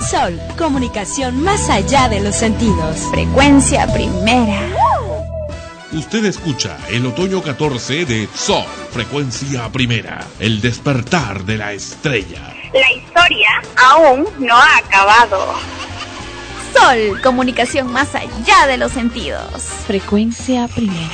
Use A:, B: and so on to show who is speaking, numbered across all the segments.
A: Sol, comunicación más allá de los sentidos.
B: Frecuencia primera.
C: Usted escucha el otoño 14 de Sol, frecuencia primera, el despertar de la estrella.
D: La historia aún no ha acabado.
B: Sol, comunicación más allá de los sentidos.
A: Frecuencia primera.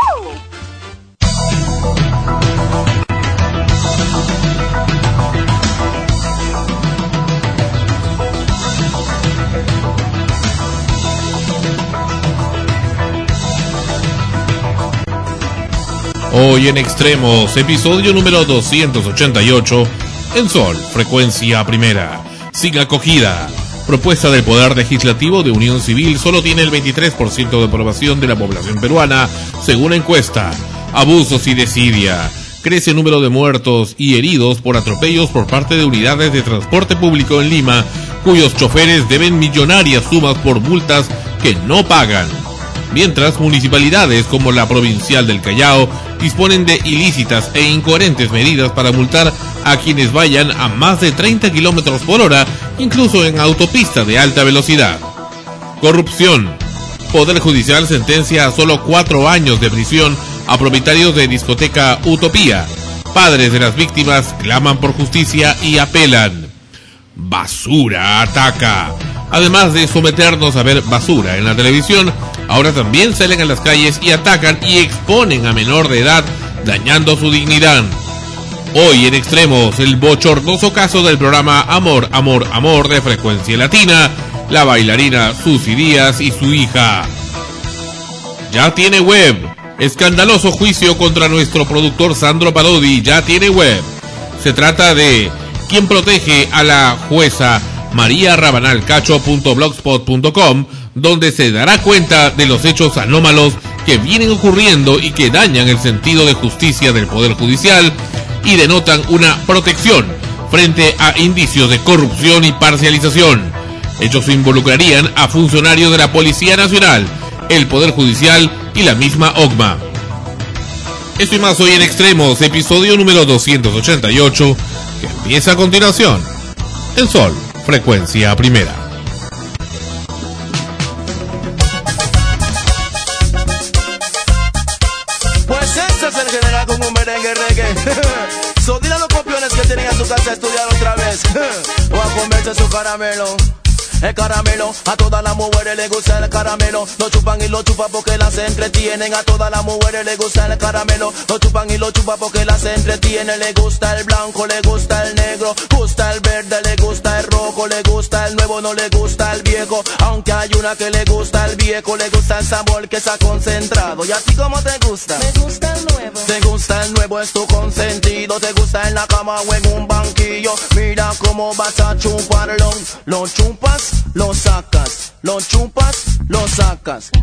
C: Hoy en Extremos, episodio número 288, en Sol, frecuencia primera, sin acogida. Propuesta del Poder Legislativo de Unión Civil solo tiene el 23% de aprobación de la población peruana, según encuesta. Abusos y desidia. Crece el número de muertos y heridos por atropellos por parte de unidades de transporte público en Lima, cuyos choferes deben millonarias sumas por multas que no pagan. Mientras, municipalidades como la Provincial del Callao disponen de ilícitas e incoherentes medidas para multar a quienes vayan a más de 30 kilómetros por hora, incluso en autopista de alta velocidad. Corrupción. Poder Judicial sentencia a solo 4 años de prisión a propietarios de discoteca Utopía. Padres de las víctimas claman por justicia y apelan. Basura ataca. Además de someternos a ver basura en la televisión, ahora también salen a las calles y atacan y exponen a menor de edad, dañando su dignidad. Hoy en Extremos, el bochornoso caso del programa Amor, Amor, Amor de Frecuencia Latina, la bailarina Susy Díaz y su hija. Ya tiene web. Escandaloso juicio contra nuestro productor Sandro Parodi ya tiene web. Se trata de ¿quién protege a la jueza María Rabanalcacho.blogspot.com, donde se dará cuenta de los hechos anómalos que vienen ocurriendo y que dañan el sentido de justicia del Poder Judicial y denotan una protección frente a indicios de corrupción y parcialización. Hechos involucrarían a funcionarios de la Policía Nacional, el Poder Judicial y la misma OCMA. Esto y más hoy en Extremos, episodio número 288, que empieza a continuación. El Sol, frecuencia primera.
E: Pues ese es el general con un merengue reggae. So dile a los copiones que tienen a su casa a estudiar otra vez o a comerse su caramelo. El caramelo, a todas las mujeres les gusta el caramelo. Lo chupan y lo chupan porque las entretienen. A todas las mujeres les gusta el caramelo. Lo chupan y lo chupan porque las entretienen. Le gusta el blanco, le gusta el negro, gusta el verde, le gusta el rojo, le gusta el nuevo, no le gusta el viejo. Aunque hay una que le gusta el viejo, le gusta el sabor que está concentrado. ¿Y a ti cómo te gusta?
F: Me gusta el nuevo.
E: Te gusta el nuevo, es tu consentido. Te gusta en la cama o en un banquillo. Mira cómo vas a chuparlo. Lo chupas, lo sacas, lo chupas, lo sacas.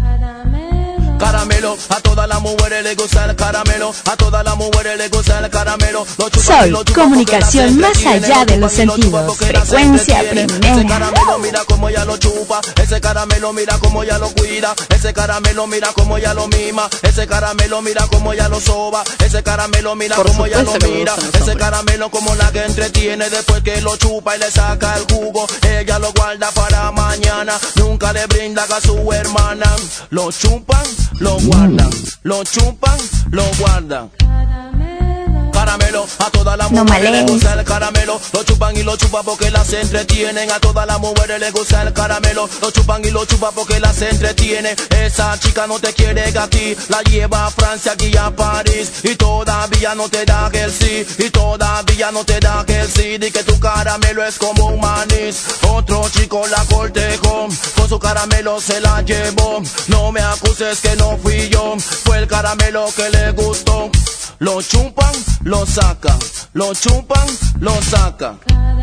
E: Caramelo, a todas las mujeres les gusta el caramelo. A todas las mujeres les gusta el caramelo.
A: Sol, comunicación más allá de los sentidos.
B: Frecuencia primera.
E: Ese caramelo mira como ya lo chupa. Ese caramelo mira como ya lo cuida. Ese caramelo mira como ya lo mima. Ese caramelo mira como ya lo soba. Ese caramelo mira como ya lo mira. Ese caramelo como la que entretiene. Después que lo chupa y le saca el jugo, ella lo guarda para mañana. Nunca le brinda a su hermana. Lo chupan, lo guardan, lo chupan, lo guardan. Caramelo, a todas las mujeres les gusta el caramelo. Lo chupan y lo chupan porque las entretienen. A todas las mujeres les gusta el caramelo. Lo chupan y lo chupan porque las entretiene. Esa chica no te quiere a ti, la lleva a Francia y a París, y todavía no te da el sí, y todavía no te da el sí. Di que tu caramelo es como un manís. Otro chico la cortejó, con su caramelo se la llevó. No me acuses que no fui yo, fue el caramelo que le gustó. Lo chupan, lo sacan, lo chupan, lo sacan.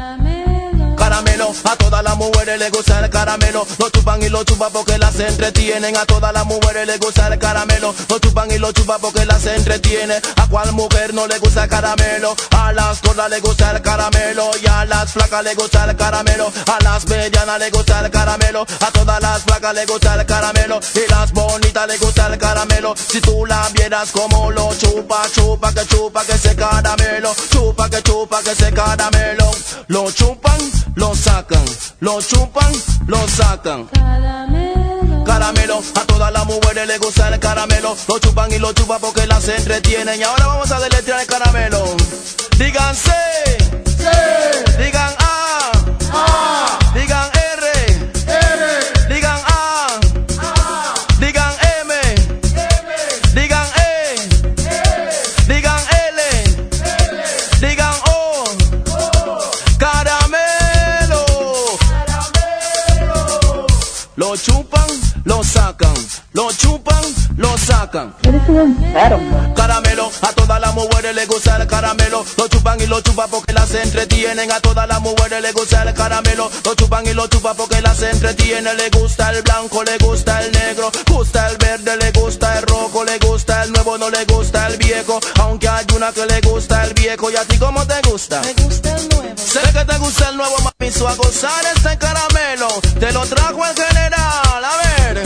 E: Caramelo, a todas las mujeres les gusta el caramelo. Lo chupan y lo chupan porque las entretienen. A todas las mujeres les gusta el caramelo. Lo chupan y lo chupan porque las entretiene. A ¿Cuál mujer no le gusta el caramelo? A las gordas le gusta el caramelo y a las flacas le gusta el caramelo. A las medianas le gusta el caramelo, a todas las flacas le gusta el caramelo y las bonitas le gusta el caramelo. Si tú la vieras como lo chupa, chupa que ese caramelo, chupa que ese caramelo. Lo chupan, lo sacan, lo chupan, lo sacan. Caramelo, a todas las mujeres les gusta el caramelo. Lo chupan y lo chupan porque las entretienen. Y ahora vamos a deletrear el caramelo. Digan C, C. Digan A, A. Digan R, R. Digan A, A. Digan M, M. Digan E, E. Digan L, L. Digan O, O. Caramelo, caramelo. Lo chupan, lo sacan, lo chupan, lo sacan.
D: Eres un enfermo.
E: Caramelo, a todas las mujeres les gusta el caramelo. Lo chupan y lo chupan porque las entretienen. A todas las mujeres les gusta el caramelo. Lo chupan y lo chupan porque las entretienen. Le gusta el blanco, le gusta el negro, gusta el verde, le gusta el rojo, le gusta el nuevo, no le gusta el viejo. Aunque hay una que le gusta el viejo. ¿Y a ti cómo te gusta?
B: Me gusta el nuevo.
E: Sé que te gusta el nuevo, mami, su a gozar este caramelo. Te lo trajo el general, a ver.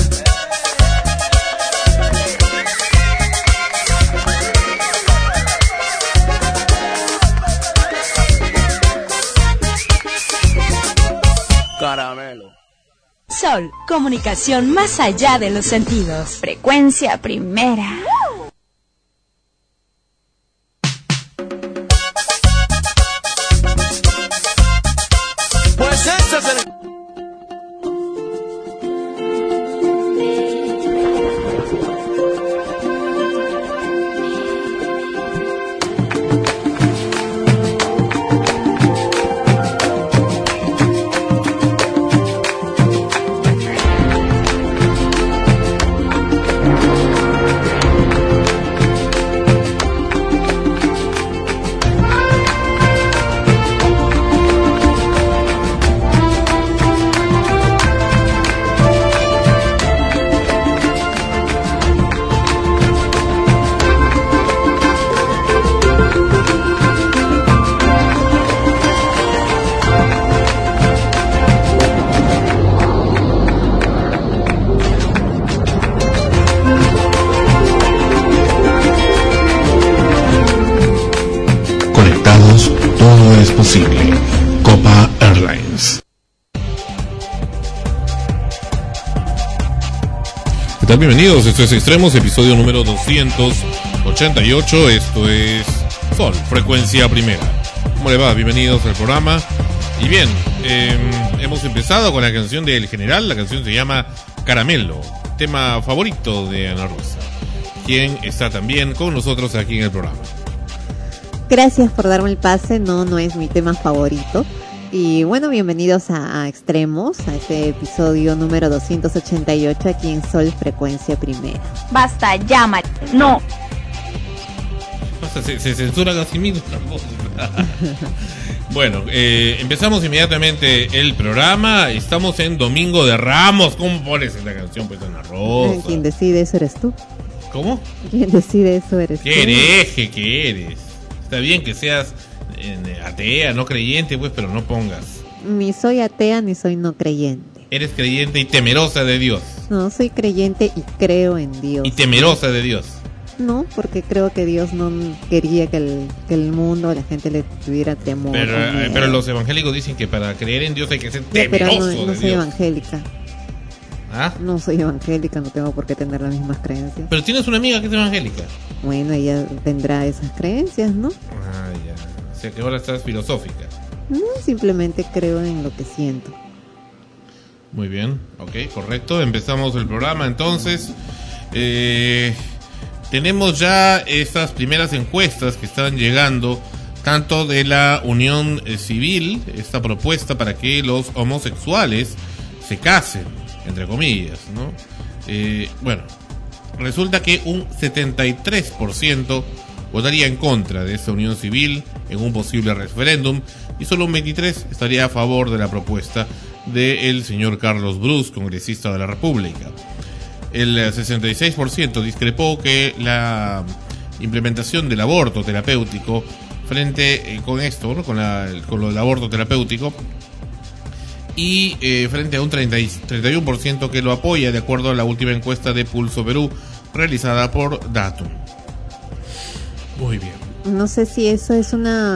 E: Caramelo.
A: Sol, comunicación más allá de los sentidos.
B: Frecuencia primera.
E: Pues ese es el...
C: Todo es posible. Copa Airlines. ¿Qué tal? Bienvenidos. Esto es Extremos, episodio número 288. Esto es Sol, frecuencia primera. ¿Cómo le va? Bienvenidos al programa. Y bien, hemos empezado con la canción del General. La canción se llama Caramelo, tema favorito de Ana Rosa, quien está también con nosotros aquí en el programa.
F: Gracias por darme el pase, no es mi tema favorito. Y bueno, bienvenidos a Extremos, a este episodio número 288 aquí en Sol Frecuencia Primera.
B: Basta, llama. No.
C: Basta, se censuran a sí mismos. Bueno, empezamos inmediatamente el programa. Estamos en Domingo de Ramos. ¿Cómo pones esta canción, pues, Ana Rosa?
F: Quien decide eso eres tú.
C: ¿Cómo?
F: Quien decide eso eres tú.
C: ¿Qué hereje que eres? Está bien que seas atea, no creyente, pues, pero no pongas.
F: Ni soy atea ni soy no creyente.
C: Eres creyente y temerosa de Dios.
F: No, soy creyente y creo en Dios.
C: Y temerosa de Dios.
F: No, porque creo que Dios no quería que el mundo, la gente le tuviera temor.
C: Pero los evangélicos dicen que para creer en Dios hay que ser temeroso
F: pero
C: de
F: no soy
C: Dios.
F: Evangélica.
C: ¿Ah?
F: No soy evangélica, no tengo por qué tener las mismas creencias.
C: Pero tienes una amiga que es evangélica.
F: Bueno, ella tendrá esas creencias, ¿no?
C: Ah, ya. O sea que ahora estás filosófica.
F: No, simplemente creo en lo que siento.
C: Muy bien, ok, correcto. Empezamos el programa entonces. Tenemos ya estas primeras encuestas que están llegando, tanto de la unión civil, esta propuesta para que los homosexuales se casen, entre comillas, ¿no? Bueno, resulta que un 73% votaría en contra de esta unión civil en un posible referéndum y solo un 23% estaría a favor de la propuesta del señor Carlos Bruce, congresista de la República. El 66% discrepó que la implementación del aborto terapéutico frente con esto, ¿no? con lo del aborto terapéutico, y frente a un 31% que lo apoya, de acuerdo a la última encuesta de Pulso Perú realizada por Datum. Muy bien.
F: No sé si eso es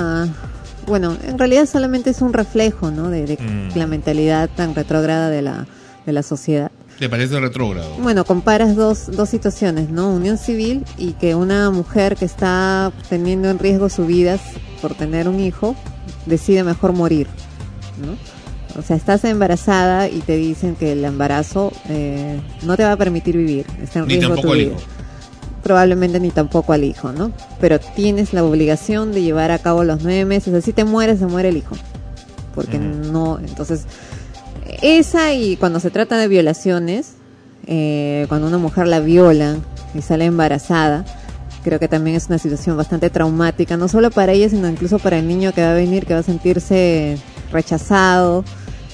F: bueno, en realidad solamente es un reflejo, ¿no? de la mentalidad tan retrógrada de la sociedad.
C: ¿Te parece retrógrado?
F: Bueno, comparas dos situaciones, ¿no? Unión civil y que una mujer que está teniendo en riesgo su vida por tener un hijo decide mejor morir, ¿no? O sea, estás embarazada y te dicen que el embarazo no te va a permitir vivir, está en riesgo tu vida. Probablemente ni tampoco al hijo, ¿no? Pero tienes la obligación de llevar a cabo los 9 meses, así te mueres, se muere el hijo. Porque no, entonces, esa, y cuando se trata de violaciones, cuando una mujer la violan y sale embarazada, creo que también es una situación bastante traumática, no solo para ella, sino incluso para el niño que va a venir, que va a sentirse rechazado,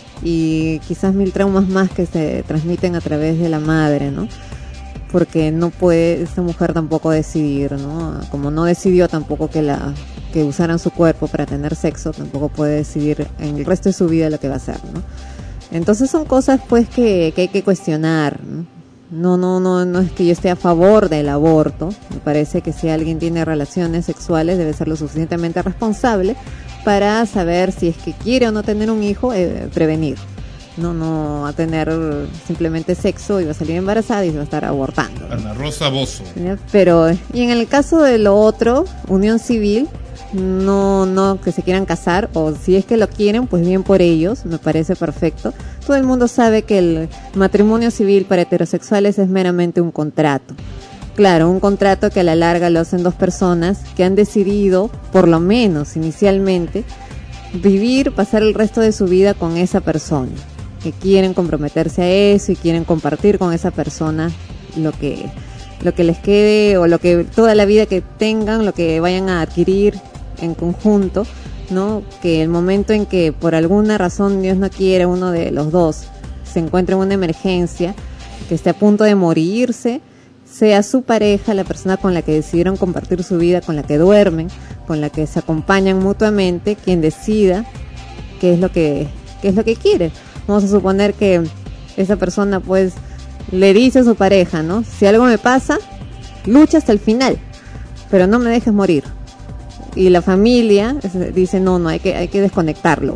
F: y quizás 1000 traumas más que se transmiten a través de la madre, ¿no? Porque no puede esta mujer tampoco decidir, ¿no? Como no decidió tampoco que usaran su cuerpo para tener sexo, tampoco puede decidir en el resto de su vida lo que va a hacer, ¿no? Entonces son cosas pues que hay que cuestionar, ¿no? No es que yo esté a favor del aborto. Me parece que si alguien tiene relaciones sexuales debe ser lo suficientemente responsable para saber si es que quiere o no tener un hijo, prevenir. No a tener simplemente sexo y va a salir embarazada y se va a estar abortando, ¿no?
C: Ana Rosa Bozzo.
F: Pero, y en el caso de lo otro, unión civil, no que se quieran casar, o si es que lo quieren, pues bien por ellos, me parece perfecto. Todo el mundo sabe que el matrimonio civil para heterosexuales es meramente un contrato. Claro, un contrato que a la larga lo hacen 2 personas que han decidido, por lo menos inicialmente, pasar el resto de su vida con esa persona, que quieren comprometerse a eso y quieren compartir con esa persona lo que les quede, o lo que toda la vida que tengan, lo que vayan a adquirir en conjunto, ¿no? Que el momento en que por alguna razón, Dios no quiere, uno de los dos se encuentre en una emergencia, que esté a punto de morirse, sea su pareja, la persona con la que decidieron compartir su vida, con la que duermen, con la que se acompañan mutuamente, quien decida qué es lo que quiere. Vamos a suponer que esa persona pues le dice a su pareja, ¿no? Si algo me pasa, lucha hasta el final, pero no me dejes morir. Y la familia dice, no, hay que desconectarlo.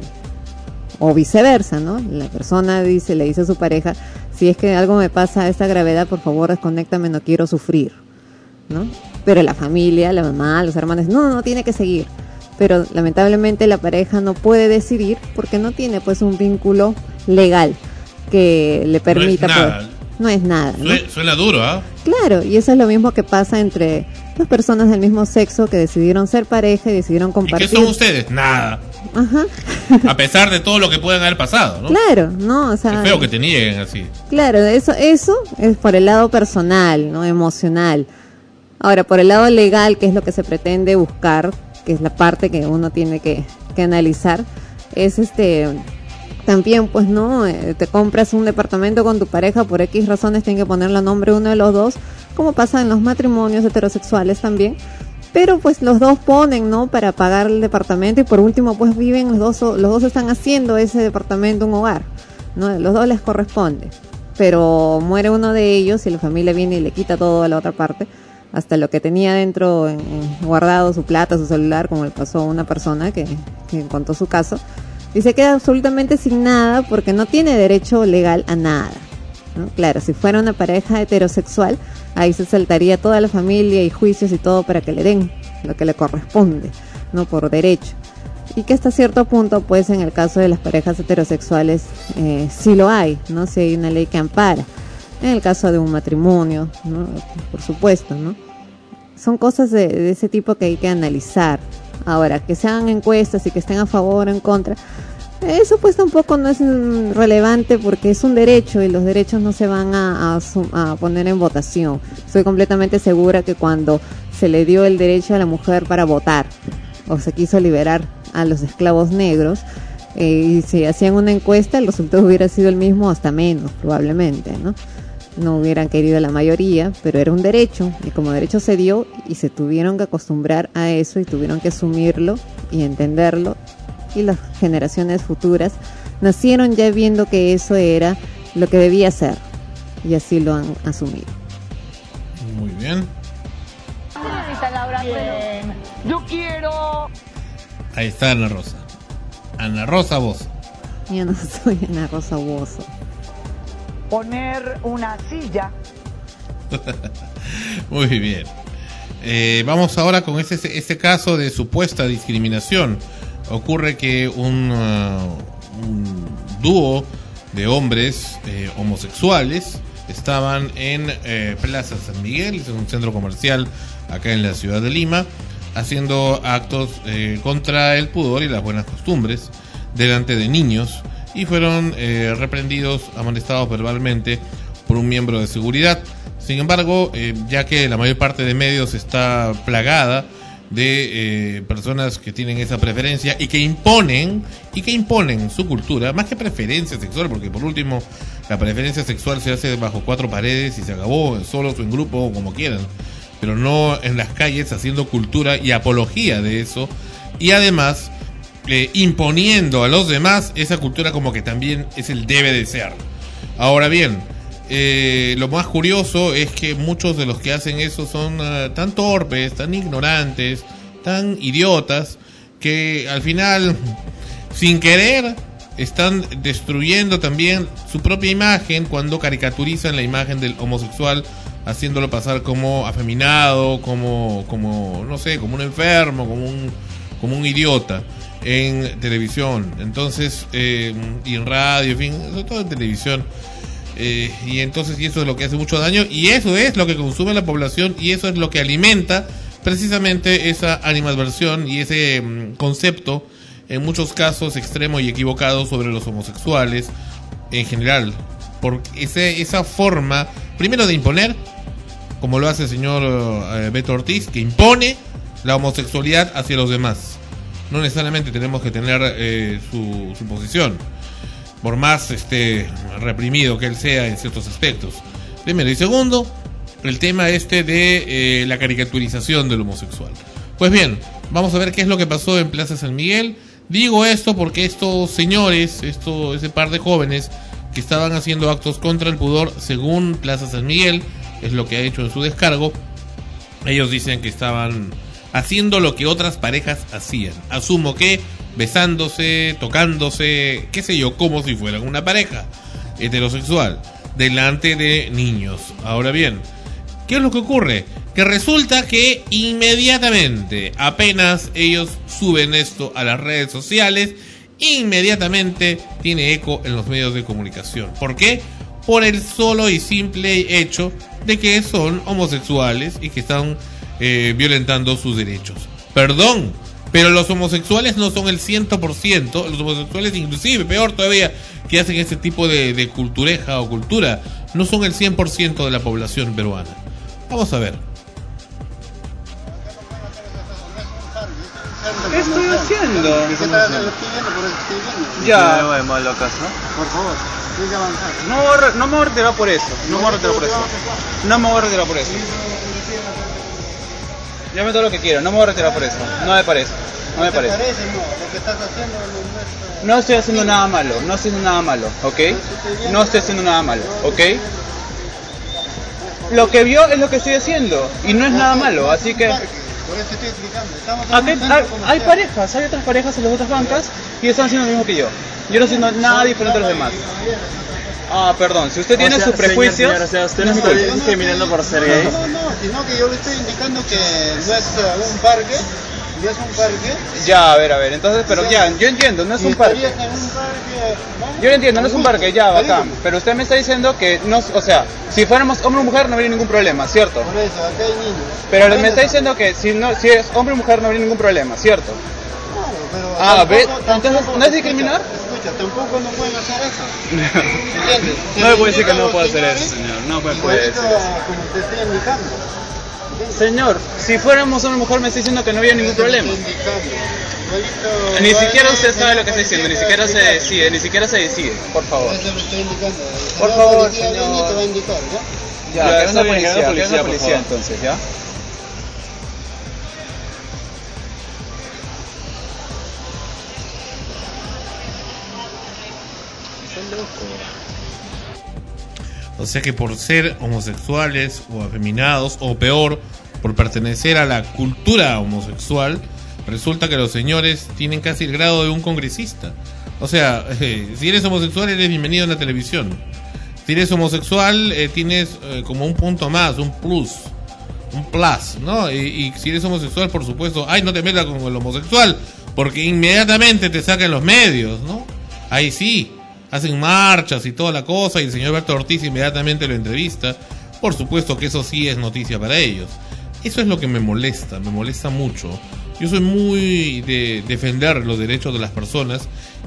F: O viceversa, ¿no? La persona le dice a su pareja, si es que algo me pasa a esta gravedad, por favor desconéctame, no quiero sufrir, ¿no? Pero la familia, la mamá, los hermanos, no tiene que seguir. Pero lamentablemente la pareja no puede decidir porque no tiene pues un vínculo legal que le permita. No es nada. ¿No?
C: Suena duro, ¿ah?
F: Claro, y eso es lo mismo que pasa entre 2 personas del mismo sexo que decidieron ser pareja y decidieron compartir.
C: ¿Y qué son ustedes? Nada.
F: Ajá.
C: A pesar de todo lo que puedan haber pasado, ¿no?
F: Claro, ¿no? O sea,
C: es feo que te nieguen así.
F: Claro, eso es por el lado personal, ¿no? Emocional. Ahora, por el lado legal, que es lo que se pretende buscar, que es la parte que uno tiene que analizar, es también, pues, ¿no? Te compras un departamento con tu pareja, por X razones tienen que ponerle a nombre uno de los dos, como pasa en los matrimonios heterosexuales también, pero pues los dos ponen, ¿no? Para pagar el departamento, y por último pues viven los dos están haciendo ese departamento un hogar, ¿no? Los dos les corresponde, pero muere uno de ellos y la familia viene y le quita todo a la otra parte, hasta lo que tenía dentro guardado, su plata, su celular, como le pasó a una persona que contó su caso, y se queda absolutamente sin nada porque no tiene derecho legal a nada, ¿no? Claro, si fuera una pareja heterosexual, ahí se saltaría toda la familia y juicios y todo para que le den lo que le corresponde, ¿no? Por derecho. Y que hasta cierto punto, pues en el caso de las parejas heterosexuales, sí lo hay, ¿no? Sí hay una ley que ampara. En el caso de un matrimonio, ¿no? Por supuesto, ¿no? Son cosas de ese tipo que hay que analizar. Ahora, que se hagan encuestas y que estén a favor o en contra, eso pues tampoco no es relevante porque es un derecho y los derechos no se van a poner en votación. Estoy completamente segura que cuando se le dio el derecho a la mujer para votar o se quiso liberar a los esclavos negros, y si hacían una encuesta el resultado hubiera sido el mismo, hasta menos probablemente, ¿no? no hubieran querido la mayoría, pero era un derecho, y como derecho se dio, y se tuvieron que acostumbrar a eso, y tuvieron que asumirlo y entenderlo, y las generaciones futuras nacieron ya viendo que eso era lo que debía ser, y así lo han asumido.
C: Muy bien.
G: Yo quiero.
C: Ahí está Ana Rosa. Ana Rosa Bozo.
F: Yo no soy Ana Rosa Bozo.
G: Poner una silla.
C: Muy bien. Vamos ahora con este caso de supuesta discriminación. Ocurre que un dúo de hombres homosexuales estaban en Plaza San Miguel, es un centro comercial acá en la ciudad de Lima, haciendo actos contra el pudor y las buenas costumbres delante de niños, y fueron reprendidos, amonestados verbalmente por un miembro de seguridad. Sin embargo, ya que la mayor parte de medios está plagada de personas que tienen esa preferencia y que imponen su cultura, más que preferencia sexual, porque por último la preferencia sexual se hace bajo cuatro paredes y se acabó, solos o en grupo o como quieran, pero no en las calles haciendo cultura y apología de eso, y además imponiendo a los demás esa cultura como que también es el debe de ser. Ahora bien, lo más curioso es que muchos de los que hacen eso son tan torpes, tan ignorantes, tan idiotas, que al final, sin querer, están destruyendo también su propia imagen cuando caricaturizan la imagen del homosexual, haciéndolo pasar como afeminado, como no sé, como un enfermo, como un idiota en televisión. Entonces, y en radio, en fin, sobre todo en televisión. Y entonces, y eso es lo que hace mucho daño, y eso es lo que consume la población, y eso es lo que alimenta precisamente esa animadversión y ese concepto, en muchos casos extremo y equivocado, sobre los homosexuales en general, por esa forma, primero de imponer, como lo hace el señor Beto Ortiz, que impone la homosexualidad hacia los demás. No necesariamente tenemos que tener su posición, por más reprimido que él sea en ciertos aspectos. Primero, y segundo, el tema de la caricaturización del homosexual. Pues bien, vamos a ver qué es lo que pasó en Plaza San Miguel. Digo esto porque estos señores, ese par de jóvenes que estaban haciendo actos contra el pudor, según Plaza San Miguel, es lo que ha hecho en su descargo, ellos dicen que estaban haciendo lo que otras parejas hacían. Asumo que besándose, tocándose, qué sé yo, como si fueran una pareja heterosexual, delante de niños. Ahora bien, ¿qué es lo que ocurre? Que resulta que inmediatamente, apenas ellos suben esto a las redes sociales, inmediatamente tiene eco en los medios de comunicación. ¿Por qué? Por el solo y simple hecho de que son homosexuales y que están violentando sus derechos. Perdón, pero los homosexuales no son el 100%, los homosexuales, inclusive peor todavía, que hacen ese tipo de cultureja o cultura, no son el 100% de la población peruana. Vamos a ver.
H: ¿Qué estoy haciendo?
I: ¿Qué tal? Lo estoy viendo, por eso estoy viendo.
H: Ya.
I: No me malo acaso. Por favor, tienes que avanzar.
H: No me voy a retirar por eso. No me voy a retirar por eso. No me voy a retirar por eso. Yo me doy lo que quiero, no me voy a retirar por eso. No me parece. No me parece.
I: ¿Te parece? No, lo que estás haciendo no es...
H: No estoy haciendo nada malo, no estoy haciendo nada malo, ¿ok? No estoy haciendo nada malo, ¿ok? Lo que vio es lo que estoy haciendo y no es nada malo, así que...
I: Por eso estoy explicando.
H: Hay parejas, hay otras parejas en las otras bancas y están haciendo lo mismo que yo. Yo no estoy haciendo nada diferente a los demás. Ah, perdón, si usted tiene sus prejuicios...
I: Señor, o sea, usted no está discriminando por ser gay. No, sino que yo le estoy indicando que no es un parque, no es un parque.
H: Ya, a ver, entonces, pero ya, yo entiendo, no es un parque. Yo lo entiendo, no es un parque, ya, bacán. Pero usted me está diciendo que, no, o sea, si fuéramos hombre o mujer no habría ningún problema, ¿cierto?
I: Por eso, acá hay niños.
H: Pero me está diciendo que si es hombre o mujer no habría ningún problema, ¿cierto?
I: Claro, pero...
H: entonces, ¿no es discriminar?
I: Tampoco no pueden hacer eso. ¿Entiendes?
H: No me puede decir que no puede hacer eso, señor. No puede decir eso.
I: Como te estoy indicando.
H: Señor, si fuéramos una mujer me está diciendo que no había ningún problema. Ni siquiera usted sabe lo que está diciendo, ni siquiera se decide, por favor. Por favor, señor. Ya, que es una policía entonces, ¿ya?
C: O sea que por ser homosexuales o afeminados, o peor, por pertenecer a la cultura homosexual, resulta que los señores tienen casi el grado de un congresista. O sea, si eres homosexual eres bienvenido en la televisión. Si eres homosexual tienes como un punto más, un plus, ¿no? Y si eres homosexual, por supuesto, ay, no te metas con el homosexual, porque inmediatamente te sacan los medios, ¿no? Ahí sí, hacen marchas y toda la cosa, y el señor Berto Ortiz inmediatamente lo entrevista. Por supuesto que eso sí es noticia para ellos. Eso es lo que me molesta mucho. Yo soy muy de defender los derechos de las personas,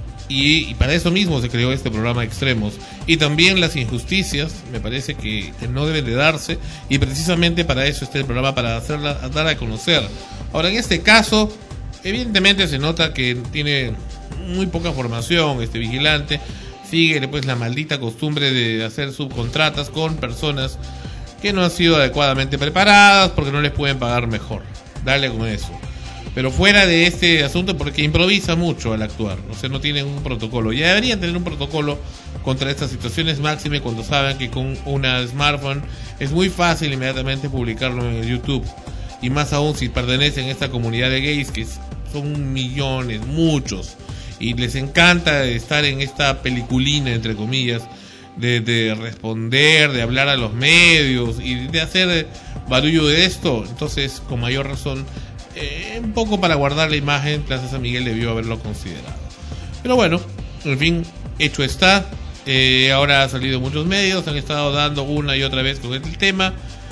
C: y para eso mismo se creó este programa Extremos. Y también las injusticias me parece que no deben de darse, y precisamente para eso está el programa, para dar a conocer. Ahora, en este caso, evidentemente se nota que tiene muy poca formación este vigilante. Sigue pues la maldita costumbre de hacer subcontratas con personas que no han sido adecuadamente preparadas porque no les pueden pagar mejor. Dale con eso. Pero fuera de este asunto, porque improvisa mucho al actuar, o sea, no tienen un protocolo. Ya deberían tener un protocolo contra estas situaciones, máxime cuando saben que con una smartphone es muy fácil inmediatamente publicarlo en el YouTube. Y más aún si pertenecen a esta comunidad de gays, que son millones, muchos, y les encanta estar en esta peliculina, entre comillas, de responder, de hablar a los medios y de hacer barullo de esto. Entonces, con mayor razón, un poco para guardar la imagen, Plaza San Miguel debió haberlo considerado. Pero bueno, en fin, hecho está. Ahora ha salido muchos medios, han estado dando una y otra vez con el tema,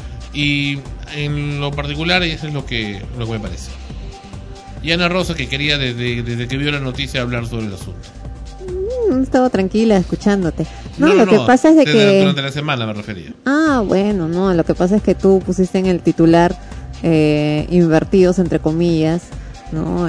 C: y en lo particular eso es lo que me parece. Y Ana Rosa, que quería desde que vio la noticia hablar sobre el asunto.
F: Estaba tranquila escuchándote. Lo que pasa es de que
C: durante la semana me refería.
F: Bueno, lo que pasa es que tú pusiste en el titular invertidos, entre comillas, ¿no?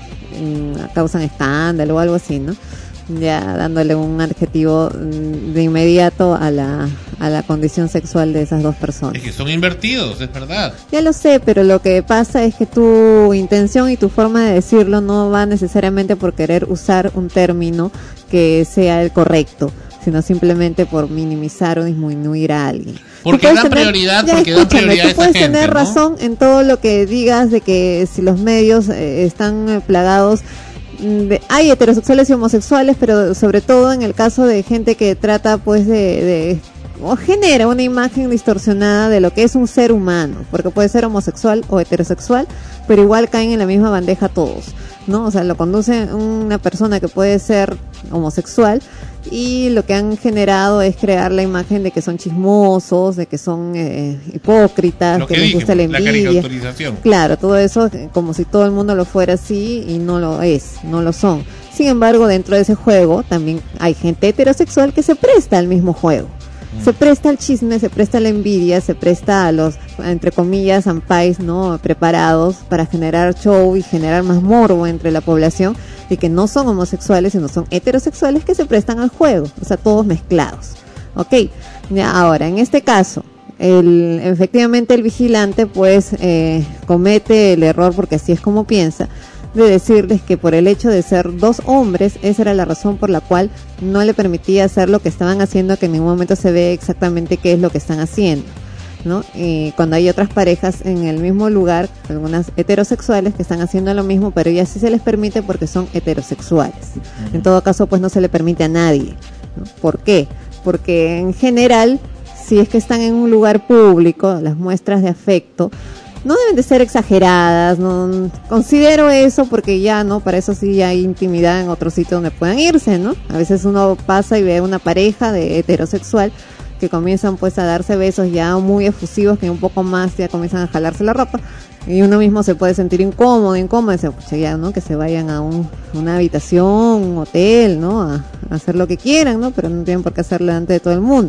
F: Causan escándalo o algo así, ¿no? Ya dándole un adjetivo de inmediato a la condición sexual de esas dos personas.
C: Es que son invertidos, es verdad.
F: Ya lo sé, pero lo que pasa es que tu intención y tu forma de decirlo no va necesariamente por querer usar un término que sea el correcto, sino simplemente por minimizar o disminuir a alguien.
C: Porque dan prioridad, tú
F: puedes tener razón en todo lo que digas de que si los medios están plagados hay heterosexuales y homosexuales, pero sobre todo en el caso de gente que trata pues o genera una imagen distorsionada de lo que es un ser humano, porque puede ser homosexual o heterosexual, pero igual caen en la misma bandeja todos, ¿no? O sea, lo conduce una persona que puede ser homosexual, y lo que han generado es crear la imagen de que son chismosos, de que son hipócritas, que les gusta la envidia. Claro, todo eso como si todo el mundo lo fuera así, y no lo es, no lo son. Sin embargo, dentro de ese juego también hay gente heterosexual que se presta al mismo juego. Se presta al chisme, se presta a la envidia, se presta a los, entre comillas, ampais, ¿no? Preparados para generar show y generar más morbo entre la población, y que no son homosexuales, sino son heterosexuales que se prestan al juego, o sea, todos mezclados. Ok, ahora, en este caso, efectivamente el vigilante pues comete el error, porque así es como piensa, de decirles que por el hecho de ser dos hombres, esa era la razón por la cual no le permitía hacer lo que estaban haciendo, que en ningún momento se ve exactamente qué es lo que están haciendo, ¿no? Y cuando hay otras parejas en el mismo lugar, algunas heterosexuales que están haciendo lo mismo, pero ya sí se les permite porque son heterosexuales. En todo caso, pues no se le permite a nadie, ¿no? ¿Por qué? Porque en general, si es que están en un lugar público, las muestras de afecto no deben de ser exageradas, no considero eso, porque ya no, para eso sí hay intimidad en otro sitio donde puedan irse, ¿no? A veces uno pasa y ve una pareja de heterosexual que comienzan pues a darse besos ya muy efusivos, que un poco más ya comienzan a jalarse la ropa, y uno mismo se puede sentir incómodo, y dice, pucha, ya, ¿no? Que se vayan a una habitación, un hotel, ¿no? A hacer lo que quieran, ¿no? Pero no tienen por qué hacerlo delante de todo el mundo.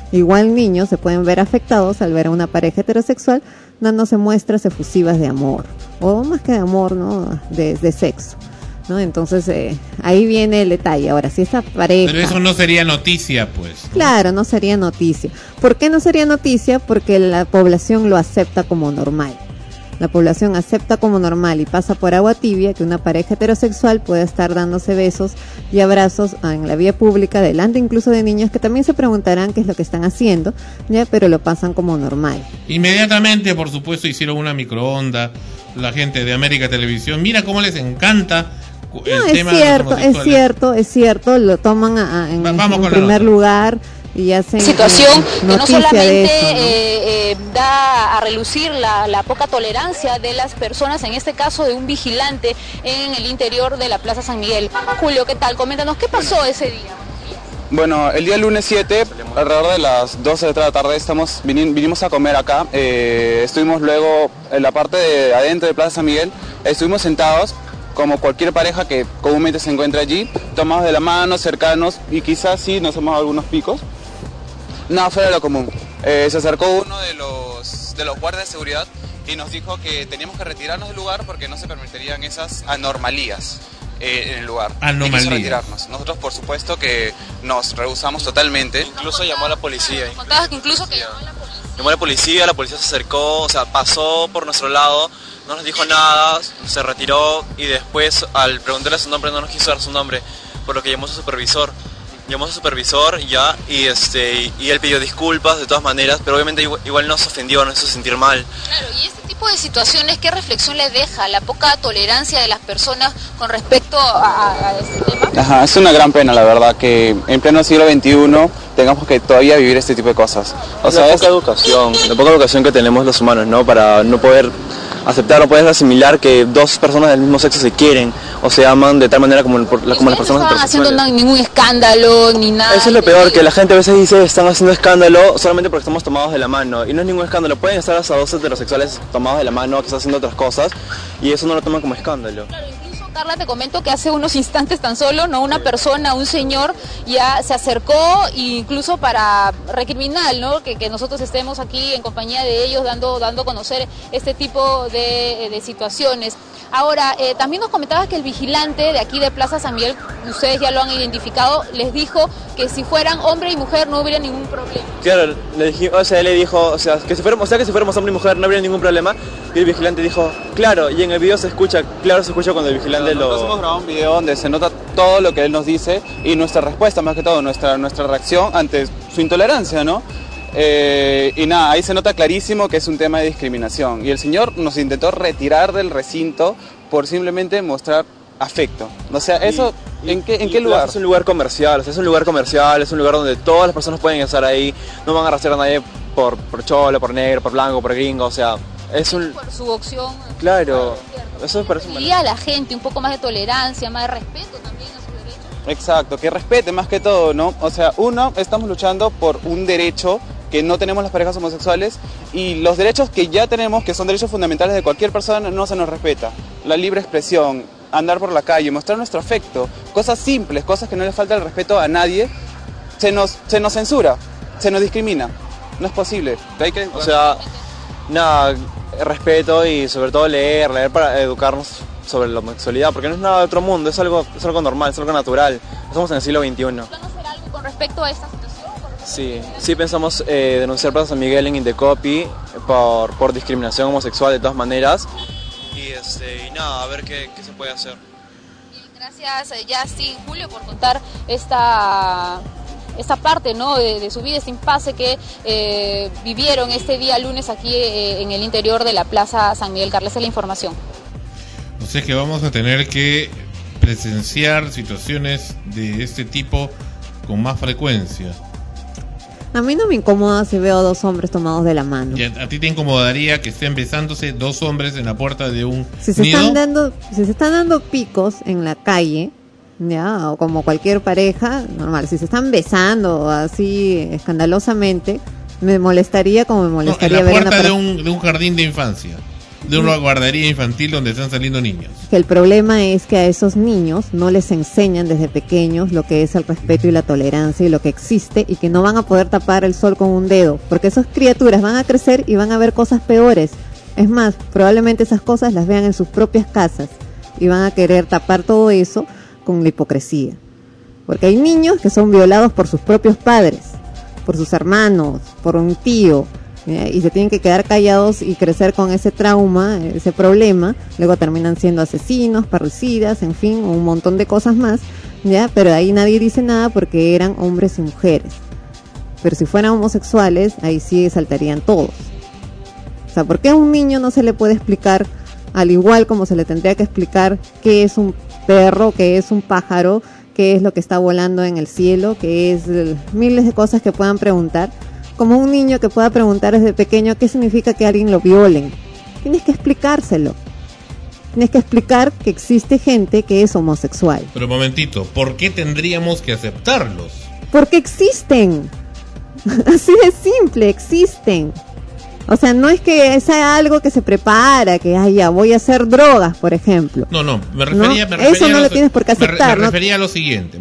F: Igual niños se pueden ver afectados al ver a una pareja heterosexual dándose muestras efusivas de amor, o más que de amor, ¿no? De sexo, ¿no? Entonces ahí viene el detalle. Ahora, si esta pareja...
C: Pero eso no sería noticia, pues, ¿no?
F: Claro, no sería noticia. ¿Por qué no sería noticia? Porque la población lo acepta como normal. La población acepta como normal y pasa por agua tibia que una pareja heterosexual pueda estar dándose besos y abrazos en la vía pública, delante incluso de niños que también se preguntarán qué es lo que están haciendo, ya, pero lo pasan como normal.
C: Inmediatamente, por supuesto, hicieron una microonda la gente de América Televisión. Mira cómo les encanta el tema de los homosexuales.
F: Es cierto, lo toman en primer lugar y hacen
J: situación que no solamente
F: de eso, ¿no?
J: Da a relucir la poca tolerancia de las personas, en este caso de un vigilante en el interior de la Plaza San Miguel. Julio, ¿qué tal? Coméntanos, ¿qué pasó ese día?
H: Bueno, el día lunes 7, alrededor de las 12 de la tarde, vinimos a comer acá. Estuvimos luego en la parte de adentro de Plaza San Miguel, estuvimos sentados como cualquier pareja que comúnmente se encuentra allí, tomados de la mano, cercanos, y quizás sí nos hemos dado algunos picos. Nada fuera de lo común. Se acercó uno de los guardias de seguridad y nos dijo que teníamos que retirarnos del lugar porque no se permitirían esas anomalías en el lugar.
C: Anomalías.
H: Y quiso retirarnos. Nosotros, por supuesto, que nos rehusamos totalmente.
K: Incluso llamó a la policía.
J: Contabas que incluso que
K: llamó a la policía se acercó, o sea, pasó por nuestro lado, no nos dijo nada, se retiró y después al preguntarle su nombre no nos quiso dar su nombre, por lo que llamó a su supervisor. Ya y él pidió disculpas de todas maneras, pero obviamente igual nos ofendió, nos hizo sentir mal.
J: Claro, y este tipo de situaciones, ¿qué reflexión les deja la poca tolerancia de las personas con respecto a este tema?
H: Ajá, es una gran pena, la verdad, que en pleno siglo XXI tengamos que todavía vivir este tipo de cosas.
K: O sea, la poca educación que tenemos los humanos, ¿no? Para no poder aceptar o poder asimilar que dos personas del mismo sexo se quieren o se aman de tal manera como las personas heterosexuales.
J: No estaban haciendo ningún escándalo ni nada.
K: Eso es lo peor, que la gente a veces dice están haciendo escándalo solamente porque estamos tomados de la mano, y no es ningún escándalo. Pueden estar hasta dos heterosexuales tomados de la mano, que están haciendo otras cosas, y eso no lo toman como escándalo.
J: Claro, incluso, Carla, te comento que hace unos instantes tan solo, ¿no? Una persona, un señor, ya se acercó, incluso para recriminar, ¿no? Que nosotros estemos aquí en compañía de ellos dando a conocer este tipo de situaciones. Ahora, también nos comentabas que el vigilante de aquí de Plaza San Miguel, ustedes ya lo han identificado, les dijo que si fueran hombre y mujer no hubiera ningún problema.
K: Claro, él le dijo, que si fuéramos hombre y mujer no habría ningún problema, y el vigilante dijo, claro, y en el video se escucha cuando el vigilante
H: Nosotros hemos grabado un video donde se nota todo lo que él nos dice y nuestra respuesta, más que todo, nuestra reacción ante su intolerancia, ¿no? Y nada, ahí se nota clarísimo que es un tema de discriminación. Y el señor nos intentó retirar del recinto por simplemente mostrar afecto. O sea, eso, ¿en qué lugar?
K: Es un lugar comercial, es un lugar donde todas las personas pueden estar ahí, no van a arrastrar a nadie por cholo, por negro, por blanco, por gringo, o sea, es un...
J: Por su opción.
K: Claro, eso me parece
J: un... Y a la gente un poco más de tolerancia, más de respeto también a sus derechos.
H: Exacto, que respete más que todo, ¿no? O sea, estamos luchando por un derecho que no tenemos las parejas homosexuales, y los derechos que ya tenemos, que son derechos fundamentales de cualquier persona, no se nos respeta. La libre expresión, andar por la calle, mostrar nuestro afecto, cosas simples, cosas que no le falta el respeto a nadie, se nos censura, se nos discrimina. No es posible.
K: O sea, nada, respeto y sobre todo leer para educarnos sobre la homosexualidad, porque no es nada de otro mundo, es algo normal, es algo natural. Estamos en el siglo XXI.
J: ¿Van a hacer algo con respecto a esta situación?
K: Sí pensamos denunciar Plaza San Miguel en Indecopi por discriminación homosexual de todas maneras. Y nada, a ver qué se puede hacer.
J: Bien, gracias Justin, Julio, por contar esta parte, ¿no? de su vida, este impasse que vivieron este día lunes aquí en el interior de la Plaza San Miguel. Carles, es la información.
C: O sea que vamos a tener que presenciar situaciones de este tipo con más frecuencia.
F: A mí no me incomoda si veo a dos hombres tomados de la mano.
C: ¿Y a ti te incomodaría que estén besándose dos hombres en la puerta de un
F: si se
C: nido?
F: Si se están dando picos en la calle, ya, o como cualquier pareja normal, si se están besando así escandalosamente, me molestaría como me molestaría ver
C: en la puerta de un jardín de infancia. de una guardería infantil donde están saliendo niños.
F: Que el problema es que a esos niños no les enseñan desde pequeños lo que es el respeto y la tolerancia y lo que existe, y que no van a poder tapar el sol con un dedo, porque esas criaturas van a crecer y van a ver cosas peores. Es más, probablemente esas cosas las vean en sus propias casas y van a querer tapar todo eso con la hipocresía. Porque hay niños que son violados por sus propios padres, por sus hermanos, por un tío, y se tienen que quedar callados y crecer con ese trauma, ese problema. Luego terminan siendo asesinos, parricidas, en fin, un montón de cosas más, ¿ya? Pero ahí nadie dice nada porque eran hombres y mujeres. Pero si fueran homosexuales, ahí sí saltarían todos. O sea, ¿por qué a un niño no se le puede explicar, al igual como se le tendría que explicar qué es un perro, qué es un pájaro, qué es lo que está volando en el cielo, qué es miles de cosas que puedan preguntar? Como un niño que pueda preguntar desde pequeño qué significa que alguien lo violen. Tienes que explicárselo. Tienes que explicar que existe gente que es homosexual.
C: Pero un momentito, ¿por qué tendríamos que aceptarlos?
F: Porque existen. Así de simple, existen. O sea, no es que sea algo que se prepara, que ya voy a hacer drogas, por ejemplo.
C: No, me refería
F: eso no lo tienes por qué aceptar.
C: Me refería a lo siguiente.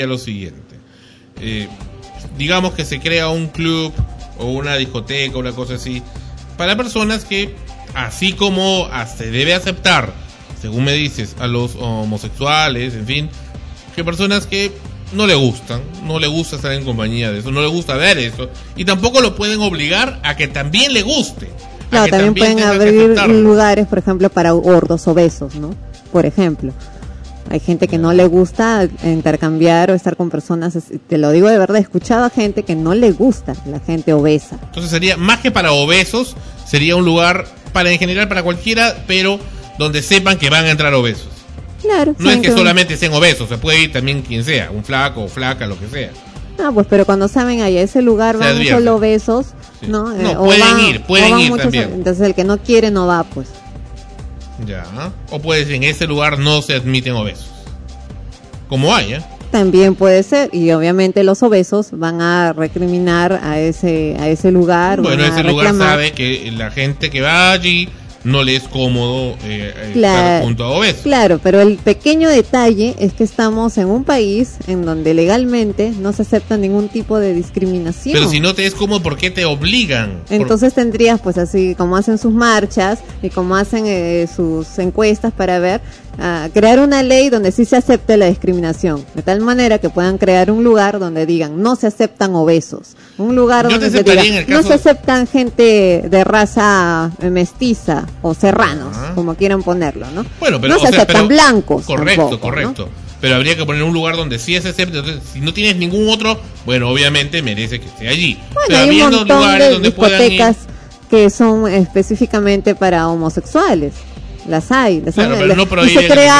C: Digamos que se crea un club o una discoteca o una cosa así para personas que, así como se debe aceptar, según me dices, a los homosexuales, en fin, que personas que no le gusta estar en compañía de eso, no le gusta ver eso, y tampoco lo pueden obligar a que también le guste.
F: Claro, también pueden abrir lugares, por ejemplo, para gordos, obesos, ¿no? Por ejemplo. Hay gente que no le gusta intercambiar o estar con personas, te lo digo de verdad, he escuchado a gente que no le gusta la gente obesa.
C: Entonces sería, más que para obesos, sería un lugar en general para cualquiera, pero donde sepan que van a entrar obesos.
F: Claro.
C: No es que solamente sean obesos, se puede ir también quien sea, un flaco o flaca, lo que sea.
F: Pues pero cuando saben a ese lugar van solo obesos, sí. ¿No?
C: Pueden ir también.
F: Entonces el que no quiere no va, pues.
C: Ya, o puede ser en ese lugar no se admiten obesos. Como hay,
F: También puede ser, y obviamente los obesos van a recriminar a ese lugar.
C: Bueno, ese lugar sabe que la gente que va allí no le es cómodo estar junto a obesos. Claro,
F: pero el pequeño detalle es que estamos en un país en donde legalmente no se acepta ningún tipo de discriminación.
C: Pero si no te es cómodo, ¿por qué te obligan?
F: Entonces tendrías, pues así como hacen sus marchas y como hacen sus encuestas para ver, crear una ley donde sí se acepte la discriminación, de tal manera que puedan crear un lugar donde digan no se aceptan obesos, un lugar donde se diga no se aceptan gente de raza mestiza o serranos, como quieran ponerlo, ¿no?
C: Bueno, pero
F: no se aceptan blancos.
C: Correcto.
F: ¿No?
C: Pero habría que poner un lugar donde sí se acepte. Entonces, si no tienes ningún otro, bueno, obviamente merece que esté allí.
F: Bueno,
C: pero
F: hay un montón de discotecas que son específicamente para homosexuales. Las hay,
C: pero no
F: y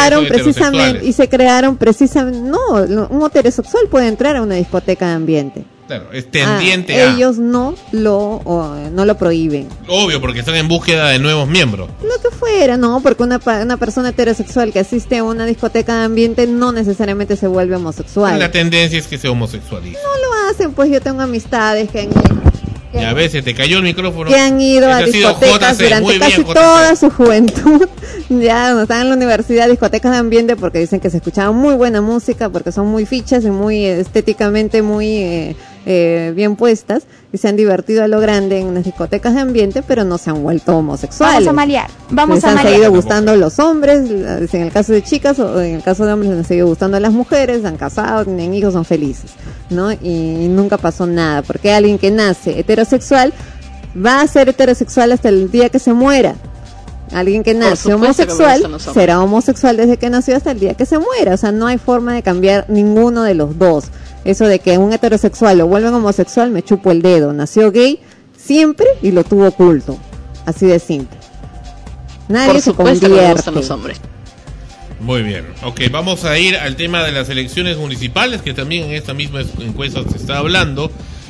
F: se crearon precisamente, no, un heterosexual puede entrar a una discoteca de ambiente.
C: Claro, es tendiente a.
F: Ellos no lo prohíben.
C: Obvio, porque están en búsqueda de nuevos miembros.
F: Lo que fuera, no, porque una persona heterosexual que asiste a una discoteca de ambiente no necesariamente se vuelve homosexual.
C: La tendencia es que se homosexualice.
F: No lo hacen, pues yo tengo amistades que
C: y a veces te cayó el micrófono.
F: Que han ido a discotecas durante casi toda su juventud. Ya cuando están en la universidad, discotecas de ambiente, porque dicen que se escuchaba muy buena música, porque son muy fichas y muy estéticamente muy bien puestas, y se han divertido a lo grande en unas discotecas de ambiente, pero no se han vuelto homosexuales.
B: Vamos a malear.
F: Les han seguido gustando los hombres, en el caso de chicas, o en el caso de hombres les han seguido gustando las mujeres, se han casado, tienen hijos, son felices, ¿no? Y nunca pasó nada, porque alguien que nace heterosexual va a ser heterosexual hasta el día que se muera. Alguien que nace homosexual será homosexual desde que nació hasta el día que se muera. O sea, no hay forma de cambiar ninguno de los dos. Eso de que un heterosexual lo vuelven homosexual, me chupo el dedo. Nació gay siempre y lo tuvo oculto. Así de simple. Nadie se convierte.
L: Los hombres.
C: Muy bien. Ok, vamos a ir al tema de las elecciones municipales, que también en esta misma encuesta se está hablando.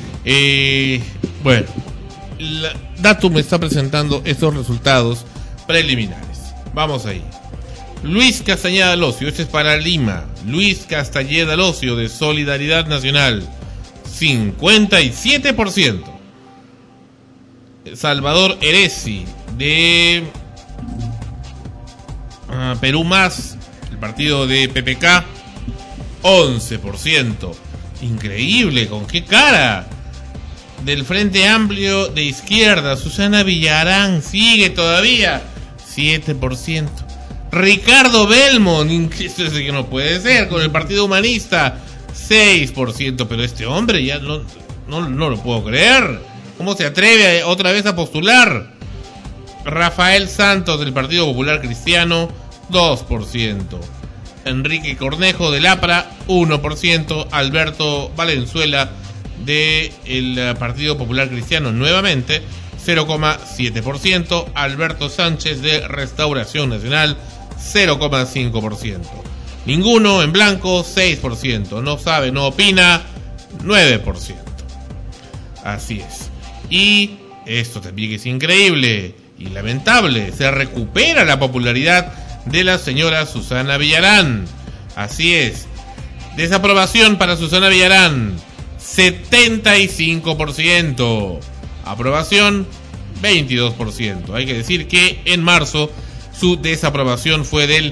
C: Bueno, Datum me está presentando estos resultados preliminares. Vamos ahí. Luis Castañeda Locio, este es para Lima. Luis Castañeda Locio de Solidaridad Nacional, 57%. Salvador Heresi de Perú Más, el partido de PPK, 11%. Increíble, ¿con qué cara? Del Frente Amplio de Izquierda, Susana Villarán, sigue todavía, 7%. Ricardo Belmont, eso es que no puede ser, con el Partido Humanista, 6%. Pero este hombre ya no lo puedo creer. ¿Cómo se atreve otra vez a postular? Rafael Santos del Partido Popular Cristiano, 2%. Enrique Cornejo del APRA, 1%. Alberto Valenzuela del Partido Popular Cristiano, nuevamente, 0,7%. Alberto Sánchez de Restauración Nacional, 0,5%. Ninguno en blanco, 6%. No sabe, no opina, 9%. Así es. Y esto también es increíble y lamentable. Se recupera la popularidad de la señora Susana Villarán. Así es. Desaprobación para Susana Villarán, 75%. Aprobación, 22%. Hay que decir que en marzo su desaprobación fue del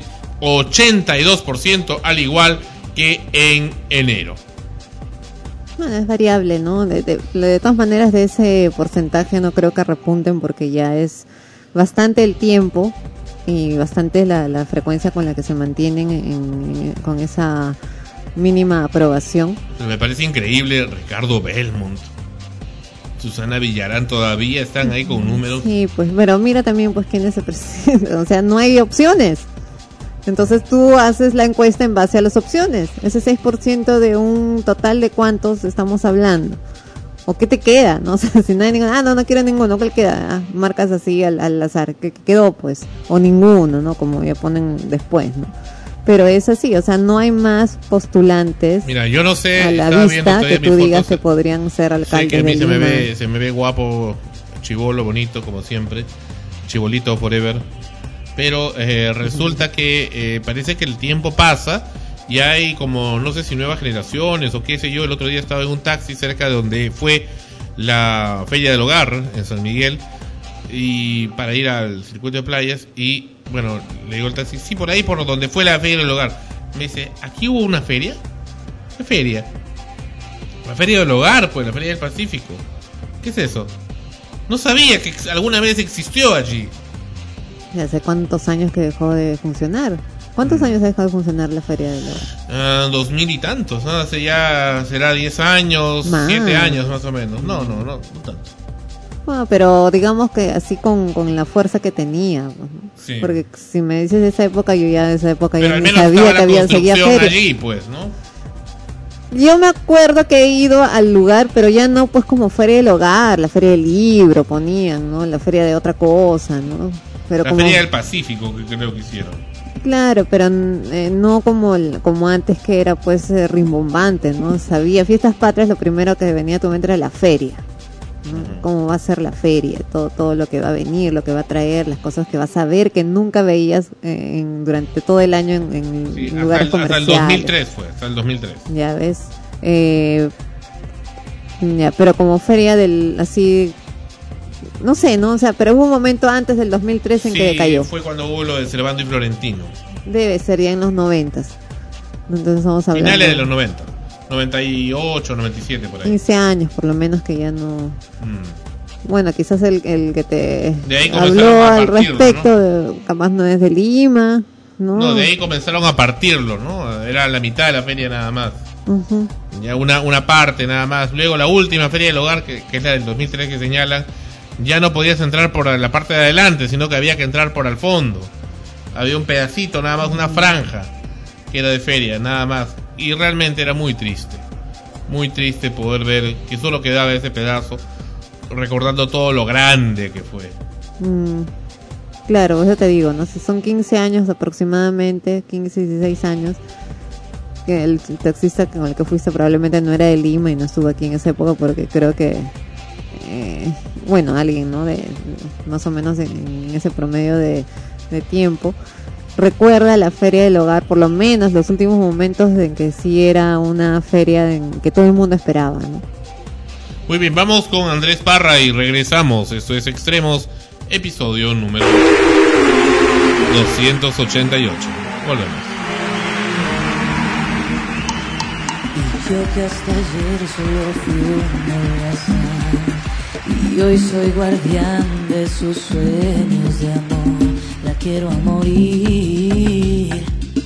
C: 82%, al igual que en enero.
F: Bueno, es variable, ¿no? De todas maneras, de ese porcentaje no creo que repunten, porque ya es bastante el tiempo y bastante la frecuencia con la que se mantienen con esa mínima aprobación.
C: Me parece increíble Ricardo Belmont, Susana Villarán, todavía están ahí con números.
F: Sí, pues, pero mira también pues quiénes se presentan, o sea, no hay opciones. Entonces tú haces la encuesta en base a las opciones. Ese 6% de un total de cuántos estamos hablando. ¿O qué te queda? ¿No? O sea, si no hay ninguno, no quiero ninguno, ¿cuál queda? Marcas así al azar, ¿qué quedó pues? O ninguno, ¿no? Como ya ponen después, ¿no? Pero es así, o sea, no hay más postulantes.
C: Mira, yo no sé,
F: a la vista que tú digas que podrían ser alcaldes.
C: Sí, que a mí se me ve guapo, chibolo, bonito, como siempre. Chibolito forever. Pero resulta que parece que el tiempo pasa y hay como, no sé si nuevas generaciones o qué sé yo. El otro día estaba en un taxi cerca de donde fue la Feria del Hogar en San Miguel, y para ir al circuito de playas, y bueno, le digo al taxi, sí, por ahí, por donde fue la Feria del Hogar. Me dice, ¿aquí hubo una feria? ¿Qué feria? La Feria del Hogar, pues, la Feria del Pacífico. ¿Qué es eso? No sabía que alguna vez existió allí.
F: ¿Hace cuántos años que dejó de funcionar? ¿Cuántos años ha dejado de funcionar la Feria del Hogar?
C: 2000 y tantos, ¿no? Hace ya, será 10 años, 7 años más o menos. No tanto.
F: Bueno, pero digamos que así con la fuerza que tenía, ¿no?
C: Sí.
F: Porque si me dices de esa época, yo ya de esa época
C: pero
F: ya no sabía que había seguía feria.
C: Allí, pues, ¿no?
F: Yo me acuerdo que he ido al lugar, pero ya no pues como Feria del Hogar, la Feria del Libro ponían, ¿no? La feria de otra cosa, ¿no? Pero
C: la Feria del Pacífico, que creo que hicieron.
F: Claro, pero no como antes, que era pues rimbombante, ¿no? Sabía, Fiestas Patrias, lo primero que venía a tu mente era la feria, ¿no? Cómo va a ser la feria, todo lo que va a venir, lo que va a traer, las cosas que vas a ver que nunca veías durante todo el año en lugares comerciales.
C: Hasta el 2003 fue, hasta el 2003.
F: Ya ves, pero como feria del así, no sé, ¿no? O sea, pero hubo un momento antes del 2003 en que decayó.
C: Fue cuando hubo lo de Cervantes y Florentino.
F: Debe ser ya en los 90. Entonces vamos a hablar
C: finales de los 90. 98, 97 por ahí.
F: 15 años por lo menos que ya no. Bueno, quizás el que te habló al respecto, ¿no? Capaz no es de Lima, ¿no?
C: No, de ahí comenzaron a partirlo, ¿no? Era la mitad de la feria nada más. Ya una parte nada más. Luego la última Feria del Hogar, que es la del 2003 que señalan, ya no podías entrar por la parte de adelante, sino que había que entrar por al fondo. Había un pedacito, nada más, una franja que era de feria, nada más. Y realmente era muy triste poder ver que solo quedaba ese pedazo, recordando todo lo grande que fue.
F: Claro, eso te digo, ¿no? Si son 15 años aproximadamente, 15, 16 años, que el taxista con el que fuiste probablemente no era de Lima y no estuvo aquí en esa época, porque creo que bueno, alguien, ¿no? De más o menos en ese promedio de tiempo recuerda la Feria del Hogar, por lo menos los últimos momentos en que sí era una feria en que todo el mundo esperaba, ¿no?
C: Muy bien, vamos con Andrés Parra y regresamos. Esto es Extremos, episodio número 8. 288. Volvemos.
L: Yo que hasta ayer solo fui una razón, y hoy soy guardián de sus sueños de amor. La quiero a morir.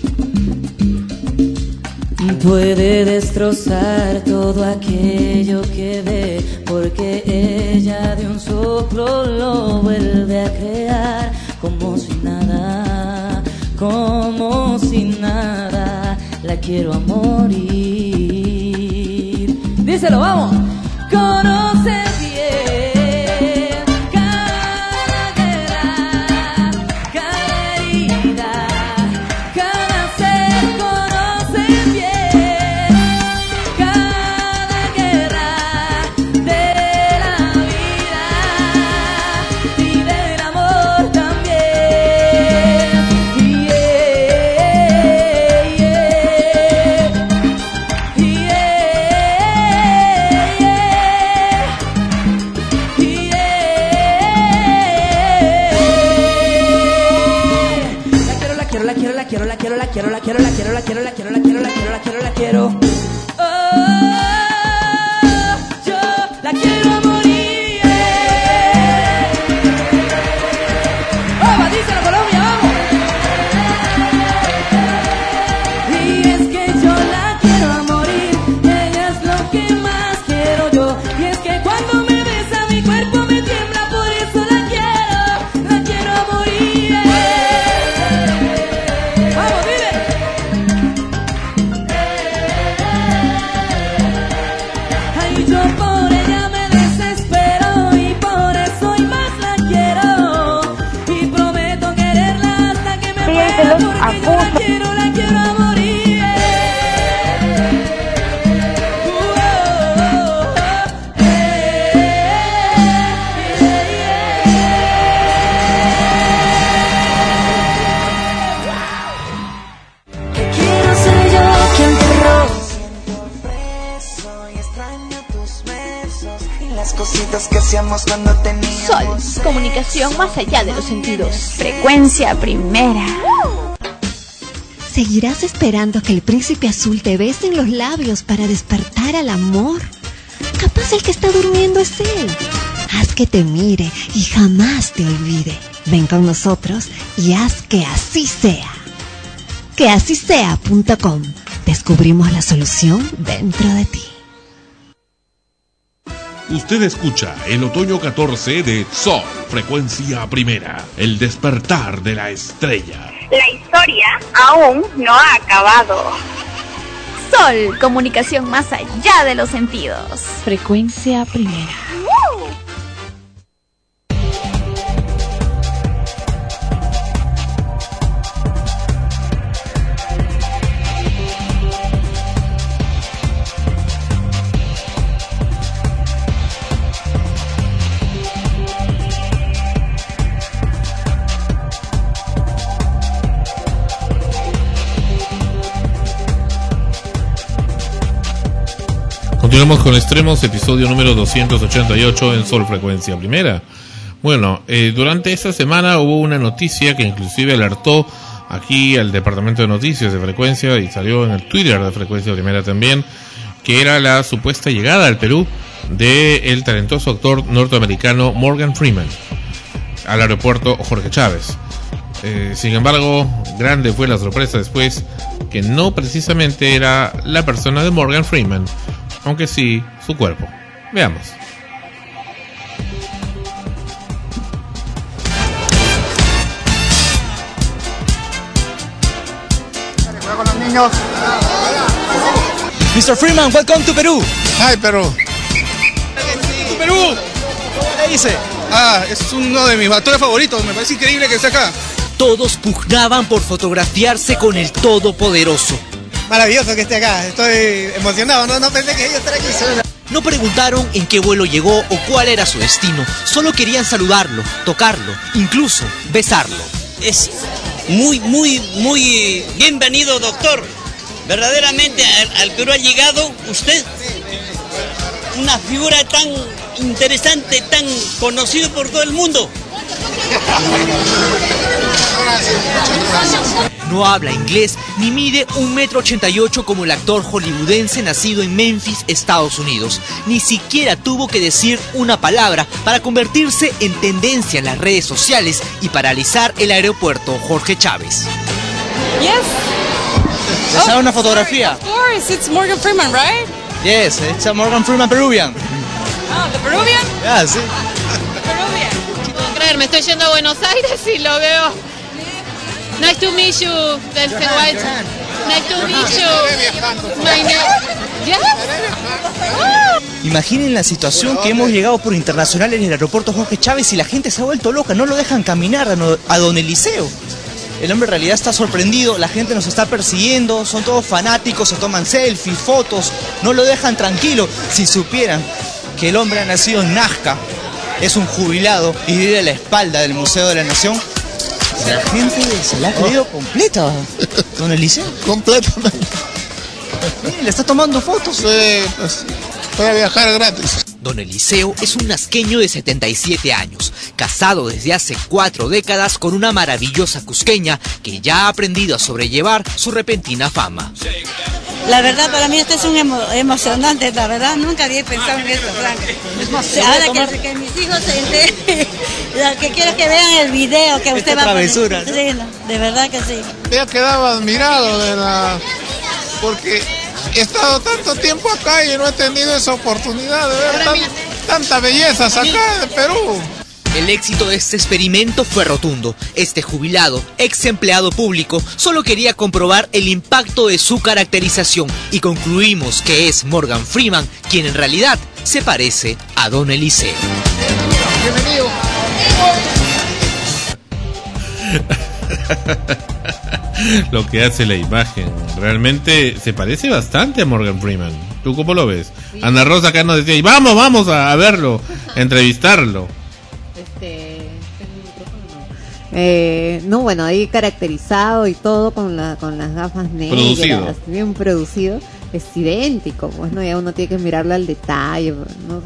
L: Puede destrozar todo aquello que ve, porque ella de un soplo lo vuelve a crear, como si nada, como si nada. La quiero a morir. Díselo, vamos. Conoce bien cada guerra, cada herida, cada ser. Conoce bien cada guerra de la vida y del amor también. La quiero. Yo la quiero a morir. ¡Vamos, díselo, Colombia, vamos! Y es que yo la quiero a morir, ella es lo que más quiero yo. Y es que cuando me besa mi cuerpo me tiembla, por eso la quiero a morir. ¡Vamos, dile! Yo por ella me desespero y por eso y más la quiero. Y prometo quererla hasta que me muera, porque yo la quiero a morir. Que quiero ser yo quien te roce.
M: Las cositas que hacíamos cuando teníamos
B: Sol, comunicación más allá de los sentidos. Frecuencia primera.
A: ¿Seguirás esperando que el príncipe azul te bese en los labios para despertar al amor? Capaz el que está durmiendo es él. Haz que te mire y jamás te olvide. Ven con nosotros y haz que así sea. Queasisea.com. Descubrimos la solución dentro de ti.
C: Usted escucha el otoño 14 de Sol, frecuencia primera, el despertar de la estrella.
D: La historia aún no ha acabado.
B: Sol, comunicación más allá de los sentidos.
A: Frecuencia primera.
C: Continuamos con Extremos, episodio número 288 en Sol Frecuencia Primera. Bueno, durante esta semana hubo una noticia que inclusive alertó aquí al departamento de noticias de Frecuencia y salió en el Twitter de Frecuencia Primera también, que era la supuesta llegada al Perú del talentoso actor norteamericano Morgan Freeman al aeropuerto Jorge Chávez. Sin embargo, grande fue la sorpresa después que no precisamente era la persona de Morgan Freeman, aunque sí su cuerpo. Veamos.
I: Cuidado con los niños.
N: Mr. Freeman, welcome to Perú.
I: Ay, Perú.
N: ¡Tu Perú! ¿Qué dice?
I: Es uno de mis actores favoritos. Me parece increíble que esté acá.
N: Todos pugnaban por fotografiarse con el Todopoderoso.
I: Maravilloso que esté acá. Estoy emocionado. No pensé que ellos estarían aquí.
N: No preguntaron en qué vuelo llegó o cuál era su destino. Solo querían saludarlo, tocarlo, incluso besarlo.
O: Es muy bienvenido, doctor. Verdaderamente al Perú ha llegado usted. Una figura tan interesante, tan conocido por todo el mundo.
N: No habla inglés ni mide 1,88 m como el actor hollywoodense nacido en Memphis, Estados Unidos. Ni siquiera tuvo que decir una palabra para convertirse en tendencia en las redes sociales y paralizar el aeropuerto Jorge Chávez.
P: Yes.
Q: ¿Se sabe una fotografía?
P: Of course, it's Morgan Freeman, right?
Q: Yes, it's a Morgan Freeman Peruvian.
P: Oh, the Peruvian?
Q: Yeah, sí.
P: Peruvian.
R: No puedo creer, me estoy yendo a Buenos Aires y lo veo. Nice to meet you, Mr. White. Nice to meet you. My name. Yes.
Q: Imaginen la situación que hemos llegado por internacional en el aeropuerto Jorge Chávez y la gente se ha vuelto loca, no lo dejan caminar a don Eliseo. El hombre en realidad está sorprendido, la gente nos está persiguiendo, son todos fanáticos, se toman selfies, fotos, no lo dejan tranquilo. Si supieran que el hombre ha nacido en Nazca, es un jubilado y vive a la espalda del Museo de la Nación, la gente se la ha creído completa, don Eliseo.
S: Completamente.
Q: Miren, le está tomando fotos.
S: Sí, pues, puede viajar gratis.
N: Don Eliseo es un nazqueño de 77 años, casado desde hace 4 décadas con una maravillosa cusqueña que ya ha aprendido a sobrellevar su repentina fama.
T: La verdad, para mí esto es un emocionante, la verdad, nunca había pensado en eso, Frank. Ahora que mis hijos se enteren, lo que quiero que vean el video que usted va a poner.
Q: Travesura, ¿no?
T: Sí, de verdad que sí.
S: Yo quedaba admirado porque he estado tanto tiempo acá y no he tenido esa oportunidad de ver tantas bellezas acá de Perú.
N: El éxito de este experimento fue rotundo. Este jubilado, ex empleado público, solo quería comprobar el impacto de su caracterización y concluimos que es Morgan Freeman quien en realidad se parece a don Eliseo.
S: Bienvenido.
C: Lo que hace la imagen realmente se parece bastante a Morgan Freeman. ¿Tú cómo lo ves? Ana Rosa acá nos decía, y vamos a verlo, a entrevistarlo.
F: No, bueno, ahí caracterizado y todo con las gafas negras,
C: producido.
F: Bien producido, es idéntico, pues no, ya uno tiene que mirarlo al detalle, ¿no?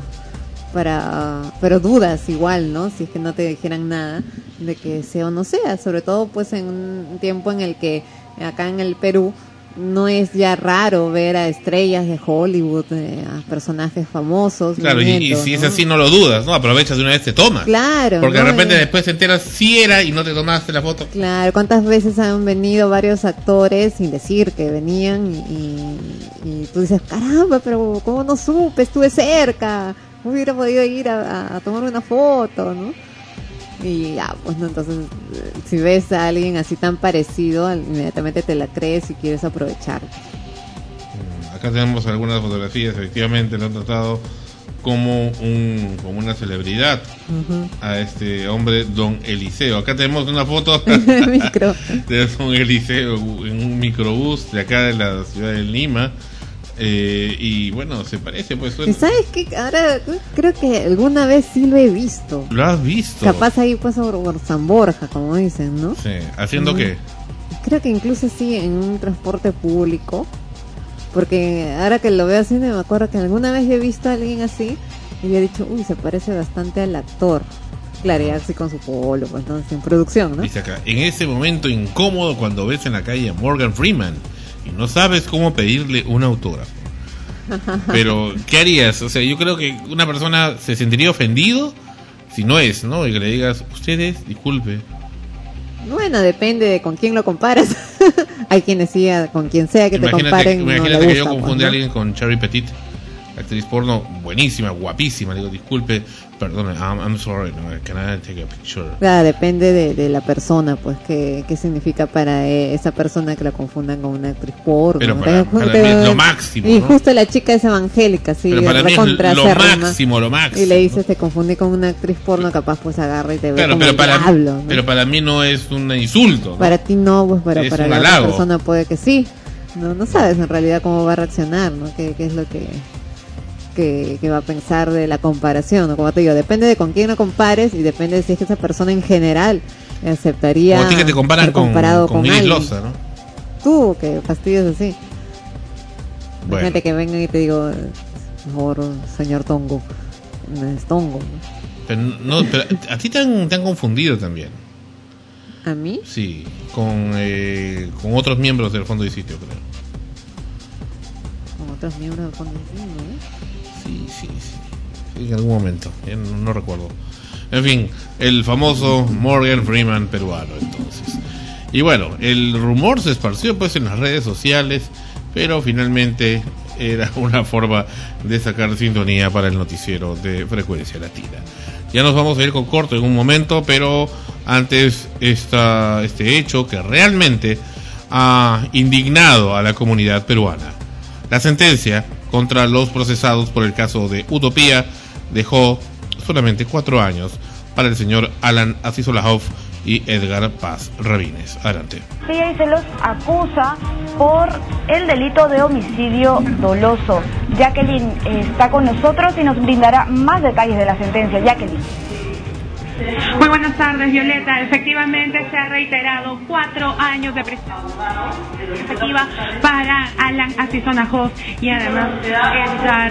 F: Pero dudas igual, ¿no? Si es que no te dijeran nada de que sea o no sea, sobre todo pues en un tiempo en el que acá en el Perú no es ya raro ver a estrellas de Hollywood, a personajes famosos.
C: Claro, y si es así no lo dudas, ¿no? Aprovechas de una vez, te tomas.
F: Claro.
C: Porque
F: ¿no?
C: de repente después te enteras si era y no te tomaste la foto.
F: Claro, ¿cuántas veces han venido varios actores sin decir que venían y tú dices, caramba, pero ¿cómo no supe? Estuve cerca, hubiera podido ir a tomar una foto, ¿no? Y ya, pues no, entonces si ves a alguien así tan parecido, inmediatamente te la crees y quieres aprovechar.
C: Acá tenemos algunas fotografías, efectivamente lo han tratado como una celebridad a este hombre, don Eliseo. Acá tenemos una foto de don Eliseo en un microbús de acá de la ciudad de Lima. Y bueno, se parece pues.
F: ¿Y sabes qué? Ahora creo que alguna vez sí lo he visto.
C: ¿Lo has visto?
F: Capaz ahí pues por San Borja, como dicen, ¿no?
C: Sí, ¿haciendo qué?
F: Creo que incluso sí en un transporte público. Porque ahora que lo veo así me acuerdo que alguna vez he visto a alguien así y yo he dicho, uy, se parece bastante al actor. Claro, ya así con su polo, pues entonces en producción, ¿no?
C: Dice acá, en ese momento incómodo cuando ves en la calle a Morgan Freeman y no sabes cómo pedirle un autógrafo. Pero, ¿qué harías? O sea, yo creo que una persona se sentiría ofendido si no es, ¿no? Y que le digas, ustedes, disculpe.
F: Bueno, depende de con quién lo comparas. Hay quienes sí, con quien sea que te comparen.
C: Imagínate
F: no
C: que
F: gusta,
C: yo confunde
F: pues,
C: a alguien con Cherry Petit, actriz porno buenísima, guapísima. Le digo, disculpe, perdone, I'm sorry, no, can I take a picture?
F: Claro, depende de la persona, pues, qué significa para esa persona que la confundan con una actriz porno.
C: Pero para mí es lo máximo,
F: y
C: ¿no?
F: justo la chica es evangélica, sí,
C: pero para mí es lo máximo.
F: Y le dices, te confundí con una actriz porno, capaz pues agarra y te ve
C: claro,
F: como ¿no?
C: Pero para mí no es un insulto, ¿no?
F: Para ti no, pues, pero para la otra persona puede que sí. No sabes en realidad cómo va a reaccionar, ¿no? ¿Qué es lo que va a pensar de la comparación, ¿no? Como te digo, depende de con quién lo compares y depende de si es que esa persona en general aceptaría.
C: O a ti que te comparan con Iris Loza, ¿no?
F: Tú, que fastidias así.
C: Bueno.
F: Hay gente que venga y te digo, mejor señor Tongo, no es Tongo, ¿no?
C: Pero a ti te han confundido también.
F: ¿A mí?
C: Sí, con otros miembros del fondo de sitio, creo.
F: ¿Con otros miembros del fondo de sitio?
C: Sí, en algún momento, no recuerdo. En fin, el famoso Morgan Freeman peruano, entonces. Y bueno, el rumor se esparció pues en las redes sociales, pero finalmente era una forma de sacar sintonía para el noticiero de Frecuencia Latina. Ya nos vamos a ir con corto en un momento, pero antes está este hecho que realmente ha indignado a la comunidad peruana. La sentencia contra los procesados por el caso de Utopía dejó solamente 4 años para el señor Alan Asisolahov y Edgar Paz Rabines. Adelante.
U: Y se los acusa por el delito de homicidio doloso. Jacqueline está con nosotros y nos brindará más detalles de la sentencia. Jacqueline.
V: Muy buenas tardes, Violeta. Efectivamente se ha reiterado 4 años de prisión efectiva para Alan Asisolahov y además Edgar,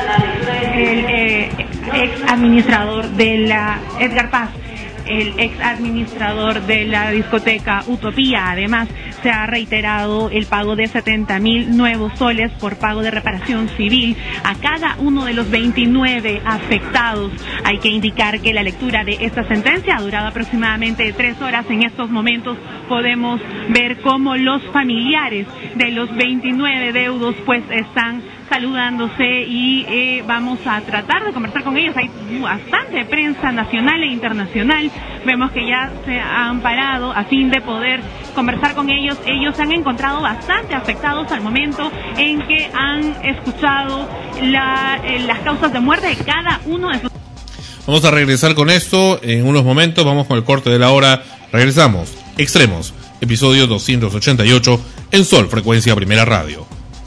V: el ex administrador de la Edgar Paz, el ex administrador de la discoteca Utopía. Además, se ha reiterado el pago de 70.000 nuevos soles por pago de reparación civil a cada uno de los 29 afectados. Hay que indicar que la lectura de esta sentencia ha durado aproximadamente 3 horas. En estos momentos podemos ver cómo los familiares de los 29 deudos pues están saludándose y vamos a tratar de conversar con ellos. Hay bastante prensa nacional e internacional. Vemos que ya se han parado a fin de poder conversar con ellos. Ellos se han encontrado bastante afectados al momento en que han escuchado las causas de muerte de cada uno de sus...
C: Vamos a regresar con esto en unos momentos. Vamos con el corte de la hora. Regresamos. Extremos, episodio 288 en Sol, Frecuencia Primera Radio.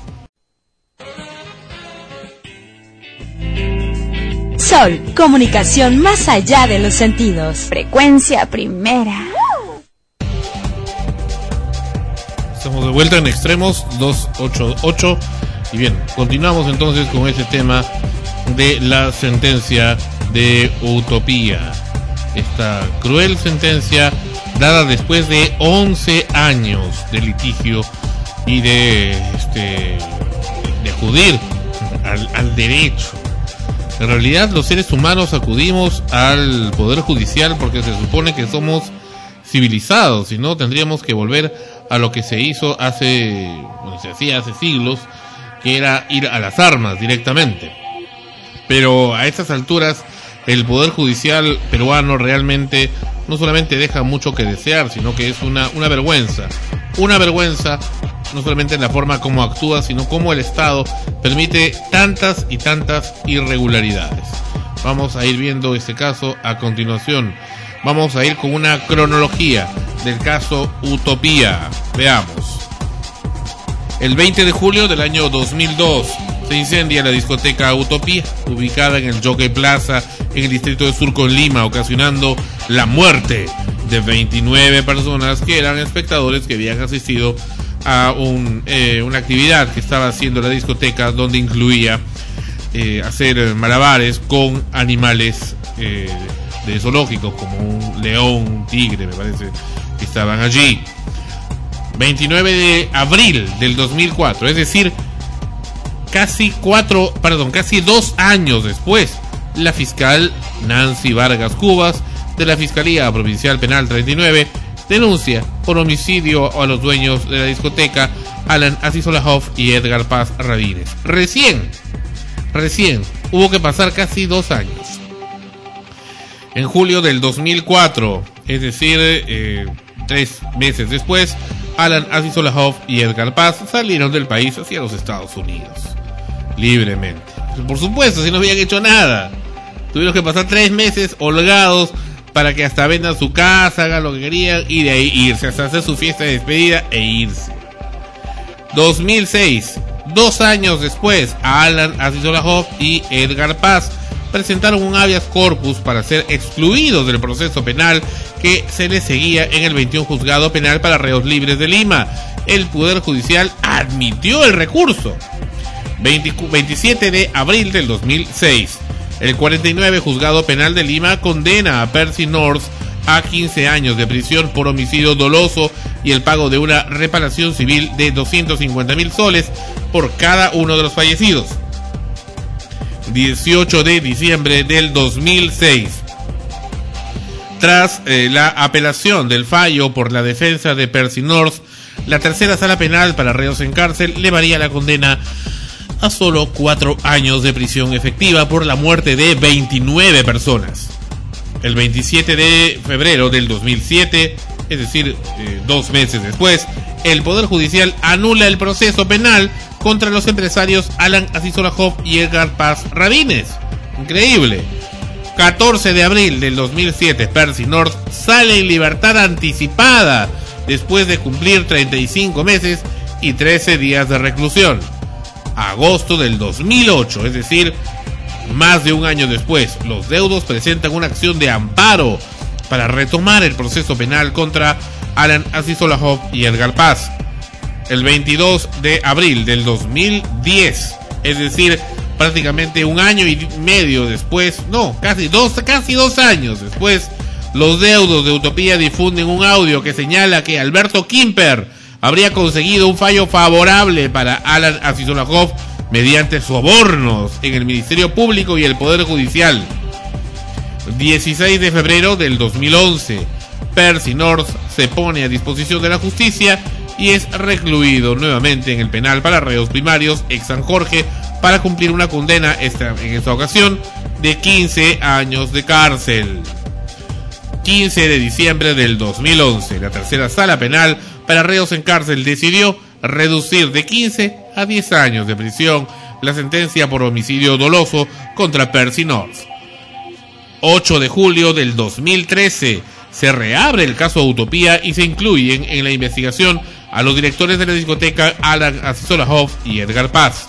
A: Sol, comunicación más allá de los sentidos.
B: Frecuencia Primera.
C: Estamos de vuelta en Extremos 288. Y bien, continuamos entonces con este tema de la sentencia de Utopía. Esta cruel sentencia dada después de 11 años de litigio y de acudir al derecho. En realidad los seres humanos acudimos al Poder Judicial porque se supone que somos civilizados y no tendríamos que volver a lo que se hizo se hacía hace siglos, que era ir a las armas directamente. Pero a estas alturas el Poder Judicial peruano realmente no solamente deja mucho que desear, sino que es una vergüenza. Una vergüenza, no solamente en la forma como actúa, sino como el Estado permite tantas y tantas irregularidades. Vamos a ir viendo este caso a continuación. Vamos a ir con una cronología del caso Utopía. Veamos. El 20 de julio del año 2002 se incendia la discoteca Utopía, ubicada en el Jockey Plaza, en el distrito de Surco, en Lima, ocasionando la muerte de 29 personas que eran espectadores que habían asistido a una actividad que estaba haciendo la discoteca, donde incluía hacer malabares con animales de zoológicos, como un león, un tigre, me parece, que estaban allí. 29 de abril del 2004, es decir, casi 2 años después, la fiscal Nancy Vargas Cubas, de la Fiscalía Provincial Penal 39, denuncia por homicidio a los dueños de la discoteca, Alan Asisolahov y Edgar Paz Rabines. Recién hubo que pasar casi 2 años. En julio del 2004, es decir, 3 meses después, Alan Asisolahov y Edgar Paz salieron del país hacia los Estados Unidos libremente. Por supuesto, si no habían hecho nada, tuvieron que pasar 3 meses holgados para que hasta vendan su casa, hagan lo que querían y de ahí irse, hasta hacer su fiesta de despedida e irse. 2006, 2 años después, Alan Asisolahov y Edgar Paz presentaron un habeas corpus para ser excluidos del proceso penal que se les seguía en el 21 Juzgado Penal para Reos Libres de Lima. El Poder Judicial admitió el recurso. 27 de abril del 2006, el 49 Juzgado Penal de Lima condena a Percy North a 15 años de prisión por homicidio doloso y el pago de una reparación civil de 250.000 soles por cada uno de los fallecidos. 18 de diciembre del 2006. Tras la apelación del fallo por la defensa de Percy North, la tercera sala penal para reos en cárcel le varía la condena a solo 4 años de prisión efectiva por la muerte de 29 personas. El 27 de febrero del 2007, es decir, 2 meses después, el Poder Judicial anula el proceso penal contra los empresarios Alan Asisolahov y Edgar Paz Rabines. Increíble. 14 de abril del 2007, Percy North sale en libertad anticipada después de cumplir 35 meses y 13 días de reclusión. Agosto del 2008, es decir, más de un año después, los deudos presentan una acción de amparo para retomar el proceso penal contra Alan Asisolahov y Edgar Paz. El 22 de abril del 2010, es decir, prácticamente un año y medio después, no, casi dos años después, los deudos de Utopía difunden un audio que señala que Alberto Kimper habría conseguido un fallo favorable para Alan Asisolahov mediante sobornos en el Ministerio Público y el Poder Judicial. 16 de febrero del 2011, Percy North se pone a disposición de la justicia y es recluido nuevamente en el penal para reos primarios ex San Jorge para cumplir una condena en esta ocasión de 15 años de cárcel. 15 de diciembre del 2011, la tercera sala penal para reos en cárcel decidió reducir de 15 a 10 años de prisión la sentencia por homicidio doloso contra Percy North. 8 de julio del 2013, se reabre el caso Utopía y se incluyen en la investigación a los directores de la discoteca Alan Asisolahov y Edgar Paz.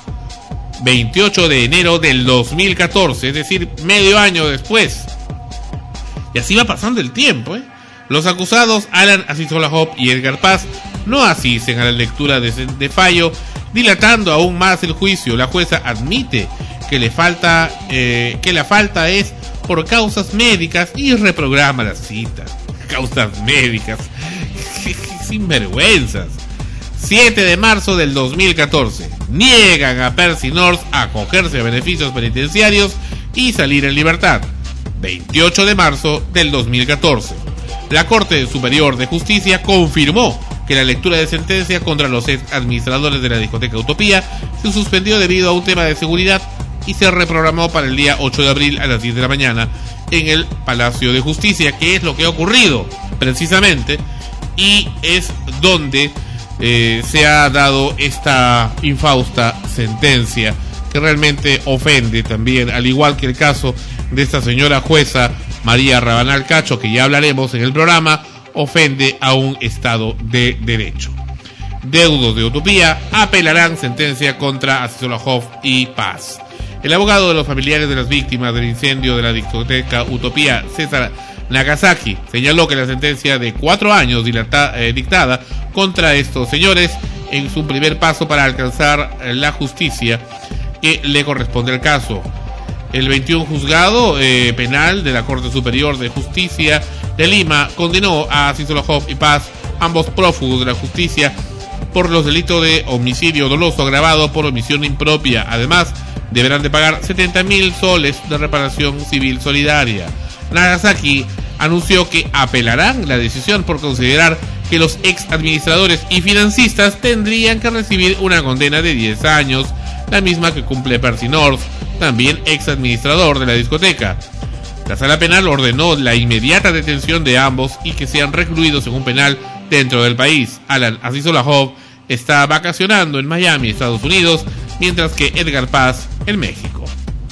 C: 28 de enero del 2014, es decir, medio año después. Y así va pasando el tiempo, Los acusados Alan Asisolahov y Edgar Paz no asisten a la lectura de fallo, dilatando aún más el juicio. La jueza admite que la falta es por causas médicas y reprograma la cita. Causas médicas. Sinvergüenzas. 7 de marzo del 2014. Niegan a Percy North acogerse a beneficios penitenciarios y salir en libertad. 28 de marzo del 2014. La Corte Superior de Justicia confirmó que la lectura de sentencia contra los ex administradores de la discoteca Utopía se suspendió debido a un tema de seguridad y se reprogramó para el día 8 de abril a las 10 de la mañana en el Palacio de Justicia, que es lo que ha ocurrido precisamente, y es donde se ha dado esta infausta sentencia que realmente ofende también, al igual que el caso de esta señora jueza María Rabanal Cacho, que ya hablaremos en el programa, ofende a un Estado de Derecho. Deudos de Utopía apelarán sentencia contra Asisolahov y Paz. El abogado de los familiares de las víctimas del incendio de la discoteca Utopía, César Nagasaki, señaló que la sentencia de 4 años dictada contra estos señores es un primer paso para alcanzar la justicia que le corresponde al caso. El 21 juzgado penal de la Corte Superior de Justicia de Lima condenó a Asisolahov y Paz, ambos prófugos de la justicia, por los delitos de homicidio doloso agravado por omisión impropia. Además, deberán de pagar 70.000 soles de reparación civil solidaria. Nagasaki anunció que apelarán la decisión por considerar que los ex administradores y financistas tendrían que recibir una condena de 10 años, la misma que cumple Percy North, también ex administrador de la discoteca. La sala penal ordenó la inmediata detención de ambos y que sean recluidos en un penal dentro del país. Alan Asisolahov está vacacionando en Miami, Estados Unidos, mientras que Edgar Paz en México.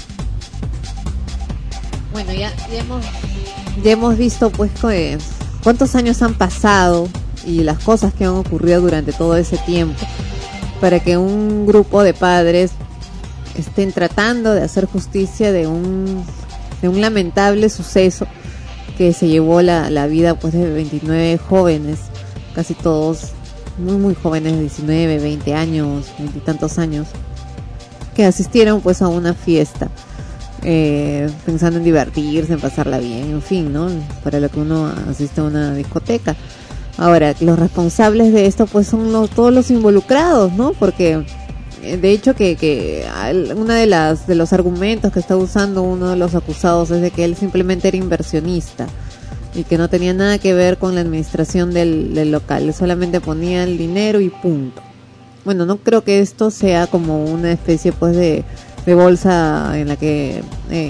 F: Bueno, ya hemos visto pues cuántos años han pasado y las cosas que han ocurrido durante todo ese tiempo para que un grupo de padres estén tratando de hacer justicia de un lamentable suceso que se llevó la vida pues de 29 jóvenes, casi todos muy jóvenes, de 19, 20 años, 20 y tantos años, que asistieron pues a una fiesta. pensando en divertirse, en pasarla bien, en fin, ¿no? Para lo que uno asiste a una discoteca. Ahora, los responsables de esto pues son todos los involucrados, ¿no? Porque de hecho que una de los argumentos que está usando uno de los acusados es de que él simplemente era inversionista y que no tenía nada que ver con la administración del local, él solamente ponía el dinero y punto. Bueno, no creo que esto sea como una especie pues de bolsa en la que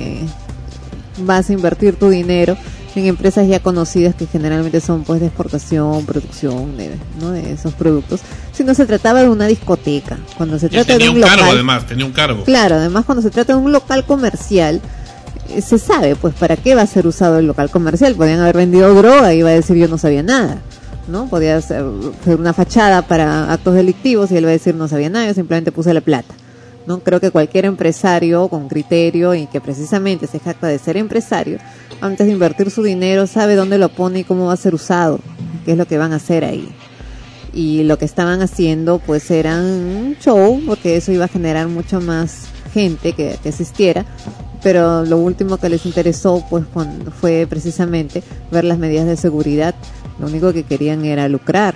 F: vas a invertir tu dinero en empresas ya conocidas que generalmente son pues de exportación, producción de esos productos, sino se trataba de una discoteca. Cuando se trata de un local,
C: tenía un cargo.
F: Claro, además cuando se trata de un local comercial, se sabe pues para qué va a ser usado el local comercial. Podían haber vendido droga y iba a decir yo no sabía nada, ¿no? Podía ser una fachada para actos delictivos y él va a decir no sabía nada, yo simplemente puse la plata. No creo que cualquier empresario con criterio y que precisamente se jacta de ser empresario, antes de invertir su dinero sabe dónde lo pone y cómo va a ser usado, qué es lo que van a hacer ahí. Y lo que estaban haciendo pues era un show, porque eso iba a generar mucho más gente que asistiera, pero lo último que les interesó pues fue precisamente ver las medidas de seguridad. Lo único que querían era lucrar,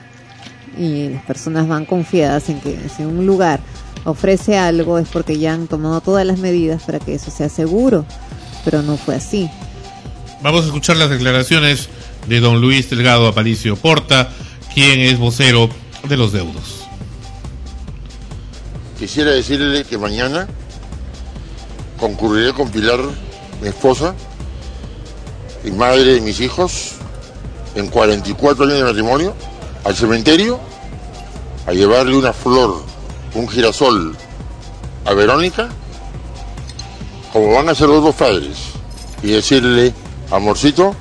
F: y las personas van confiadas en que si un lugar ofrece algo es porque ya han tomado todas las medidas para que eso sea seguro, pero no fue así.
C: Vamos a escuchar las declaraciones de don Luis Delgado Aparicio Porta, quien es vocero de los deudos.
E: Quisiera decirle que mañana concurriré con Pilar, mi esposa y madre de mis hijos, en 44 años de matrimonio, al cementerio a llevarle una flor, un girasol a Verónica, como van a ser los dos padres, y decirle: amorcito,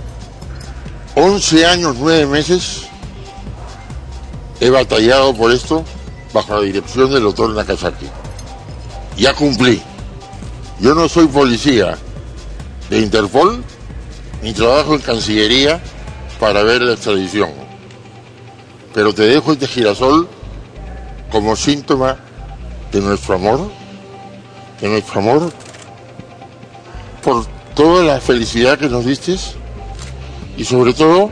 E: 11 años, 9 meses he batallado por esto bajo la dirección del doctor Nakazaki. Ya cumplí. Yo no soy policía de Interpol, ni trabajo en Cancillería para ver la extradición, pero te dejo este girasol como síntoma de nuestro amor por toda la felicidad que nos diste, y sobre todo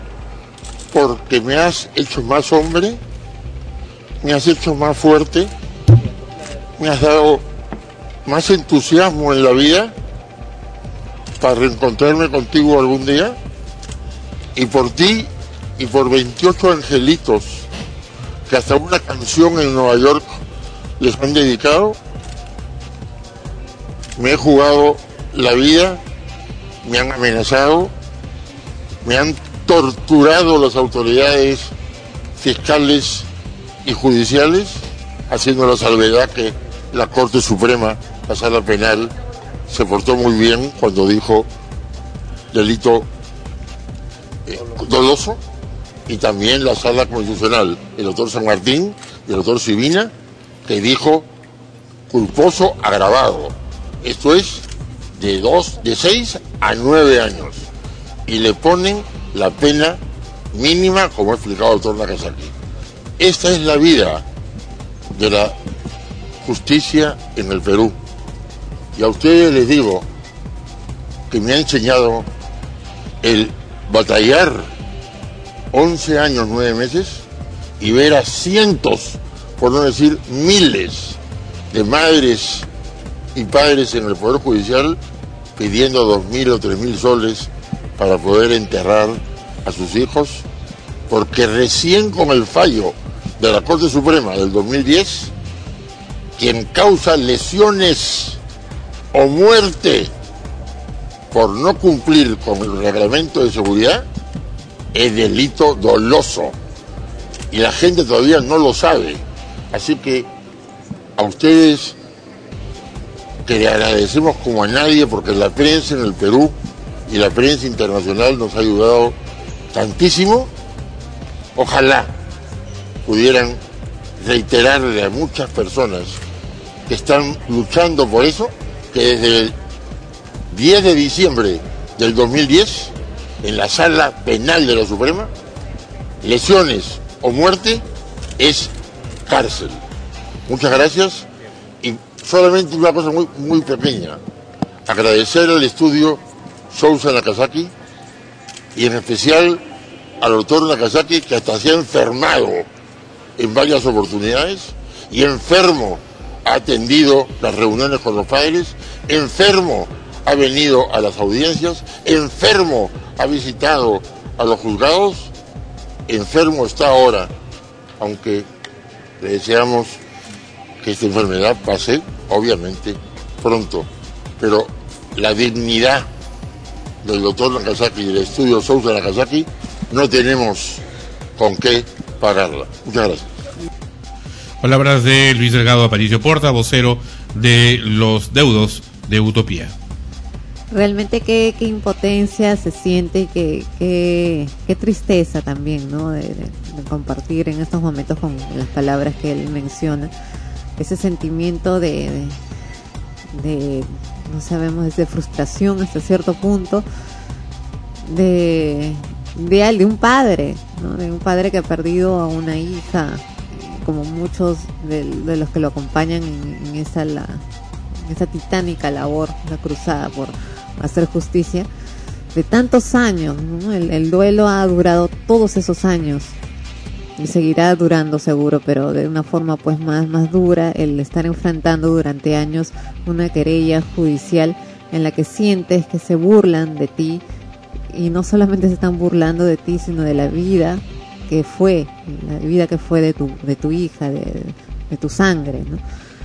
E: porque me has hecho más hombre, me has hecho más fuerte, me has dado más entusiasmo en la vida para reencontrarme contigo algún día, y por ti y por 28 angelitos que hasta una canción en Nueva York les han dedicado, me he jugado la vida, me han amenazado, me han torturado las autoridades fiscales y judiciales, haciendo la salvedad que la Corte Suprema, la Sala Penal, se portó muy bien cuando dijo delito doloso, y también la Sala Constitucional, el doctor San Martín y el doctor Sivina, que dijo culposo agravado. Esto es de 6 a 9 años, y le ponen la pena mínima, como ha explicado el doctor Nakazaki. Esta es la vida de la justicia en el Perú, y a ustedes les digo que me ha enseñado el batallar 11 años, 9 meses, y ver a cientos, por no decir miles, de madres y padres en el Poder Judicial pidiendo 2.000 o 3.000 soles para poder enterrar a sus hijos, porque recién con el fallo de la Corte Suprema del 2010, quien causa lesiones o muerte por no cumplir con el reglamento de seguridad es delito doloso, y la gente todavía no lo sabe. Así que a ustedes, que le agradecemos como a nadie, porque la prensa en el Perú y la prensa internacional nos ha ayudado tantísimo, ojalá pudieran reiterarle a muchas personas que están luchando por eso, que desde el 10 de diciembre del 2010, en la Sala Penal de la Suprema, lesiones o muerte es cárcel. Muchas gracias, y solamente una cosa muy pequeña. agradecer al estudio Sousa Nakazaki y en especial al doctor Nakazaki, que hasta se ha enfermado en varias oportunidades, y enfermo ha atendido las reuniones con los padres, enfermo ha venido a las audiencias, enfermo ha visitado a los juzgados, enfermo está ahora, aunque le deseamos que esta enfermedad pase, obviamente, pronto, pero la dignidad del doctor Nakazaki y del estudio Sousa Nakazaki no tenemos con qué pagarla. Muchas gracias.
C: Palabras de Luis Delgado Aparicio Porta, vocero de los deudos de Utopía.
F: Realmente qué impotencia se siente y qué tristeza también, ¿no? De compartir en estos momentos con las palabras que él menciona, ese sentimiento de no sabemos, de frustración hasta cierto punto, de un padre, ¿no? De un padre que ha perdido a una hija, como muchos de los que lo acompañan en esa titánica labor, la cruzada por hacer justicia, de tantos años, ¿no? El duelo ha durado todos esos años y seguirá durando seguro, pero de una forma pues más dura, el estar enfrentando durante años una querella judicial en la que sientes que se burlan de ti, y no solamente se están burlando de ti, sino de la vida que fue de tu hija, de tu sangre, ¿no?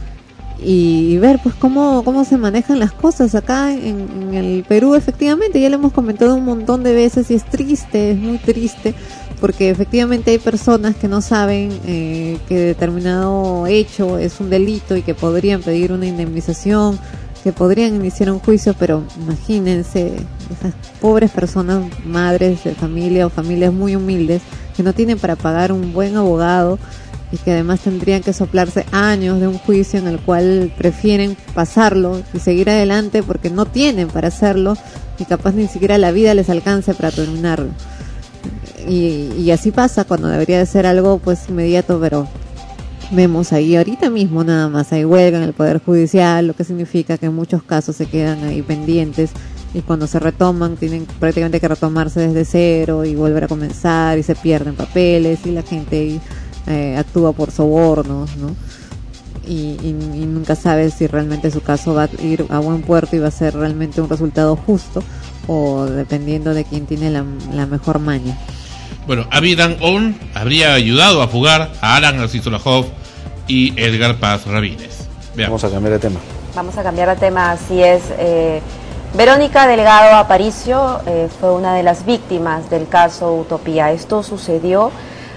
F: Y ver pues cómo se manejan las cosas acá en el Perú. Efectivamente, ya lo hemos comentado un montón de veces y es triste, es muy triste, porque efectivamente hay personas que no saben que determinado hecho es un delito y que podrían pedir una indemnización, que podrían iniciar un juicio, pero imagínense esas pobres personas, madres de familia o familias muy humildes, que no tienen para pagar un buen abogado y que además tendrían que soplarse años de un juicio en el cual prefieren pasarlo y seguir adelante porque no tienen para hacerlo y capaz ni siquiera la vida les alcance para terminarlo. Y así pasa cuando debería de ser algo pues inmediato, pero vemos ahí ahorita mismo nada más, hay huelga en el Poder Judicial, lo que significa que en muchos casos se quedan ahí pendientes y cuando se retoman tienen prácticamente que retomarse desde cero y volver a comenzar y se pierden papeles y la gente actúa por sobornos, ¿no? Y nunca sabe si realmente su caso va a ir a buen puerto y va a ser realmente un resultado justo o dependiendo de quién tiene la mejor maña.
C: Bueno, Abidan On habría ayudado a fugar a Alan Arcisolajov y Edgar Paz Rabines.
G: Vamos a cambiar de tema.
H: Vamos a cambiar de tema, así es. Verónica Delgado Aparicio fue una de las víctimas del caso Utopía. Esto sucedió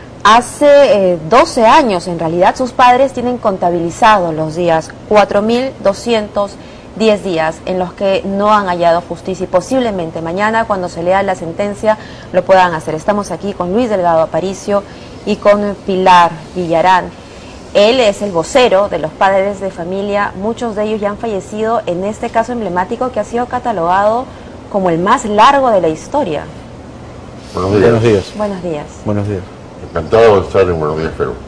H: hace 12 años. En realidad sus padres tienen contabilizados los días, 4.210 días en los que no han hallado justicia y posiblemente mañana cuando se lea la sentencia lo puedan hacer. Estamos aquí con Luis Delgado Aparicio y con Pilar Villarán. Él es el vocero de los padres de familia, muchos de ellos ya han fallecido en este caso emblemático que ha sido catalogado como el más largo de la historia.
E: Buenos días.
H: Buenos días.
G: Buenos días.
E: Encantado de estar en Buenos Días, Perú.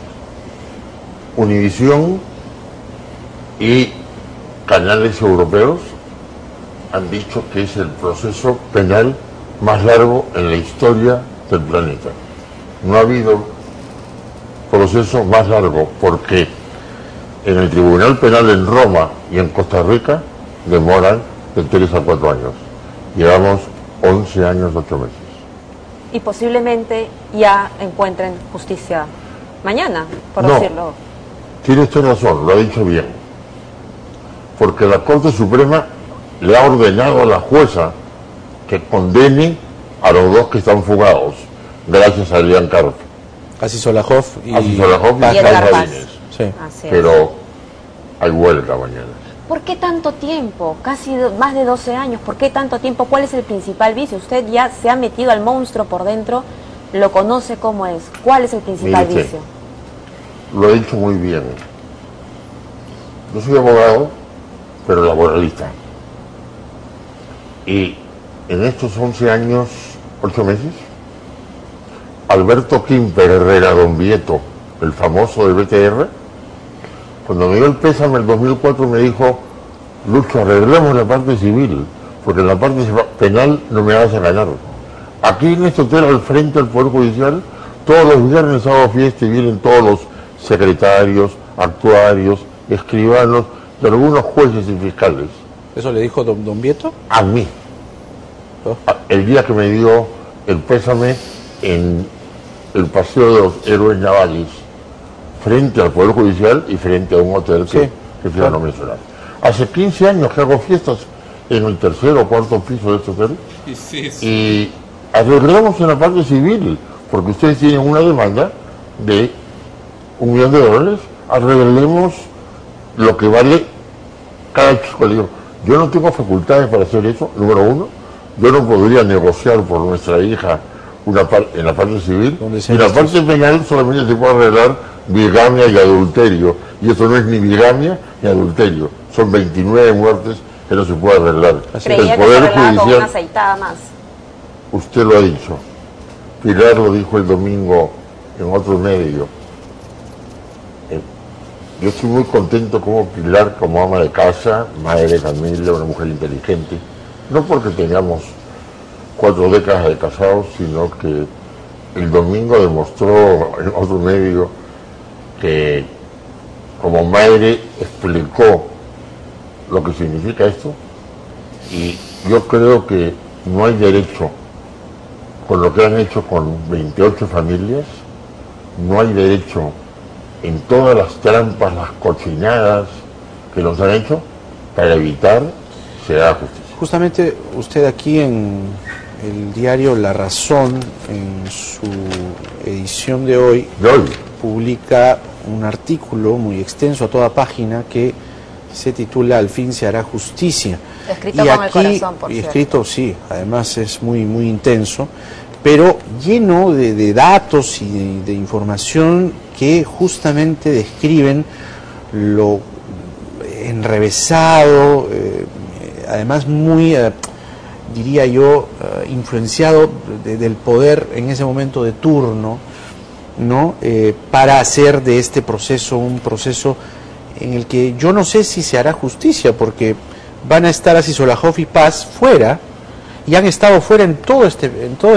E: Univisión y canales europeos han dicho que es el proceso penal más largo en la historia del planeta. No ha habido proceso más largo porque en el Tribunal Penal en Roma y en Costa Rica demoran de 3 a 4 años. Llevamos 11 años, 8 meses.
H: Y posiblemente ya encuentren justicia mañana, por decirlo.
E: Tiene usted razón, lo ha dicho bien. Porque la Corte Suprema le ha ordenado a la jueza que condene a los dos que están fugados, gracias a Elian Karp.
G: Arcisolajov y
E: Edgar Paz.
G: Sí.
E: Pero hay huelga mañana.
H: ¿Por qué tanto tiempo? Casi más de 12 años. ¿Por qué tanto tiempo? ¿Cuál es el principal vicio? Usted ya se ha metido al monstruo por dentro, lo conoce cómo es. ¿Cuál es el principal vicio?
E: Lo he dicho muy bien. Yo soy abogado, pero laboralista. Y en estos 11 años, 8 meses, Alberto Quimper Herrera Don Vieto, el famoso de BTR, cuando me dio el pésame en el 2004 me dijo, Lucho, arreglemos la parte civil, porque en la parte penal no me vas a ganar. Aquí en este hotel, al frente del Poder Judicial, todos los viernes hago fiesta y vienen todos los secretarios, actuarios, escribanos y algunos jueces y fiscales.
G: ¿Eso le dijo don Vieto?
E: A mí. El día que me dio el pésame en el Paseo de los Héroes Navales, frente al Poder Judicial y frente a un hotel que quiero no mencionar. Hace 15 años que hago fiestas en el tercer o cuarto piso de este hotel y arreglamos en la parte civil, porque ustedes tienen una demanda de $1 millón, arreglemos lo que vale cada chico. Yo no tengo facultades para hacer eso, número uno. Yo no podría negociar por nuestra hija en la parte civil, y en la parte penal solamente se puede arreglar bigamia y adulterio, y eso no es ni bigamia ni adulterio, son 29 muertes que no se puede arreglar.
H: Creía el Poder Judicial con una aceitada más.
E: Usted lo ha dicho, Pilar lo dijo el domingo en otro medio. Yo estoy muy contento como Pilar, como ama de casa, madre de familia, una mujer inteligente, no porque tengamos 4 décadas de casados, sino que el domingo demostró en otro medio que como madre explicó lo que significa esto, y yo creo que no hay derecho, con lo que han hecho con 28 familias, no hay derecho en todas las trampas, las cochinadas que nos han hecho, para evitar se haga justicia.
G: Justamente usted aquí en el diario La Razón, en su edición de hoy, publica un artículo muy extenso a toda página que se titula "Al fin se hará justicia".
H: Escrito con el corazón, por cierto.
G: Escrito, sí, además es muy intenso, pero lleno de datos y de información que justamente describen lo enrevesado, además muy, diría yo, influenciado del poder en ese momento de turno, ¿no? Para hacer de este proceso un proceso en el que yo no sé si se hará justicia, porque van a estar Asís Solajov y Paz fuera, y han estado fuera en todo este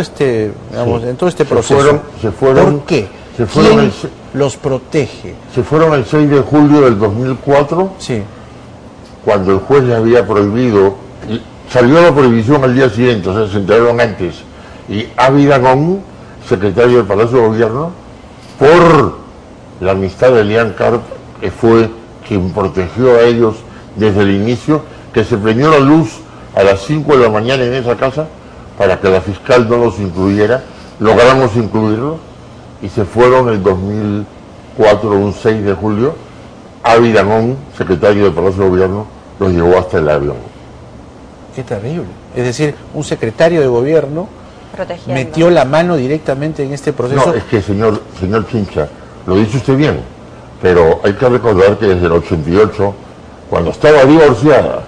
G: proceso.
E: Se fueron,
G: ¿por qué?
E: ¿Quién
G: los protege?
E: Se fueron el 6 de julio del 2004, cuando el juez les había prohibido, y salió la prohibición al día siguiente, o sea, se enteraron antes, y Avi Dagón, secretario del Palacio de Gobierno, por la amistad de Elian Karp, que fue quien protegió a ellos desde el inicio, que se prendió la luz a las 5 de la mañana en esa casa para que la fiscal no los incluyera, logramos incluirlos y se fueron el 2004, un 6 de julio, Avi Dagón, secretario del Palacio de Gobierno, los llevó hasta el avión.
G: Qué terrible. Es decir, un secretario de gobierno metió la mano directamente en este proceso.
E: No, es que señor Chincha, lo dice usted bien, pero hay que recordar que desde el 88, cuando estaba divorciada,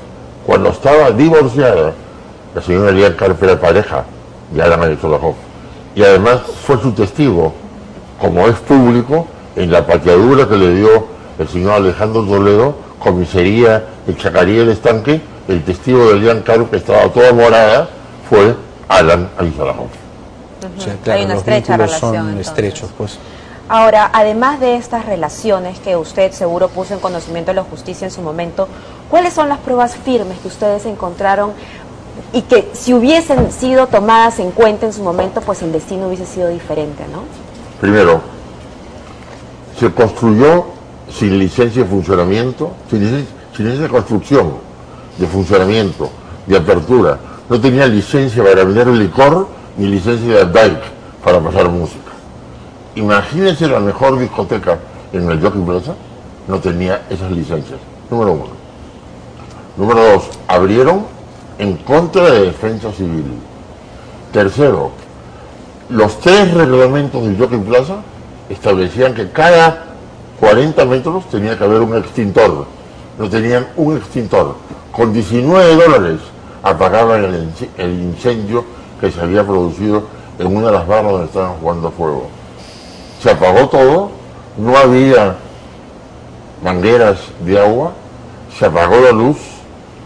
E: la señora Elian Karp era pareja de Alan Solajov, y además fue su testigo, como es público, en la pateadura que le dio el señor Alejandro Toledo, comisaría de Chacarí el Estanque. El testigo de Elian Karp, que estaba toda morada, fue Alan Solajov.
G: O sea, claro,
H: hay una
G: los
H: estrecha
G: vínculos
H: relación,
G: son
H: entonces
G: estrechos, pues.
H: Ahora, además de estas relaciones que usted seguro puso en conocimiento de la justicia en su momento, ¿cuáles son las pruebas firmes que ustedes encontraron y que si hubiesen sido tomadas en cuenta en su momento, pues el destino hubiese sido diferente, ¿no?
E: Primero, se construyó sin licencia de funcionamiento, sin licencia de construcción, de funcionamiento, de apertura. No tenía licencia para vender licor ni licencia de bike para pasar música. Imagínense la mejor discoteca en el Jockey Plaza, no tenía esas licencias, número uno. Número dos, abrieron en contra de defensa civil. Tercero, los 3 reglamentos del Jockey Plaza establecían que cada 40 metros tenía que haber un extintor. No tenían un extintor. Con $19 apagaban el incendio que se había producido en una de las barras donde estaban jugando a fuego. Se apagó todo, no había mangueras de agua, se apagó la luz,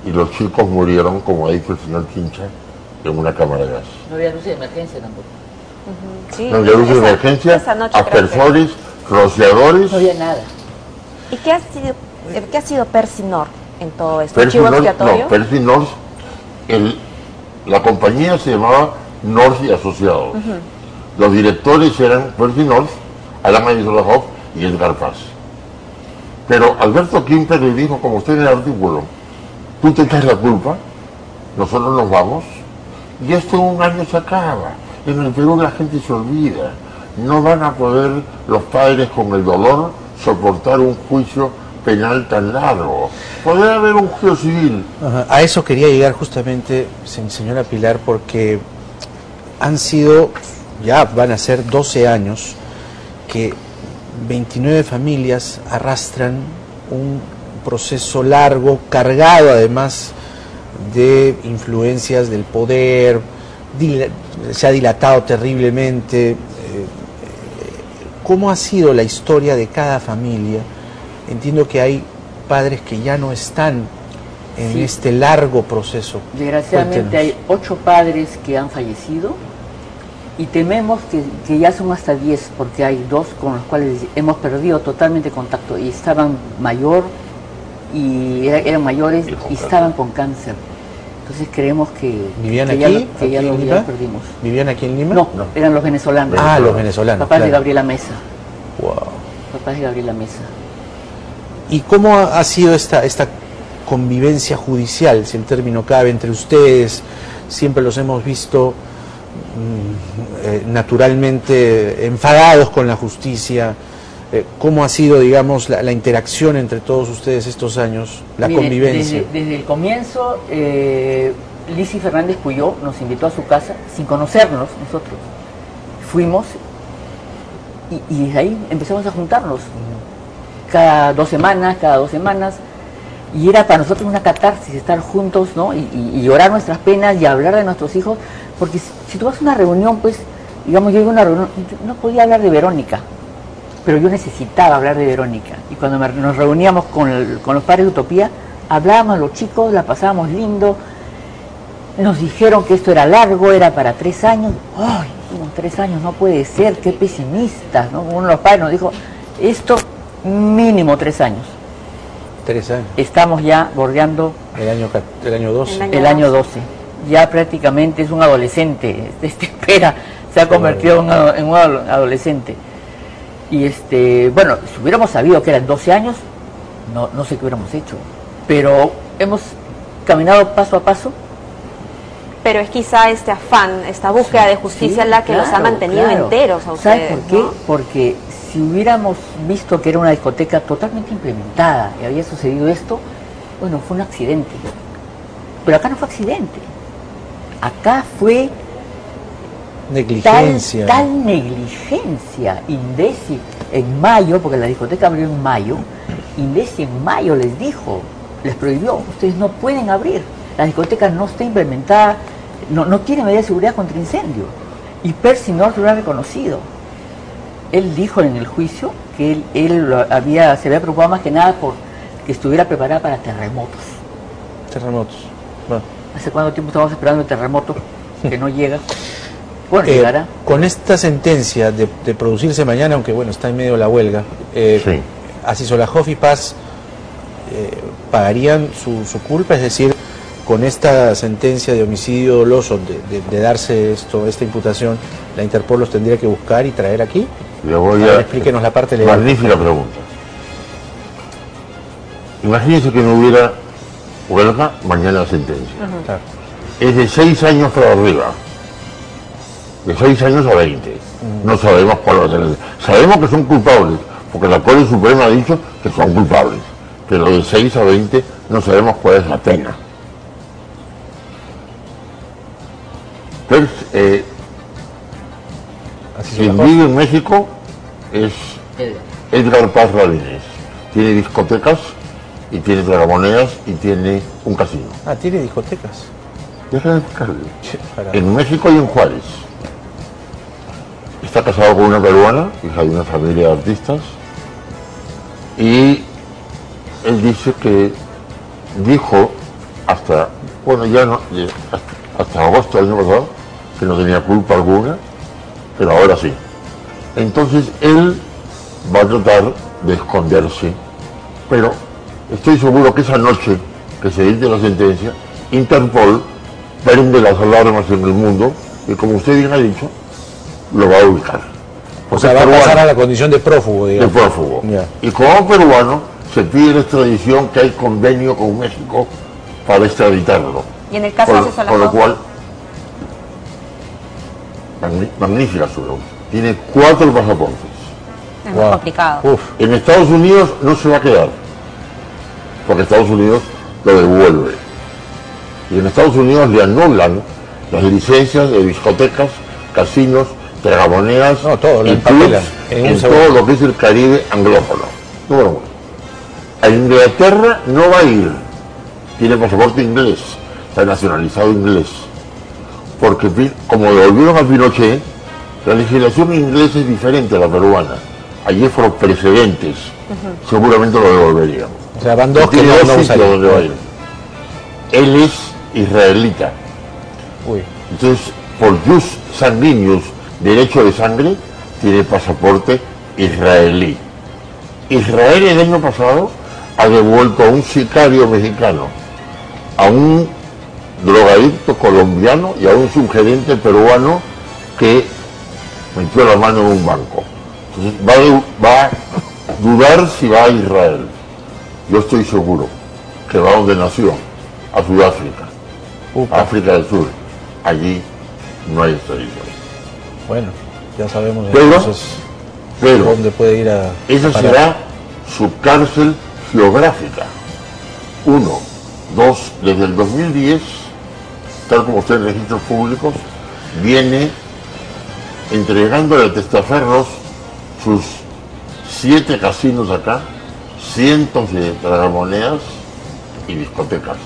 E: y los chicos murieron, como ha dicho el señor Chincha, en una cámara de gas.
J: No había luz de emergencia tampoco.
H: Sí,
E: No había luz de emergencia, aspersores, rociadores.
J: No había nada.
H: ¿Y qué ha sido Percy North en todo esto?
E: Percy
H: ¿Chivo
E: North,
H: expiatorio?
E: no, Percy North, la compañía se llamaba North y Asociados. Los directores eran Percy North, Alan Isolahoff y Edgar Paz. Pero Alberto Quimper le dijo, como usted en el artículo, tú te echas la culpa, nosotros nos vamos, y esto en un año se acaba. En el Perú la gente se olvida. No van a poder los padres con el dolor soportar un juicio penal tan largo. Podría haber un juicio civil.
G: A eso quería llegar justamente, señora Pilar, porque han sido, ya van a ser 12 años que 29 familias arrastran un proceso largo, cargado además de influencias del poder, se ha dilatado terriblemente. ¿Cómo ha sido la historia de cada familia? Entiendo que hay padres que ya no están en este largo proceso.
J: Desgraciadamente hay 8 padres que han fallecido y tememos que ya son hasta 10, porque hay 2 con los cuales hemos perdido totalmente contacto y estaban eran mayores y estaban con cáncer. Entonces creemos que
G: ¿vivían
J: aquí? Ya los perdimos.
G: ¿Vivían aquí en Lima?
J: No, eran los venezolanos.
G: Ah, los venezolanos.
J: Papás de Gabriela Mesa.
G: Wow.
J: Papás de Gabriela Mesa.
G: ¿Y cómo ha sido esta convivencia judicial, si el término cabe, entre ustedes? Siempre los hemos visto naturalmente enfadados con la justicia. ¿Cómo ha sido, digamos, la interacción entre todos ustedes estos años, la convivencia?
J: Desde el comienzo, Lizzy Fernández Puyó nos invitó a su casa sin conocernos nosotros. Fuimos y desde ahí empezamos a juntarnos cada 2 semanas, y era para nosotros una catarsis estar juntos, ¿no? Y llorar nuestras penas y hablar de nuestros hijos, porque si tú vas a una reunión, pues, digamos, yo iba a una reunión, no podía hablar de Verónica, pero yo necesitaba hablar de Verónica, y cuando nos reuníamos con los padres de Utopía, hablábamos los chicos, la pasábamos lindo, nos dijeron que esto era largo, era para 3 años, ¡ay! 3 años no puede ser, qué pesimistas, ¿no? Uno de los padres nos dijo, esto mínimo 3 años.
G: 3 años.
J: Estamos ya bordeando
G: el año 12.
J: El año 12. Ya prácticamente es un adolescente, se ha convertido en un adolescente. Y bueno, si hubiéramos sabido que eran 12 años, no sé qué hubiéramos hecho. Pero hemos caminado paso a paso.
H: Pero es quizá este afán, esta búsqueda de justicia la que los ha mantenido enteros a ustedes.
J: ¿Sabes por qué? Porque si hubiéramos visto que era una discoteca totalmente implementada y había sucedido esto, bueno, fue un accidente. Pero acá no fue accidente. Acá fue
G: negligencia.
J: Tal negligencia. Indesi en mayo, porque la discoteca abrió en mayo, Indesi en mayo les prohibió, ustedes no pueden abrir. La discoteca no está implementada, no tiene medidas de seguridad contra incendio. Y Percy North lo ha reconocido. Él dijo en el juicio que él se había preocupado más que nada por que estuviera preparada para terremotos.
G: Terremotos. Bueno.
J: ¿Hace cuánto tiempo estamos esperando el terremoto que no llega? Bueno, llegará.
G: Con esta sentencia de producirse mañana, aunque bueno, está en medio de la huelga, Isolahoff y Paz pagarían su culpa, es decir, con esta sentencia de homicidio doloso, de darse esta imputación, la Interpol los tendría que buscar y traer aquí. Explíquenos la parte legal.
E: Magnífica pregunta. Imagínense que no hubiera huelga, mañana la sentencia.
G: Claro.
E: Es de 6 años para arriba. De 6 años a 20. No sabemos cuál va a ser. Sabemos que son culpables, porque la Corte Suprema ha dicho que son culpables. Pero de 6 a 20 no sabemos cuál es la pena. Entonces, quien vive en México es Edgar Paz Ramírez. Tiene discotecas y tiene tragamonedas y tiene un casino.
G: Ah, tiene discotecas.
E: En México y en Juárez. Está casado con una peruana, hija de una familia de artistas, y él dice que dijo hasta, bueno, ya no, hasta agosto del año pasado, que no tenía culpa alguna, pero ahora sí. Entonces él va a tratar de esconderse, pero estoy seguro que esa noche que se dicte la sentencia, Interpol prende las alarmas en el mundo y, como usted bien ha dicho, lo va a ubicar.
G: O sea, va a pasar a la condición de prófugo, digamos.
E: De prófugo.
G: Ya.
E: Y como peruano se pide la extradición, que hay convenio con México para extraditarlo.
H: Y en el caso de César
E: con lo cual, magnífica su luz. Tiene 4 pasaportes.
H: Es muy complicado.
E: En Estados Unidos no se va a quedar, porque Estados Unidos lo devuelve. Y en Estados Unidos le anulan las licencias de discotecas, casinos, tragamonedas, y clubs en todo lo que es el Caribe anglófono. Número 1. A Inglaterra no va a ir. Tiene pasaporte inglés, está nacionalizado inglés. Porque como devolvieron a Pinochet, la legislación inglesa es diferente a la peruana. Allí fueron precedentes. Seguramente lo devolverían.
G: O sea, van dos que
E: tiene
G: no
E: dos
G: vamos a
E: sitios
G: ir.
E: donde va a ir. Él es israelita.
G: Uy.
E: Entonces, por jus sanguineus, derecho de sangre, tiene pasaporte israelí. Israel el año pasado ha devuelto a un sicario mexicano, a un drogadicto colombiano y a un subgerente peruano que metió la mano en un banco. Entonces va a dudar si va a Israel. Yo estoy seguro que va donde nació, a Sudáfrica, a África del Sur. Allí no hay extradición.
G: Bueno, ya sabemos
E: Pero
G: entonces dónde puede ir a
E: esa
G: parar.
E: será su cárcel geográfica. 1, 2, desde el 2010, tal como está en registros públicos, viene entregándole a testaferros sus 7 casinos acá, cientos de tragamonedas y discotecas.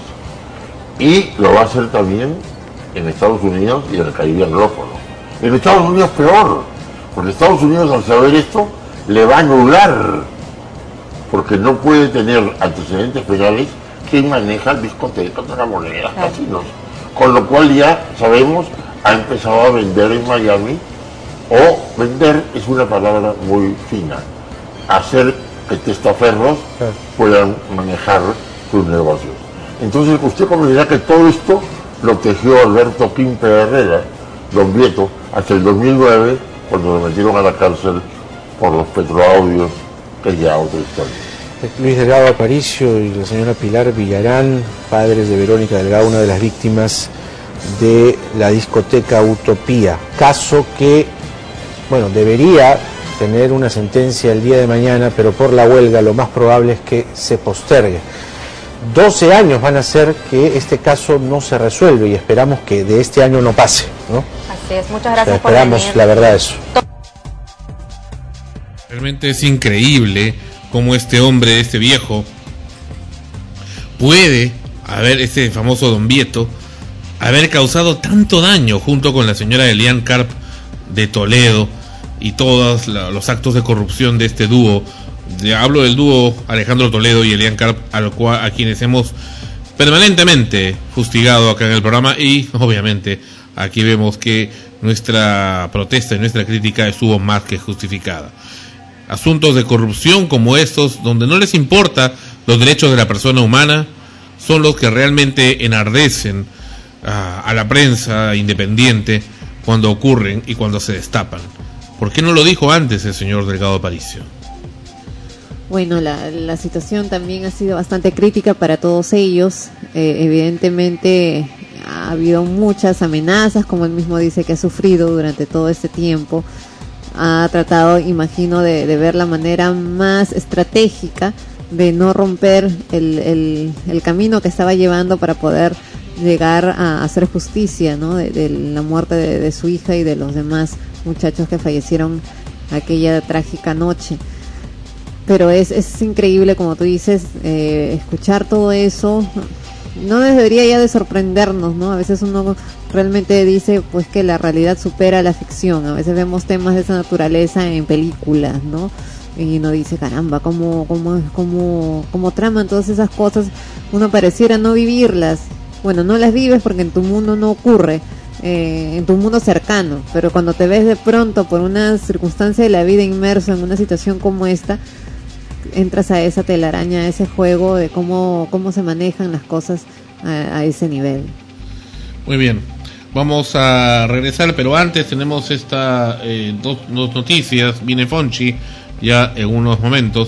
E: Y lo va a hacer también en Estados Unidos y en el Caribe anglófono. En Estados Unidos peor, porque Estados Unidos, al saber esto, le va a anular, porque no puede tener antecedentes penales quien maneja discotecas, tragamonedas, casinos. Con lo cual ya sabemos, ha empezado a vender en Miami, o vender es una palabra muy fina, hacer que testaferros puedan manejar sus negocios. Entonces usted comprenderá que todo esto lo tejió Alberto Quimpe Herrera, don Vieto, hasta el 2009, cuando lo metieron a la cárcel por los petroaudios, que es ya otra historia.
G: Luis Delgado Aparicio y la señora Pilar Villarán, padres de Verónica Delgado, una de las víctimas de la discoteca Utopía. Caso que, bueno, debería tener una sentencia el día de mañana, pero por la huelga lo más probable es que se postergue. 12 años van a ser que este caso no se resuelve y esperamos que de este año no pase, ¿no?
H: Así es, muchas gracias por
G: esperamos,
H: venir.
G: la verdad, eso.
C: Realmente es increíble cómo este hombre, este viejo, puede haber, este famoso Don Vieto, haber causado tanto daño junto con la señora Elian Karp de Toledo y todos los actos de corrupción de este dúo. Hablo del dúo Alejandro Toledo y Elian Karp, a quienes hemos permanentemente fustigado acá en el programa, y obviamente aquí vemos que nuestra protesta y nuestra crítica estuvo más que justificada. Asuntos de corrupción como estos, donde no les importa los derechos de la persona humana, son los que realmente enardecen a la prensa independiente cuando ocurren y cuando se destapan. ¿Por qué no lo dijo antes el señor Delgado Aparicio?
F: Bueno, la situación también ha sido bastante crítica para todos ellos. Evidentemente ha habido muchas amenazas, como él mismo dice que ha sufrido durante todo este tiempo. Ha tratado, imagino, de ver la manera más estratégica de no romper el camino que estaba llevando para poder llegar a hacer justicia, ¿no? De la muerte de su hija y de los demás muchachos que fallecieron aquella trágica noche. Pero es increíble, como tú dices, escuchar todo eso. No debería ya de sorprendernos, ¿no? A veces uno realmente dice pues que la realidad supera la ficción. A veces vemos temas de esa naturaleza en películas, ¿no? y uno dice, caramba, cómo traman todas esas cosas, uno pareciera no vivirlas. Bueno, no las vives porque en tu mundo no ocurre, en tu mundo cercano, pero cuando te ves de pronto por una circunstancia de la vida inmerso en una situación como esta, entras a esa telaraña, a ese juego de cómo se manejan las cosas a ese nivel.
C: Muy bien, vamos a regresar, pero antes tenemos dos noticias. Viene Fonchi ya en unos momentos.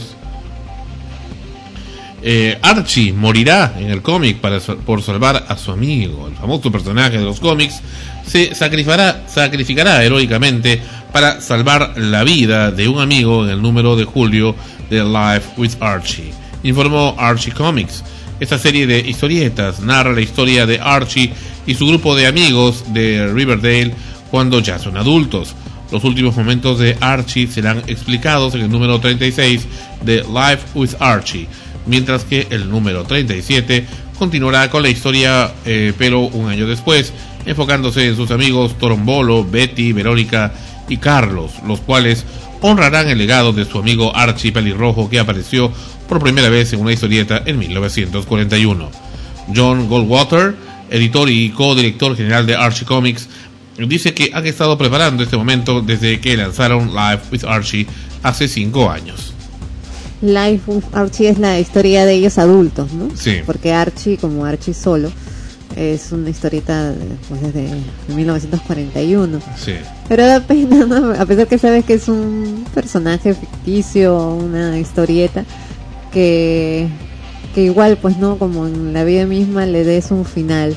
C: Archie morirá en el cómic por salvar a su amigo. El famoso personaje de los cómics se sacrificará heroicamente para salvar la vida de un amigo en el número de julio de Life with Archie, informó Archie Comics. Esta serie de historietas narra la historia de Archie y su grupo de amigos de Riverdale cuando ya son adultos. Los últimos momentos de Archie serán explicados en el número 36 de Life with Archie, mientras que el número 37 continuará con la historia, pero un año después, enfocándose en sus amigos Torombolo, Betty, Verónica y Carlos, los cuales honrarán el legado de su amigo Archie Pelirrojo, que apareció por primera vez en una historieta en 1941. John Goldwater, editor y co-director general de Archie Comics, dice que han estado preparando este momento desde que lanzaron Life with Archie hace 5 años.
F: Life with Archie es la historia de ellos adultos, ¿no?
C: Sí.
F: Porque Archie, como Archie solo, es una historieta pues desde 1941.
C: Sí.
F: Pero da pena, ¿no? A pesar que sabes que es un personaje ficticio, una historieta, que igual, pues no, como en la vida misma le des un final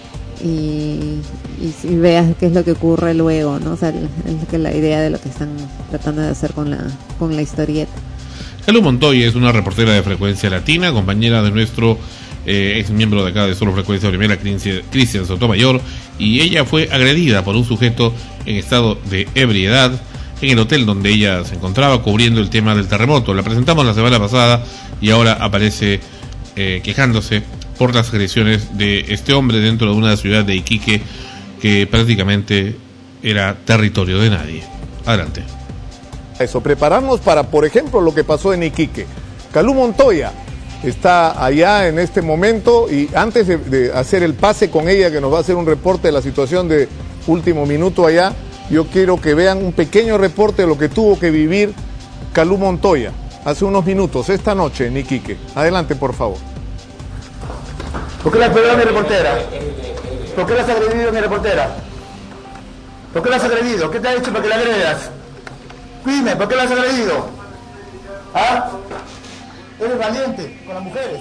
F: y veas qué es lo que ocurre luego, ¿no? O sea, es que la idea de lo que están tratando de hacer con la historieta.
C: Calu Montoya es una reportera de Frecuencia Latina, compañera de nuestro ex miembro de acá de Solo Frecuencia Primera, Cristian Sotomayor, y ella fue agredida por un sujeto en estado de ebriedad en el hotel donde ella se encontraba cubriendo el tema del terremoto. La presentamos la semana pasada y ahora aparece quejándose por las agresiones de este hombre dentro de una ciudad de Iquique que prácticamente era territorio de nadie. Adelante.
K: Eso, prepararnos para, por ejemplo, lo que pasó en Iquique. Calu Montoya está allá en este momento y antes de hacer el pase con ella, que nos va a hacer un reporte de la situación de último minuto allá, yo quiero que vean un pequeño reporte de lo que tuvo que vivir Calu Montoya hace unos minutos, esta noche en Iquique. Adelante, por favor.
L: ¿Por qué la has pegado a mi reportera? ¿Por qué la has agredido a mi reportera? ¿Por qué la has agredido? ¿Qué te ha hecho para que la agredas? Dime, ¿por qué la has agredido? ¿Ah? Eres valiente con las mujeres.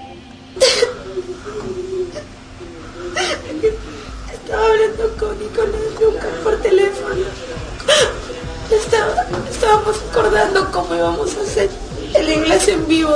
W: Estaba hablando con Nicolás Lucas por teléfono. Estábamos acordando cómo íbamos a hacer el enlace en vivo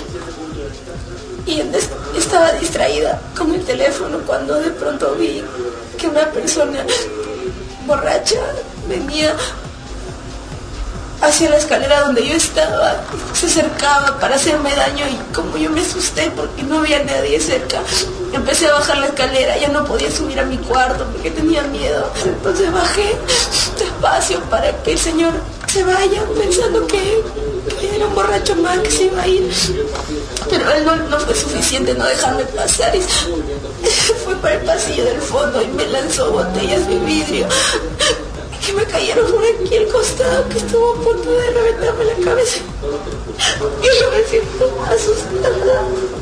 W: y estaba distraída con el teléfono cuando de pronto vi que una persona borracha venía hacia la escalera donde yo estaba, se acercaba para hacerme daño y como yo me asusté porque no había nadie cerca, empecé a bajar la escalera, ya no podía subir a mi cuarto porque tenía miedo, entonces bajé despacio para que el señor se vaya pensando que era un borracho más que se iba a ir, pero él no fue suficiente no dejarme pasar y fue para el pasillo del fondo y me lanzó botellas de vidrio que me cayeron por aquí al costado, que estuvo a punto de reventarme la cabeza. Yo me siento asustada.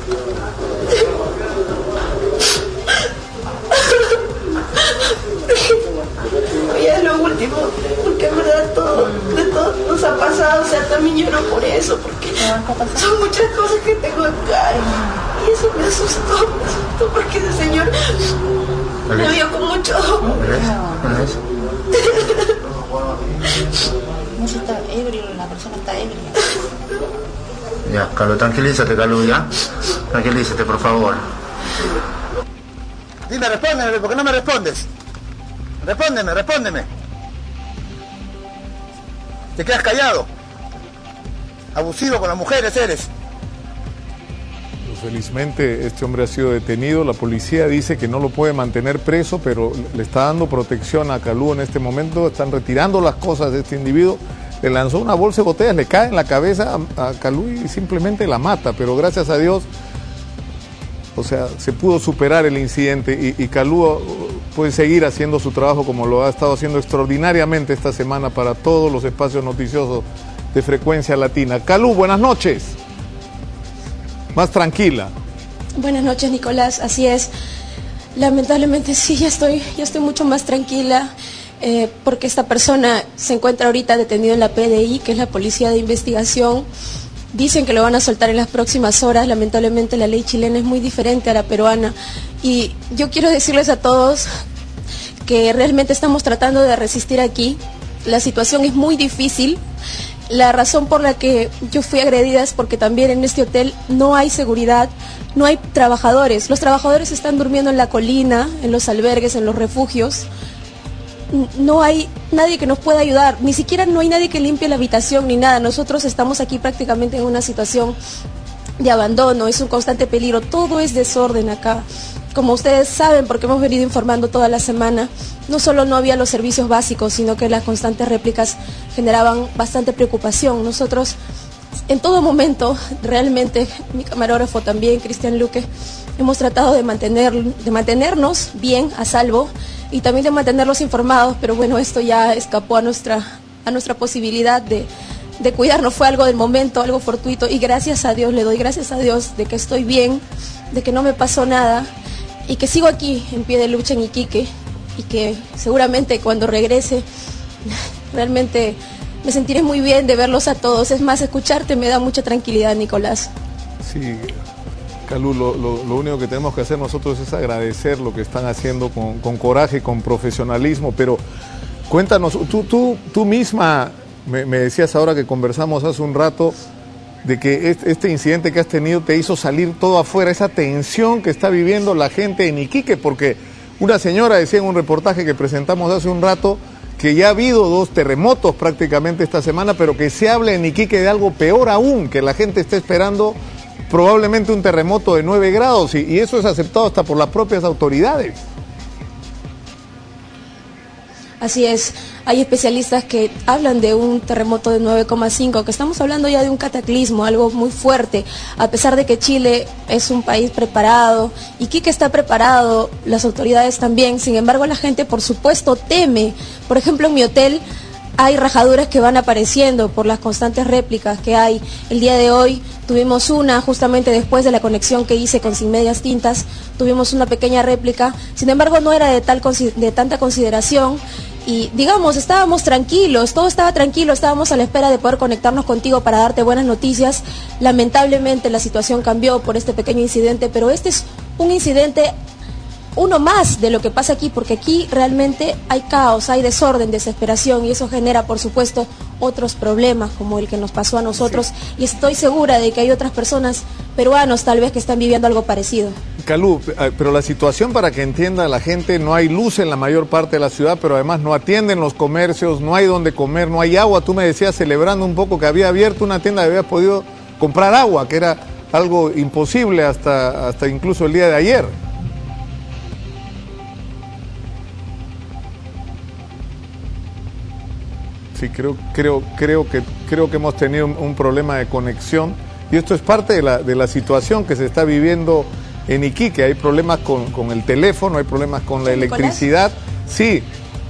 W: Ya es lo último, porque en verdad de todo nos ha pasado, o sea, también lloro por eso, porque son muchas cosas que tengo acá y eso me asustó porque ese señor me vio con mucho ojo. No se está ebrio, la persona está ebria.
L: Ya, Calu, tranquilízate, Calu, ya. Tranquilízate, por favor. Dime, respóndeme, ¿por qué no me respondes? Respóndeme. Te quedas callado. Abusivo con las mujeres eres.
K: Felizmente este hombre ha sido detenido, la policía dice que no lo puede mantener preso, pero le está dando protección a Calu en este momento, están retirando las cosas de este individuo, le lanzó una bolsa de botellas, le cae en la cabeza a Calú y simplemente la mata, pero gracias a Dios, o sea, se pudo superar el incidente y Calú puede seguir haciendo su trabajo como lo ha estado haciendo extraordinariamente esta semana para todos los espacios noticiosos de Frecuencia Latina. Calú, buenas noches. Más tranquila.
W: Buenas noches, Nicolás, así es. Lamentablemente sí, ya estoy mucho más tranquila. Porque esta persona se encuentra ahorita detenido en la PDI, que es la Policía de Investigación. Dicen que lo van a soltar en las próximas horas. Lamentablemente la ley chilena es muy diferente a la peruana. Y yo quiero decirles a todos que realmente estamos tratando de resistir aquí. La situación es muy difícil. La razón por la que yo fui agredida es porque también en este hotel no hay seguridad, no hay trabajadores. Los trabajadores están durmiendo en la colina, en los albergues, en los refugios. No hay nadie que nos pueda ayudar, ni siquiera no hay nadie que limpie la habitación ni nada. Nosotros estamos aquí prácticamente en una situación de abandono, es un constante peligro, todo es desorden acá. Como ustedes saben, porque hemos venido informando toda la semana, no solo no había los servicios básicos, sino que las constantes réplicas generaban bastante preocupación. Nosotros en todo momento, realmente, mi camarógrafo también, Cristian Luque, hemos tratado de mantenernos bien, a salvo, y también de mantenerlos informados, pero bueno, esto ya escapó a nuestra posibilidad de cuidarnos. Fue algo del momento, algo fortuito, y gracias a Dios, le doy gracias a Dios de que estoy bien, de que no me pasó nada, y que sigo aquí en pie de lucha en Iquique, y que seguramente cuando regrese, realmente me sentiré muy bien de verlos a todos. Es más, escucharte me da mucha tranquilidad, Nicolás.
K: Sí, Calú, lo único que tenemos que hacer nosotros es agradecer lo que están haciendo con coraje, con profesionalismo, pero cuéntanos, tú misma me decías ahora que conversamos hace un rato de que este incidente que has tenido te hizo salir todo afuera, esa tensión que está viviendo la gente en Iquique, porque una señora decía en un reportaje que presentamos hace un rato que ya ha habido 2 terremotos prácticamente esta semana, pero que se habla en Iquique de algo peor aún, que la gente está esperando probablemente un terremoto de 9 grados, y eso es aceptado hasta por las propias autoridades.
W: Así es, hay especialistas que hablan de un terremoto de 9,5, que estamos hablando ya de un cataclismo, algo muy fuerte, a pesar de que Chile es un país preparado, Iquique está preparado, las autoridades también. Sin embargo, la gente, por supuesto, teme. Por ejemplo, en mi hotel hay rajaduras que van apareciendo por las constantes réplicas que hay. El día de hoy tuvimos una, justamente después de la conexión que hice con Sin Medias Tintas, tuvimos una pequeña réplica. Sin embargo, no era de tanta consideración. Y digamos, estábamos tranquilos, todo estaba tranquilo, estábamos a la espera de poder conectarnos contigo para darte buenas noticias. Lamentablemente la situación cambió por este pequeño incidente, pero este es un incidente, uno más de lo que pasa aquí, porque aquí realmente hay caos, hay desorden, desesperación, y eso genera, por supuesto, otros problemas como el que nos pasó a nosotros, sí. Y estoy segura de que hay otras personas, peruanos tal vez, que están viviendo algo parecido.
K: Calú, pero la situación, para que entienda la gente, no hay luz en la mayor parte de la ciudad, pero además no atienden los comercios, no hay donde comer, no hay agua. Tú me decías, celebrando un poco, que había abierto una tienda y habías podido comprar agua, que era algo imposible hasta incluso el día de ayer. Sí, creo que hemos tenido un problema de conexión, y esto es parte de la situación que se está viviendo en Iquique. Hay problemas con el teléfono, hay problemas con la electricidad. Sí,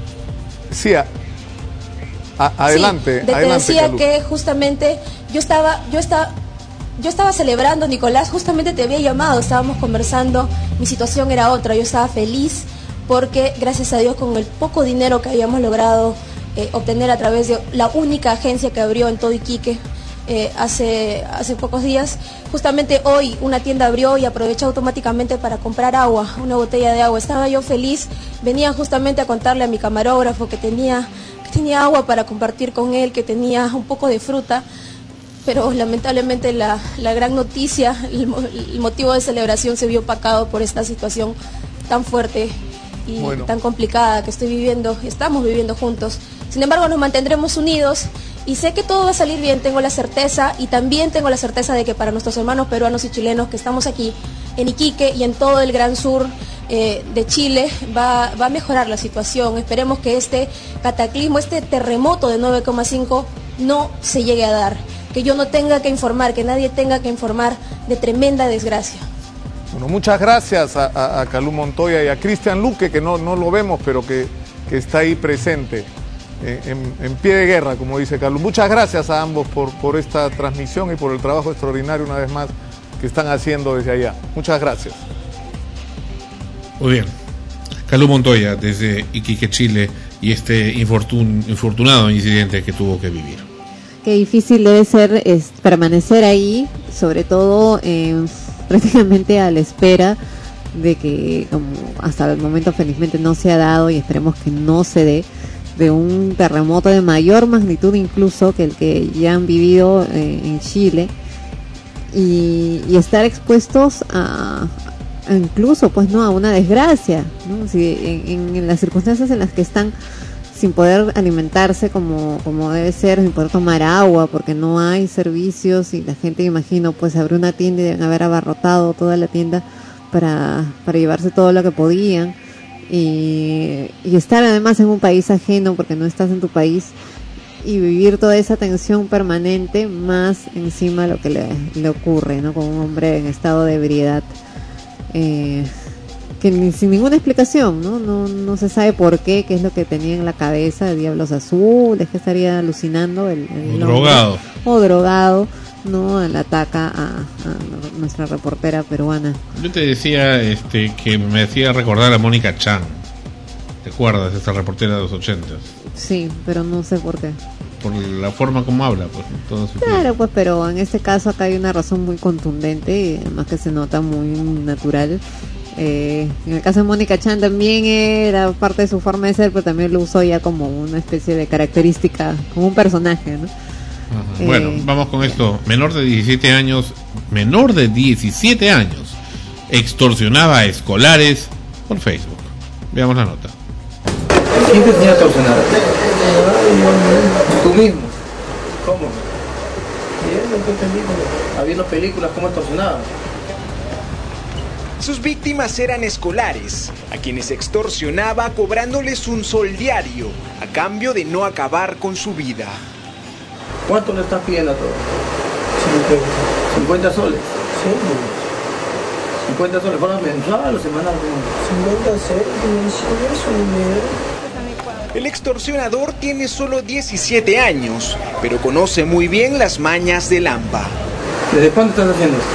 K: adelante.
W: Sí, te decía Calú, que justamente yo estaba celebrando, Nicolás, justamente te había llamado, estábamos conversando, mi situación era otra, yo estaba feliz porque gracias a Dios, con el poco dinero que habíamos logrado obtener a través de la única agencia que abrió en todo Iquique hace pocos días, justamente hoy una tienda abrió y aproveché automáticamente para comprar agua, una botella de agua. Estaba yo feliz, venía justamente a contarle a mi camarógrafo que tenía agua para compartir con él, que tenía un poco de fruta, pero lamentablemente la gran noticia, el motivo de celebración se vio opacado por esta situación tan fuerte y tan complicada que estamos viviendo juntos. Sin embargo, nos mantendremos unidos y sé que todo va a salir bien, tengo la certeza, y también tengo la certeza de que para nuestros hermanos peruanos y chilenos que estamos aquí en Iquique y en todo el gran sur de Chile, va a mejorar la situación. Esperemos que este cataclismo, este terremoto de 9,5 no se llegue a dar, que yo no tenga que informar, que nadie tenga que informar de tremenda desgracia.
K: Bueno, muchas gracias a Calú Montoya y a Cristian Luque, que no lo vemos, pero que está ahí presente, en pie de guerra, como dice Calú. Muchas gracias a ambos por esta transmisión y por el trabajo extraordinario, una vez más, que están haciendo desde allá. Muchas gracias.
C: Muy bien. Calú Montoya, desde Iquique, Chile, y este infortunado incidente que tuvo que vivir.
F: Qué difícil debe ser permanecer ahí, sobre todo prácticamente a la espera de que, como hasta el momento felizmente no se ha dado y esperemos que no se dé, de un terremoto de mayor magnitud incluso que el que ya han vivido en Chile, y estar expuestos a incluso pues no a una desgracia, ¿no? Si en las circunstancias en las que están, sin poder alimentarse como debe ser, sin poder tomar agua porque no hay servicios, y la gente, imagino, pues abrió una tienda y deben haber abarrotado toda la tienda para llevarse todo lo que podían, y estar además en un país ajeno porque no estás en tu país, y vivir toda esa tensión permanente, más encima lo que le ocurre, ¿no? Con un hombre en estado de ebriedad, que sin ninguna explicación, no se sabe por qué es lo que tenía en la cabeza, diablos azules, que estaría alucinando el
C: drogado
F: o drogado, no, le ataca a nuestra reportera peruana.
C: Yo te decía que me hacía recordar a Mónica Chan. ¿Te acuerdas de esta reportera de los 80s?
F: Sí, pero no sé por qué.
C: Por la forma como habla, pues.
F: Claro, pues, pero en este caso acá hay una razón muy contundente y además que se nota muy natural. En el caso de Mónica Chan también era parte de su forma de ser, pero también lo usó ya como una especie de característica, como un personaje, ¿no?
C: Bueno, vamos con esto. Menor de 17 años extorsionaba a escolares por Facebook. Veamos la nota.
L: ¿Quién te enseñó a extorsionar? ¿Tú mismo? ¿Cómo? Viendo películas, ¿cómo extorsionaba?
D: Sus víctimas eran escolares, a quienes extorsionaba cobrándoles un sol diario, a cambio de no acabar con su vida.
L: ¿Cuánto le estás pidiendo a todos? 50 soles. Sí. 50 soles, ¿fueron mensual o semanal? 50 soles,
D: El extorsionador tiene solo 17 años, pero conoce muy bien las mañas del AMPA.
L: ¿Desde cuándo estás haciendo esto?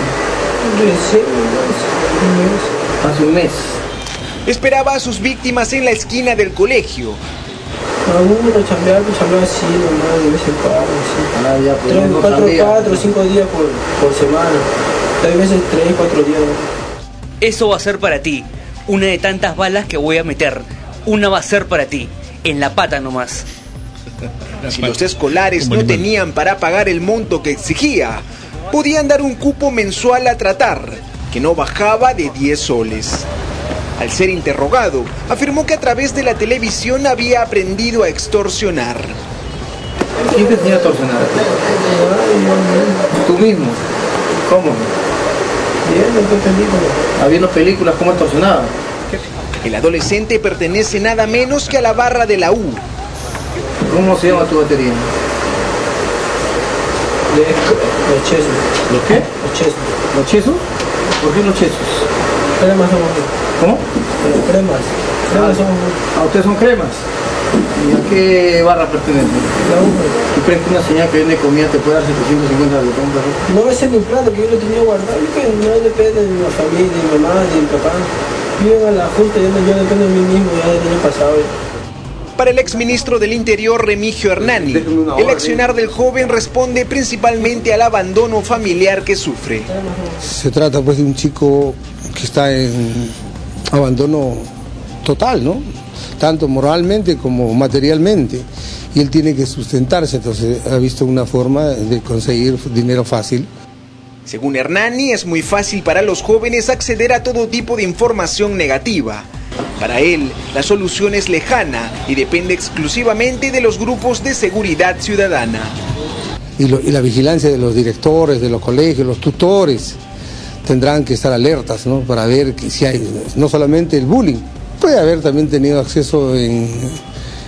L: Hace un mes.
D: Esperaba a sus víctimas en la esquina del colegio.
L: Chambeaba así, normal, de vez en cuando, sí. 4 o 5 días por semana. Hay veces 3, 4 días.
I: Eso va a ser para ti. Una de tantas balas que voy a meter. Una va a ser para ti. En la pata nomás.
D: Si los escolares no tenían para pagar el monto que exigía, podían dar un cupo mensual a tratar, que no bajaba de 10 soles. Al ser interrogado, afirmó que a través de la televisión había aprendido a extorsionar.
L: ¿Quién te enseñó a extorsionar? ¿Tú mismo? ¿Cómo? Viendo películas, ¿cómo extorsionaba?
D: El adolescente pertenece nada menos que a la barra de la U.
L: ¿Cómo se llama tu batería? Los chesos. ¿Los qué? Los chesos. ¿Los chesos? ¿Por qué los chesos? Cremas somos. ¿Cómo? Cremas. Cremas somos. ¿Ustedes son cremas? ¿Y a qué barra pertenecen? ¿Tú crees que una señora que vende comida te puede dar 750 de compra? No, ese es mi plato que yo lo tenía guardado. No depende de mi familia, de mi mamá, de mi papá. Viven a la junta, yo dependo de mí mismo ya del año pasado.
D: Para el exministro del Interior, Remigio Hernani, el accionar del joven responde principalmente al abandono familiar que sufre.
M: Se trata pues de un chico que está en abandono total, ¿no? Tanto moralmente como materialmente. Y él tiene que sustentarse, entonces ha visto una forma de conseguir dinero fácil.
D: Según Hernani, es muy fácil para los jóvenes acceder a todo tipo de información negativa. Para él, la solución es lejana y depende exclusivamente de los grupos de seguridad ciudadana.
M: Y la vigilancia de los directores, de los colegios, los tutores, tendrán que estar alertas, ¿no? Para ver que si hay, no solamente el bullying, puede haber también tenido acceso en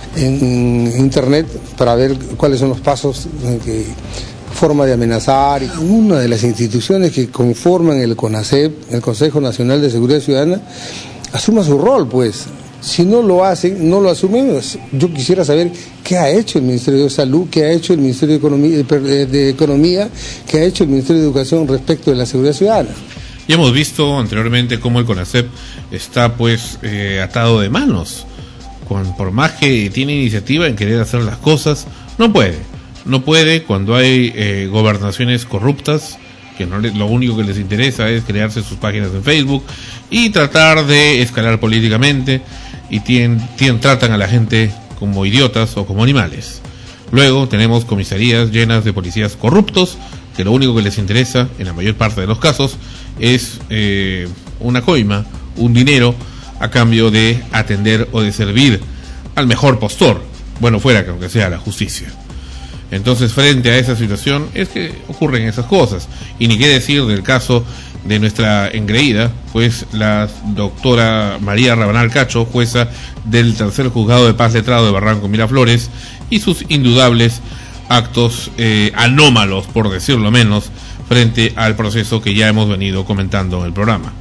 M: en internet para ver cuáles son los pasos, forma de amenazar. Una de las instituciones que conforman el CONASEP, el Consejo Nacional de Seguridad Ciudadana, asuma su rol, pues. Si no lo hacen, no lo asumen, yo quisiera saber qué ha hecho el Ministerio de Salud, qué ha hecho el Ministerio de Economía, qué ha hecho el Ministerio de Educación respecto de la seguridad ciudadana.
C: Ya hemos visto anteriormente cómo el CONASEP está pues atado de manos. Por más que tiene iniciativa en querer hacer las cosas, no puede cuando hay gobernaciones corruptas, que lo único que les interesa es crearse sus páginas en Facebook y tratar de escalar políticamente, y tratan a la gente como idiotas o como animales. Luego tenemos comisarías llenas de policías corruptos, que lo único que les interesa, en la mayor parte de los casos, es una coima, un dinero, a cambio de atender o de servir al mejor postor, bueno fuera que aunque sea la justicia. Entonces, frente a esa situación es que ocurren esas cosas. Y ni qué decir del caso de nuestra engreída, pues la doctora María Rabanal Cacho, jueza del tercer juzgado de paz letrado de Barranco Miraflores, y sus indudables actos anómalos, por decirlo menos, frente al proceso que ya hemos venido comentando en el programa.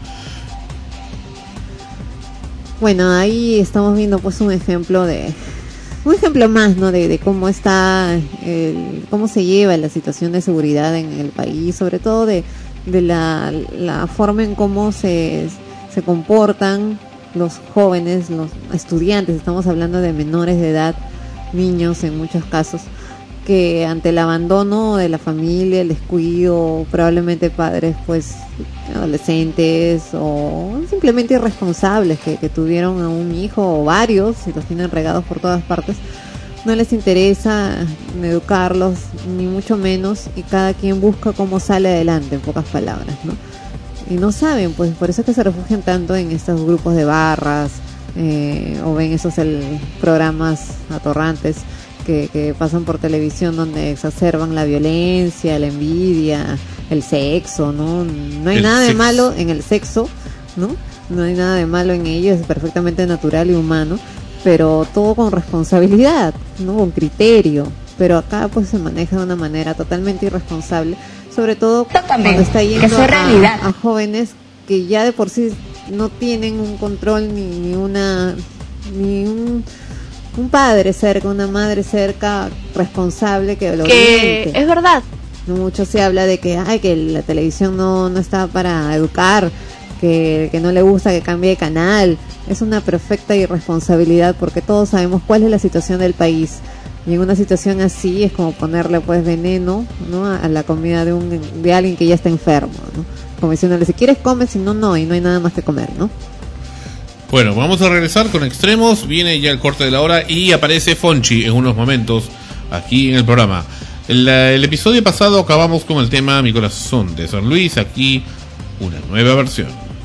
F: Bueno, ahí estamos viendo pues un ejemplo más, ¿no? De cómo está, cómo se lleva la situación de seguridad en el país, sobre todo de la forma en cómo se comportan los jóvenes, los estudiantes. Estamos hablando de menores de edad, niños en muchos casos, que ante el abandono de la familia, el descuido, probablemente padres pues adolescentes o simplemente irresponsables que tuvieron a un hijo o varios y los tienen regados por todas partes, no les interesa educarlos ni mucho menos, y cada quien busca cómo sale adelante, en pocas palabras, ¿no? Y no saben, pues por eso es que se refugian tanto en estos grupos de barras o ven esos programas atorrantes que pasan por televisión, donde exacerban la violencia, la envidia, el sexo, ¿no? No hay nada de malo en el sexo, ¿no? No hay nada de malo en ello, es perfectamente natural y humano, pero todo con responsabilidad, ¿no? Con criterio. Pero acá pues se maneja de una manera totalmente irresponsable, sobre todo cuando está yendo a jóvenes que ya de por sí no tienen un control ni un padre cerca, una madre cerca responsable que lo oriente.
B: Es verdad.
F: Mucho se habla de que la televisión no está para educar, que no le gusta que cambie de canal. Es una perfecta irresponsabilidad, porque todos sabemos cuál es la situación del país, y en una situación así es como ponerle pues veneno, ¿no?, a la comida de alguien que ya está enfermo, ¿no? Como diciéndole, si quieres come, si no, no, y no hay nada más que comer, ¿no?
C: Bueno, vamos a regresar con Extremos. Viene ya el corte de la hora y aparece Fonchi en unos momentos aquí en el programa. El episodio pasado acabamos con el tema Mi Corazón de San Luis. Aquí una nueva versión.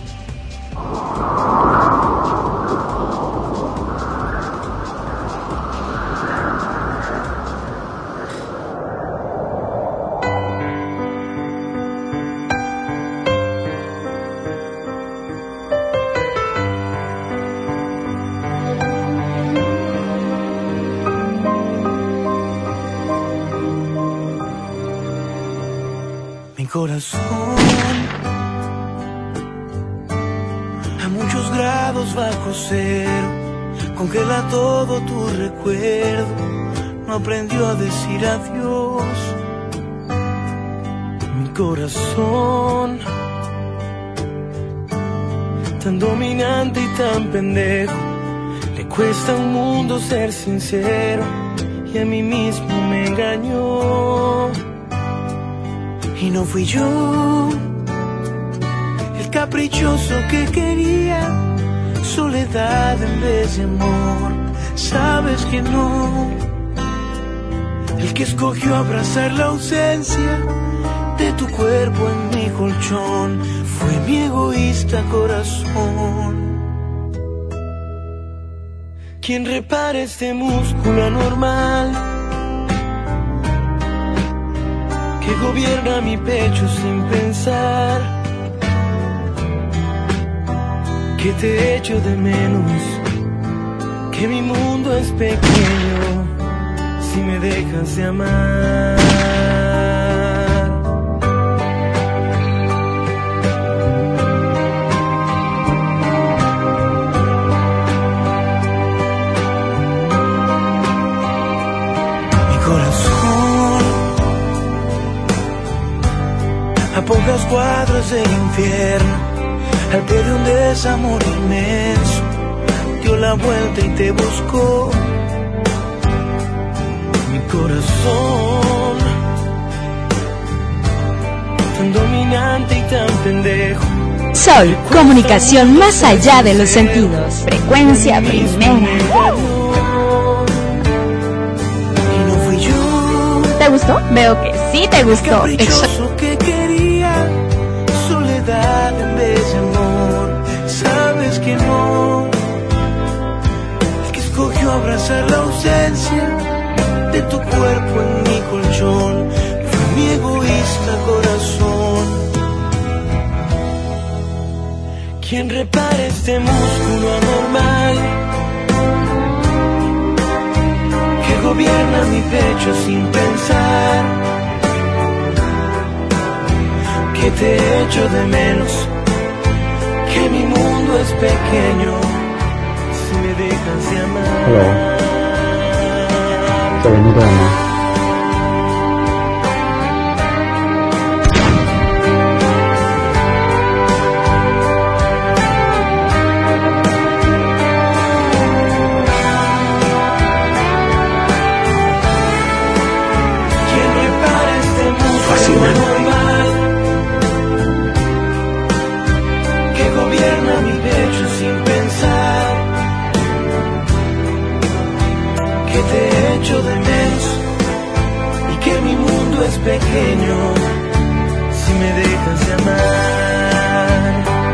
O: Corazón, a muchos grados bajo cero, congela todo tu recuerdo, no aprendió a decir adiós. Mi corazón, tan dominante y tan pendejo, le cuesta a un mundo ser sincero, y a mí mismo me engañó. Y no fui yo el caprichoso que quería soledad en vez de amor. Sabes que no, el que escogió abrazar la ausencia de tu cuerpo en mi colchón fue mi egoísta corazón. Quien repara este músculo anormal que gobierna mi pecho sin pensar, que te echo de menos, que mi mundo es pequeño si me dejas de amar. Mi corazón a pocas cuadras del infierno, al pie de un desamor inmenso, dio la vuelta y te buscó. Mi corazón, tan dominante y tan pendejo.
B: Sol, comunicación más allá de los sentidos. Frecuencia primera.
O: Y no fui yo.
B: ¿Te gustó? Veo que sí te gustó.
O: Caprichoso que quería soledad en vez de amor. Sabes que no. El que escogió abrazar la ausencia de tu cuerpo en mi colchón fue mi egoísta corazón. Quien repara este músculo anormal que gobierna mi pecho sin pensar, que te echo de menos, que mi mundo es pequeño si me dejas de amar.
P: Hello. Sorry, no drama.
O: Normal que gobierna mi pecho sin pensar, que te echo de menos y que mi mundo es pequeño si me dejas de amar,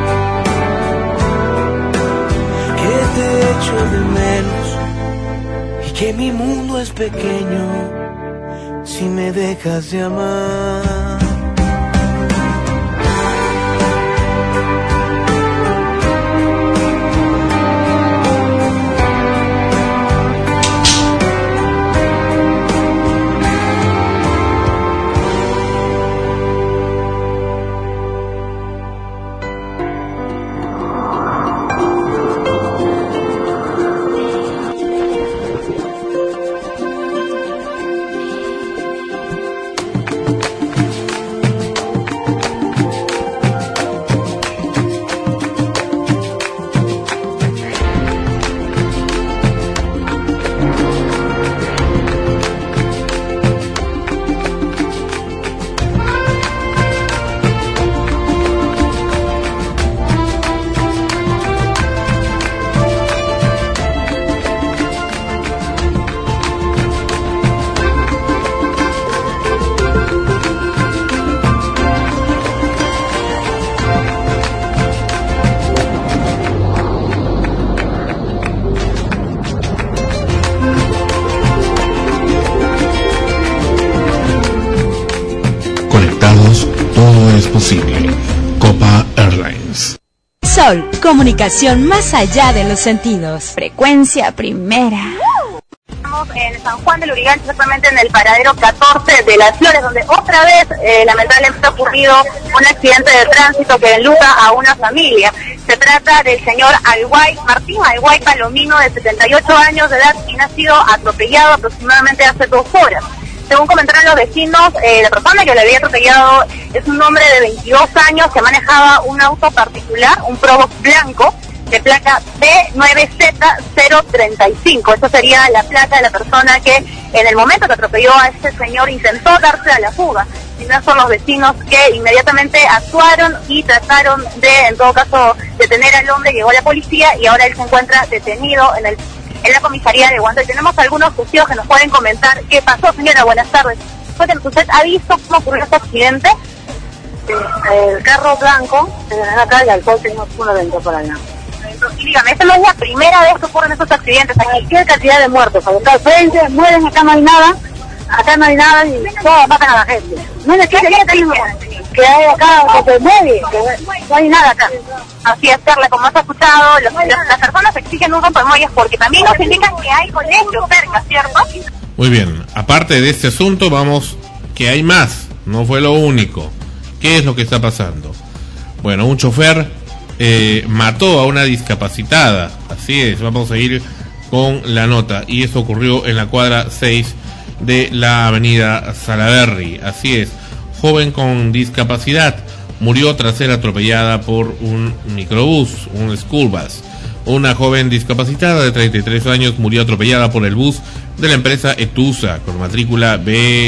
O: que te echo de menos y que mi mundo es pequeño si me dejas de amar.
C: Todo es posible. Copa Airlines.
B: Sol, comunicación más allá de los sentidos. Frecuencia primera.
Q: Estamos en San Juan del Urigancho, exactamente en el paradero 14 de Las Flores, donde otra vez lamentablemente ha ocurrido un accidente de tránsito que enluta a una familia. Se trata del señor Martín Alguay Palomino, de 78 años de edad, quien ha sido atropellado aproximadamente hace 2 horas. Según comentaron los vecinos, la persona que le había atropellado es un hombre de 22 años que manejaba un auto particular, un Probox blanco, de placa B9Z035. Esta sería la placa de la persona que en el momento que atropelló a este señor intentó darse a la fuga. Y no son los vecinos que inmediatamente actuaron y trataron de, en todo caso, detener al hombre. Llegó la policía y ahora él se encuentra detenido en la comisaría de Huancayo. Tenemos algunos testigos que nos pueden comentar qué pasó. Señora, buenas tardes. ¿Usted ha visto cómo ocurrió este accidente?
R: El carro blanco, acá el alcohol tenemos uno dentro por allá.
Q: Y dígame, ¿esta no es la primera vez que ocurren estos accidentes aquí?
R: Cualquier cantidad de muertos, acá al frente, mueren, acá no hay nada y todos matan a la gente.
Q: Mira, ¿qué
R: que hay acá desde el móvil, que no hay nada acá.
Q: Así es, Carla, como has escuchado, las personas exigen un rompemuelles porque también nos indican que hay colegios cerca, ¿cierto?
C: Muy bien, aparte de este asunto, vamos, que hay más, no fue lo único. ¿Qué es lo que está pasando? Bueno, un chofer mató a una discapacitada, así es, vamos a ir con la nota, y eso ocurrió en la cuadra 6 de la avenida Salaberry, así es, joven con discapacidad murió tras ser atropellada por un microbús, un school bus. Una joven discapacitada de 33 años murió atropellada por el bus de la empresa Etusa con matrícula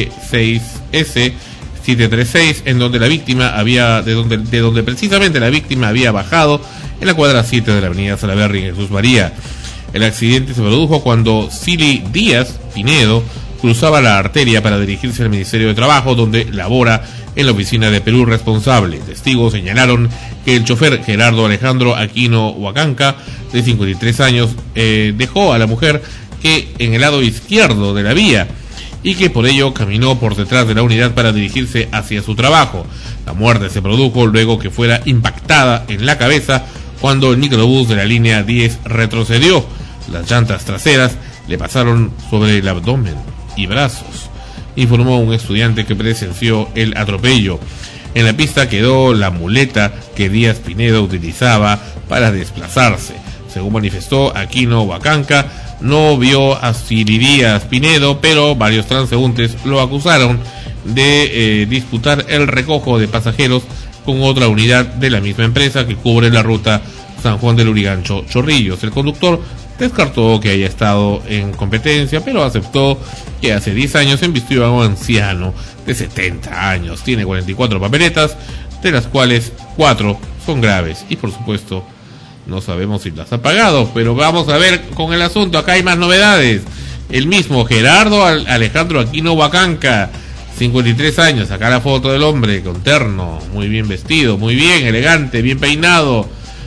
C: B6S736, en donde la víctima de donde precisamente la víctima había bajado en la cuadra 7 de la avenida Salaberry en Jesús María. El accidente se produjo cuando Silly Díaz Pinedo cruzaba la arteria para dirigirse al Ministerio de Trabajo, donde labora en la oficina de Perú responsable. Testigos señalaron que el chofer Gerardo Alejandro Aquino Huacanca, de 53 años, dejó a la mujer que en el lado izquierdo de la vía y que por ello caminó por detrás de la unidad para dirigirse hacia su trabajo. La muerte se produjo luego que fuera impactada en la cabeza cuando el microbús de la línea 10 retrocedió. Las llantas traseras le pasaron sobre el abdomen y brazos, informó un estudiante que presenció el atropello. En la pista quedó la muleta que Díaz Pinedo utilizaba para desplazarse. Según manifestó Aquino Huacanca, no vio a Silly Díaz Pinedo, pero varios transeúntes lo acusaron de disputar el recojo de pasajeros con otra unidad de la misma empresa que cubre la ruta San Juan del Lurigancho-Chorrillos. El conductor descartó que haya estado en competencia, pero aceptó que hace 10 años embistió a un anciano de 70 años. Tiene 44 papeletas, de las cuales 4 son graves y por supuesto no sabemos si las ha pagado, pero vamos a ver con el asunto. Acá hay más novedades. El mismo Gerardo Alejandro Aquino Huacanca, 53 años, acá la foto del hombre con terno, muy bien vestido, muy bien, elegante, bien peinado.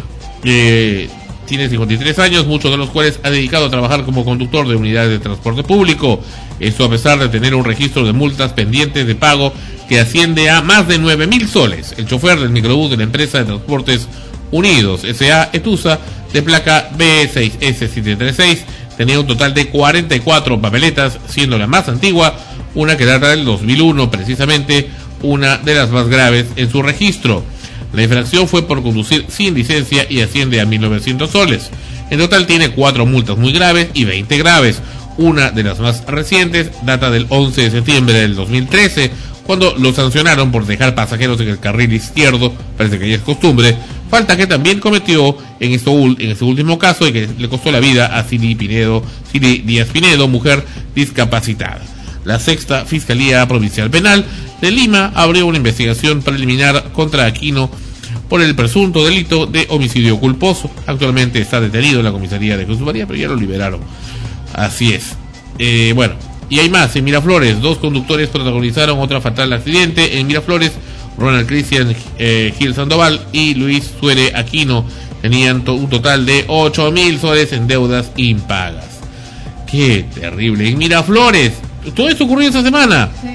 C: Tiene 53 años, muchos de los cuales ha dedicado a trabajar como conductor de unidades de transporte público. Esto a pesar de tener un registro de multas pendientes de pago que asciende a más de 9.000 soles. El chofer del microbús de la empresa de transportes Unidos S.A. Etusa, de placa B6S736, tenía un total de 44 papeletas, siendo la más antigua una que data del 2001, precisamente una de las más graves en su registro. La infracción fue por conducir sin licencia y asciende a 1.900 soles. En total tiene 4 multas muy graves y 20 graves. Una de las más recientes data del 11 de septiembre del 2013, cuando lo sancionaron por dejar pasajeros en el carril izquierdo, parece que ya es costumbre, falta que también cometió en este último caso y que le costó la vida a Silly Díaz Pinedo, mujer discapacitada. La Sexta Fiscalía Provincial Penal de Lima abrió una investigación preliminar contra Aquino por el presunto delito de homicidio culposo. Actualmente está detenido en la comisaría de Jesús María, pero ya lo liberaron. Así es. Bueno, y hay más. En Miraflores, 2 conductores protagonizaron otra fatal accidente. En Miraflores, Ronald Cristian Gil Sandoval y Luis Suere Aquino tenían un total de 8.000 soles en deudas impagas. Qué terrible. En Miraflores, todo esto ocurrió esta semana. Sí.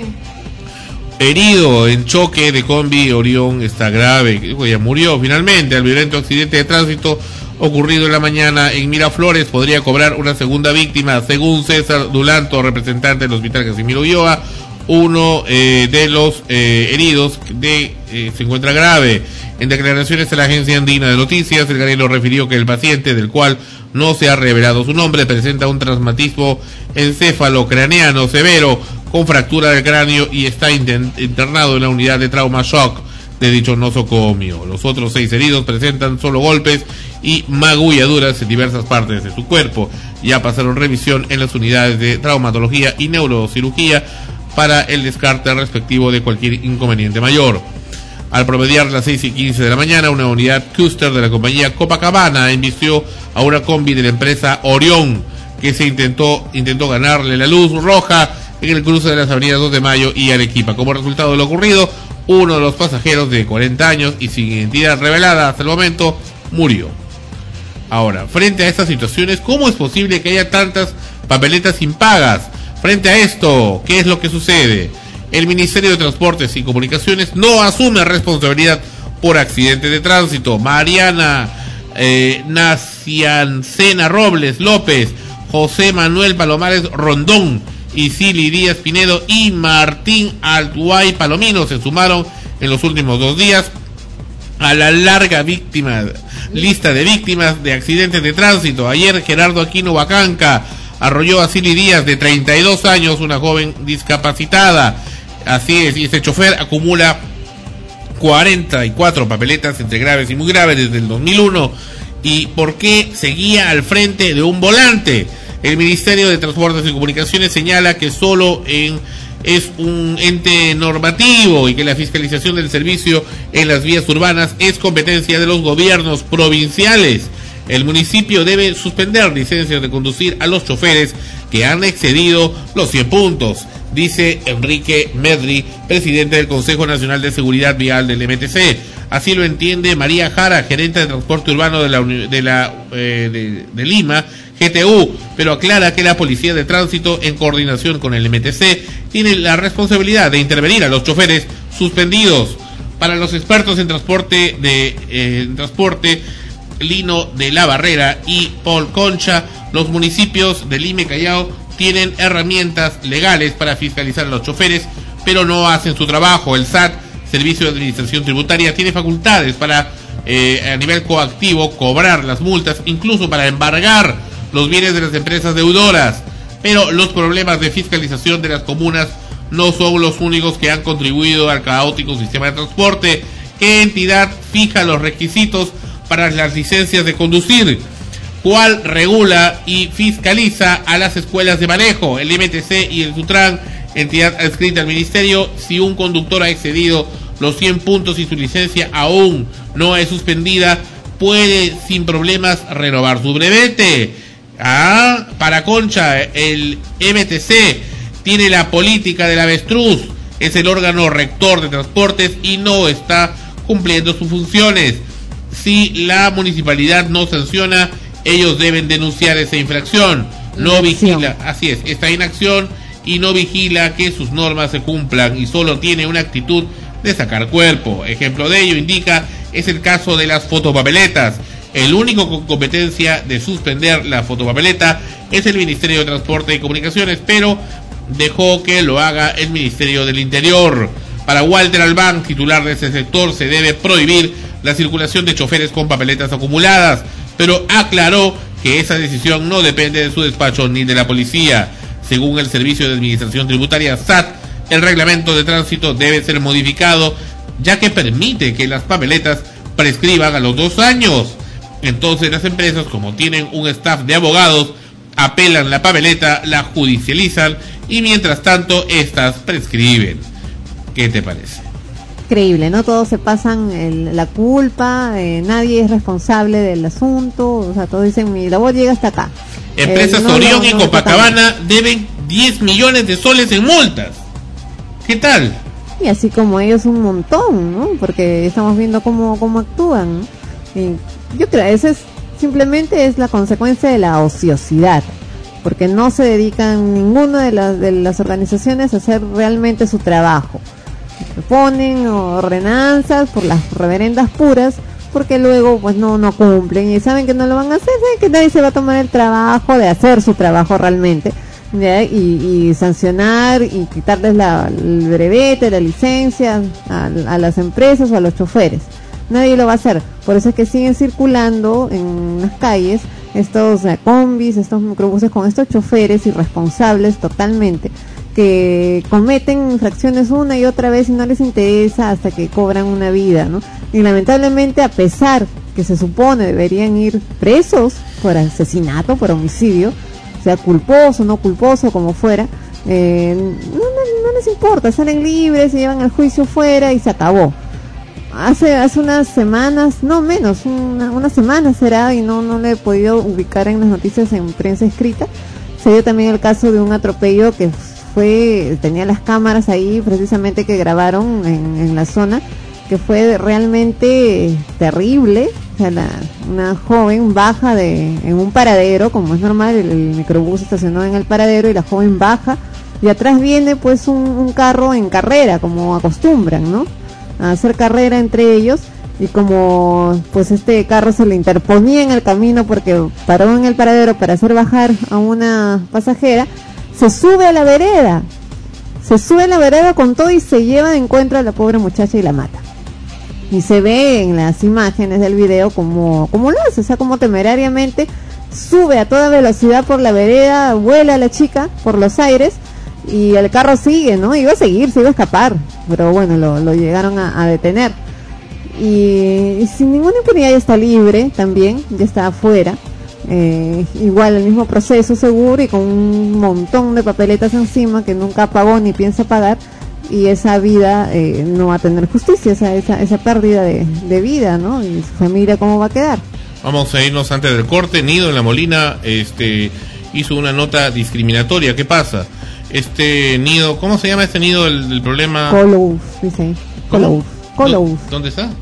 C: Herido en choque de combi Orión está grave, ya murió finalmente. El violento accidente de tránsito ocurrido en la mañana en Miraflores podría cobrar una segunda víctima, según César Dulanto, representante del Hospital Casimiro Ulloa. Uno de los heridos se encuentra grave. En declaraciones a la agencia andina de noticias, el Garelo refirió que el paciente, del cual no se ha revelado su nombre, presenta un traumatismo encéfalo-craneano severo con fractura del cráneo y está internado en la unidad de trauma shock de dicho nosocomio. Los otros 6 heridos presentan solo golpes y magulladuras en diversas partes de su cuerpo. Ya pasaron revisión en las unidades de traumatología y neurocirugía para el descarte respectivo de cualquier inconveniente mayor. Al promediar las 6:15 de la mañana, una unidad Custer de la compañía Copacabana embistió a una combi de la empresa Orión, que se intentó ganarle la luz roja en el cruce de las avenidas 2 de Mayo y Arequipa. Como resultado de lo ocurrido, uno de los pasajeros de 40 años y sin identidad revelada hasta el momento murió. Ahora, frente a estas situaciones, ¿cómo es posible que haya tantas papeletas impagas? Frente a esto, ¿qué es lo que sucede? El Ministerio de Transportes y Comunicaciones no asume responsabilidad por accidente de tránsito. Mariana Naciancena Robles López, José Manuel Palomares Rondón, Isili Díaz Pinedo y Martín Altuay Palomino se sumaron en los últimos 2 días a la larga lista de víctimas de accidentes de tránsito. Ayer Gerardo Aquino Huacanca arrolló a Sili Díaz, de 32 años, una joven discapacitada. Así es, y este chofer acumula 44 papeletas entre graves y muy graves desde el 2001. ¿Y por qué seguía al frente de un volante? El Ministerio de Transportes y Comunicaciones señala que solo es un ente normativo y que la fiscalización del servicio en las vías urbanas es competencia de los gobiernos provinciales. El municipio debe suspender licencias de conducir a los choferes que han excedido los 100 puntos, dice Enrique Medri, presidente del Consejo Nacional de Seguridad Vial del MTC. Así lo entiende María Jara, gerente de transporte urbano de Lima, GTU, pero aclara que la Policía de Tránsito, en coordinación con el MTC, tiene la responsabilidad de intervenir a los choferes suspendidos. Para los expertos en transporte, Lino de la Barrera y Paul Concha, los municipios de Lima y Callao tienen herramientas legales para fiscalizar a los choferes, pero no hacen su trabajo. El SAT, Servicio de Administración Tributaria, tiene facultades para, a nivel coactivo, cobrar las multas, incluso para embargar los bienes de las empresas deudoras. Pero los problemas de fiscalización de las comunas no son los únicos que han contribuido al caótico sistema de transporte. ¿Qué entidad fija los requisitos para las licencias de conducir? ¿Cuál regula y fiscaliza a las escuelas de manejo? El MTC y el Sutran, entidad adscrita al ministerio. Si un conductor ha excedido los 100 puntos y su licencia aún no es suspendida, puede sin problemas renovar su brevete. Para Concha, el MTC tiene la política del avestruz, es el órgano rector de transportes y no está cumpliendo sus funciones. Si la municipalidad no sanciona, ellos deben denunciar esa infracción. No vigila, así es, está en acción y no vigila que sus normas se cumplan y solo tiene una actitud de sacar cuerpo. Ejemplo de ello es el caso de las fotopapeletas. El único con competencia de suspender la fotopapeleta es el Ministerio de Transporte y Comunicaciones, pero dejó que lo haga el Ministerio del Interior. Para Walter Albán, titular de ese sector, se debe prohibir la circulación de choferes con papeletas acumuladas, pero aclaró que esa decisión no depende de su despacho ni de la policía. Según el Servicio de Administración Tributaria, SAT, el reglamento de tránsito debe ser modificado, ya que permite que las papeletas prescriban a los 2 años. Entonces las empresas, como tienen un staff de abogados, apelan la papeleta, la judicializan y mientras tanto estas prescriben. ¿Qué te parece?
F: Increíble, ¿no? Todos se pasan la culpa, nadie es responsable del asunto, o sea, todos dicen, mi labor llega hasta acá.
C: Empresas Orión y Copacabana deben 10 millones de soles en multas. ¿Qué tal?
F: Y así como ellos un montón, ¿no? Porque estamos viendo cómo actúan, ¿no? Y yo creo que eso simplemente es la consecuencia de la ociosidad, porque no se dedican ninguna de las organizaciones a hacer realmente su trabajo. Ponen ordenanzas por las reverendas puras, porque luego pues no cumplen y saben que no lo van a hacer, saben que nadie se va a tomar el trabajo de hacer su trabajo realmente, ¿ya? Y sancionar y quitarles el brevete, la licencia a las empresas o a los choferes. Nadie lo va a hacer, por eso es que siguen circulando en las calles estos combis, estos microbuses con estos choferes irresponsables totalmente, que cometen infracciones una y otra vez y no les interesa hasta que cobran una vida, ¿no? Y lamentablemente, a pesar que se supone deberían ir presos por asesinato, por homicidio, sea culposo, no culposo, como fuera, no les importa, salen libres, se llevan al juicio fuera y se acabó. Hace unas semanas, no menos, una semana será, y no le he podido ubicar en las noticias en prensa escrita, se dio también el caso de un atropello que tenía las cámaras ahí precisamente que grabaron en la zona, que fue realmente terrible. O sea, una joven baja en un paradero, como es normal, el microbús estacionó en el paradero y la joven baja y atrás viene pues un carro en carrera, como acostumbran, ¿no? A hacer carrera entre ellos, y como pues este carro se le interponía en el camino porque paró en el paradero para hacer bajar a una pasajera, se sube a la vereda con todo y se lleva de encuentro a la pobre muchacha y la mata. Y se ve en las imágenes del video como lo hace, o sea, como temerariamente sube a toda velocidad por la vereda, vuela a la chica por los aires, y el carro sigue, ¿no? Iba a seguir, se iba a escapar, pero bueno, lo llegaron a detener. Y sin ninguna impunidad ya está libre también, ya está afuera. Igual el mismo proceso seguro y con un montón de papeletas encima que nunca pagó ni piensa pagar, y esa vida no va a tener justicia, esa pérdida de vida, ¿no? Y su familia, ¿cómo va a quedar?
C: Vamos a irnos antes del corte. Nido en La Molina hizo una nota discriminatoria. ¿Qué pasa? Nido, ¿cómo se llama este nido del problema?
F: Colous, dice. Colous.
C: ¿Dónde está?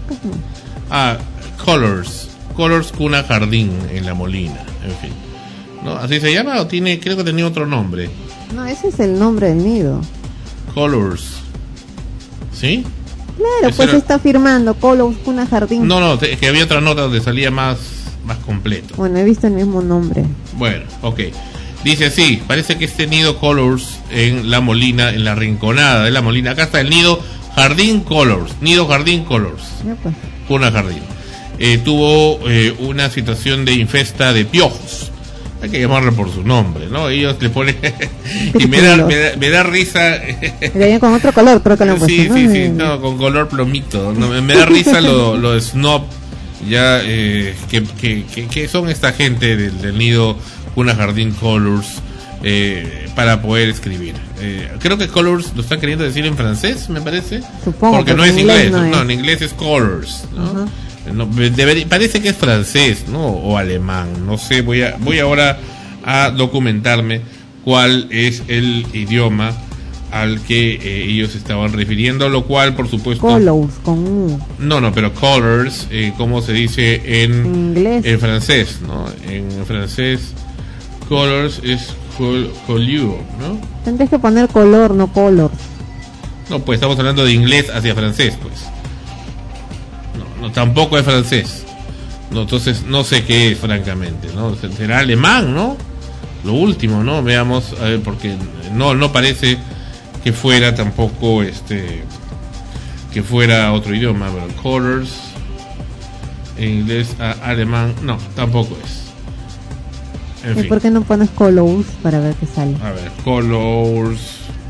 C: Colors Cuna Jardín en La Molina, en fin. ¿No? ¿Así se llama o creo que tenía otro nombre?
F: No, ese es el nombre del nido.
C: Colors. ¿Sí?
F: Claro, pues está firmando Colors Cuna Jardín.
C: No, es que había otra nota donde salía más completo.
F: Bueno, he visto el mismo nombre.
C: Bueno, ok. Dice así, parece que este nido Colors en La Molina, en la Rinconada de La Molina, acá está el nido Jardín Colors,
F: Ya pues.
C: Cuna Jardín. Tuvo una situación de infesta de piojos. Hay que llamarlo por su nombre, ¿no? Ellos le ponen y me da risa.
F: Le con otro color, creo que lo han puesto,
C: sí, no, con color plomito. No, me da risa lo de snob, ya que son esta gente del nido Cuna Jardín Colors, para poder escribir. Creo que Colors lo están queriendo decir en francés, me parece.
F: Supongo,
C: porque no es inglés. No, en inglés es Colors, ¿no? Uh-huh. No, parece que es francés, ¿no? O alemán, no sé. Voy ahora a documentarme cuál es el idioma al que ellos estaban refiriendo, lo cual, por supuesto,
F: Colors con U.
C: No, pero colors, ¿cómo se dice en
F: inglés?
C: En francés, ¿no? En francés, colors es color, ¿no?
F: Tendrías que poner color, no colors.
C: No, pues estamos hablando de inglés hacia francés, pues. No, tampoco es francés. No, entonces no sé qué es, francamente, ¿no? Será alemán, ¿no? Lo último, ¿no? Veamos, a ver, porque no parece que fuera tampoco que fuera otro idioma, pero colors en inglés alemán, no, tampoco es. En
F: fin. ¿Por qué no pones colors para ver qué sale?
C: A ver, colors.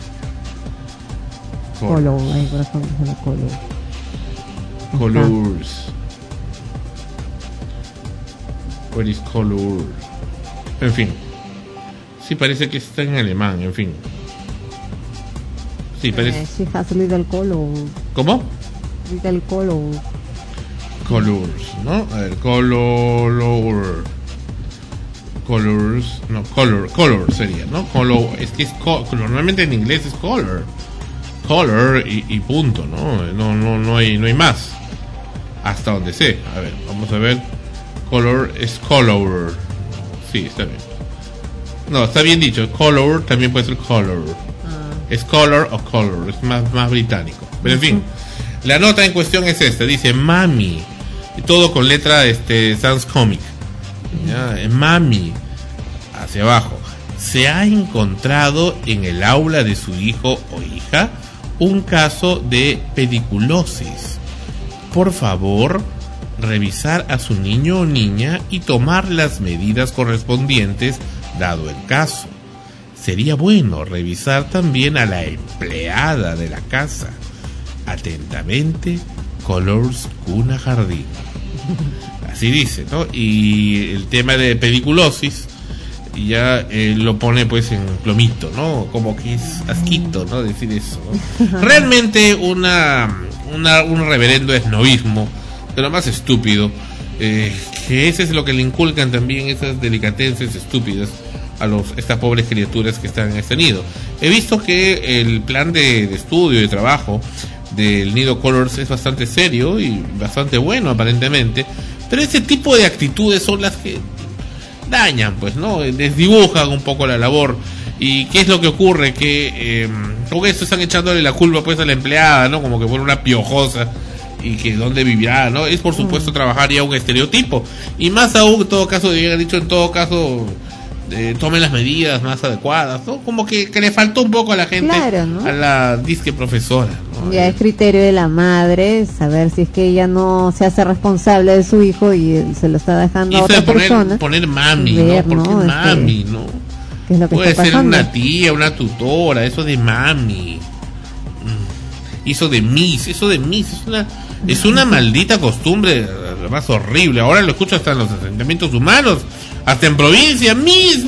F: Ahí por ejemplo sale colors.
C: Colors. What is color? En fin. Sí, parece que está en alemán, en fin. Sí, parece.
F: She has little color.
C: ¿Cómo?
F: Little color.
C: Colors, ¿no? A ver, color. Colors, no, color sería, ¿no? Color, es que es normalmente en inglés es color y punto, no hay más, hasta donde sé. A ver, vamos a ver. Color es color, sí, está bien. No, está bien dicho. Color también puede ser color. Es color o color, es más británico. Pero en fin, la nota en cuestión es esta, dice mami, y todo con letra Sans Comic. Ya, mami, hacia abajo. Se ha encontrado en el aula de su hijo o hija un caso de pediculosis. Por favor, revisar a su niño o niña y tomar las medidas correspondientes dado el caso. Sería bueno revisar también a la empleada de la casa. Atentamente, Colors Cuna Jardín. Así dice, ¿no? Y el tema de pediculosis ya lo pone pues en plomito, ¿no? Como que es asquito, ¿no? Decir eso, ¿no? Realmente un reverendo esnovismo de lo más estúpido, que ese es lo que le inculcan también esas delicateces estúpidas a estas pobres criaturas que están en este nido. He visto que el plan de estudio y de trabajo del nido Colors es bastante serio y bastante bueno aparentemente, pero ese tipo de actitudes son las que dañan, pues, ¿no? Desdibujan un poco la labor ¿Y qué es lo que ocurre? Que con esto están echándole la culpa pues a la empleada, ¿no? Como que fuera una piojosa y que dónde vivirá, ¿no? Es por supuesto trabajar ya un estereotipo. Y más aún, en todo caso, debería haber dicho en todo caso, tomen las medidas más adecuadas, ¿no? Como que le faltó un poco a la gente,
F: claro, ¿no?
C: A la disque profesora, ¿no?
F: Ya es criterio de la madre saber si es que ella no se hace responsable de su hijo y se lo está dejando a otra persona.
C: Poner mami,
F: ver,
C: ¿no? Porque mami, ¿no?
F: ¿Qué es lo que
C: puede
F: está
C: ser
F: pasando?
C: una tía, una tutora, eso de mami. Eso de miss, es una maldita costumbre, más horrible. Ahora lo escucho hasta en los asentamientos humanos, hasta en provincia, miss,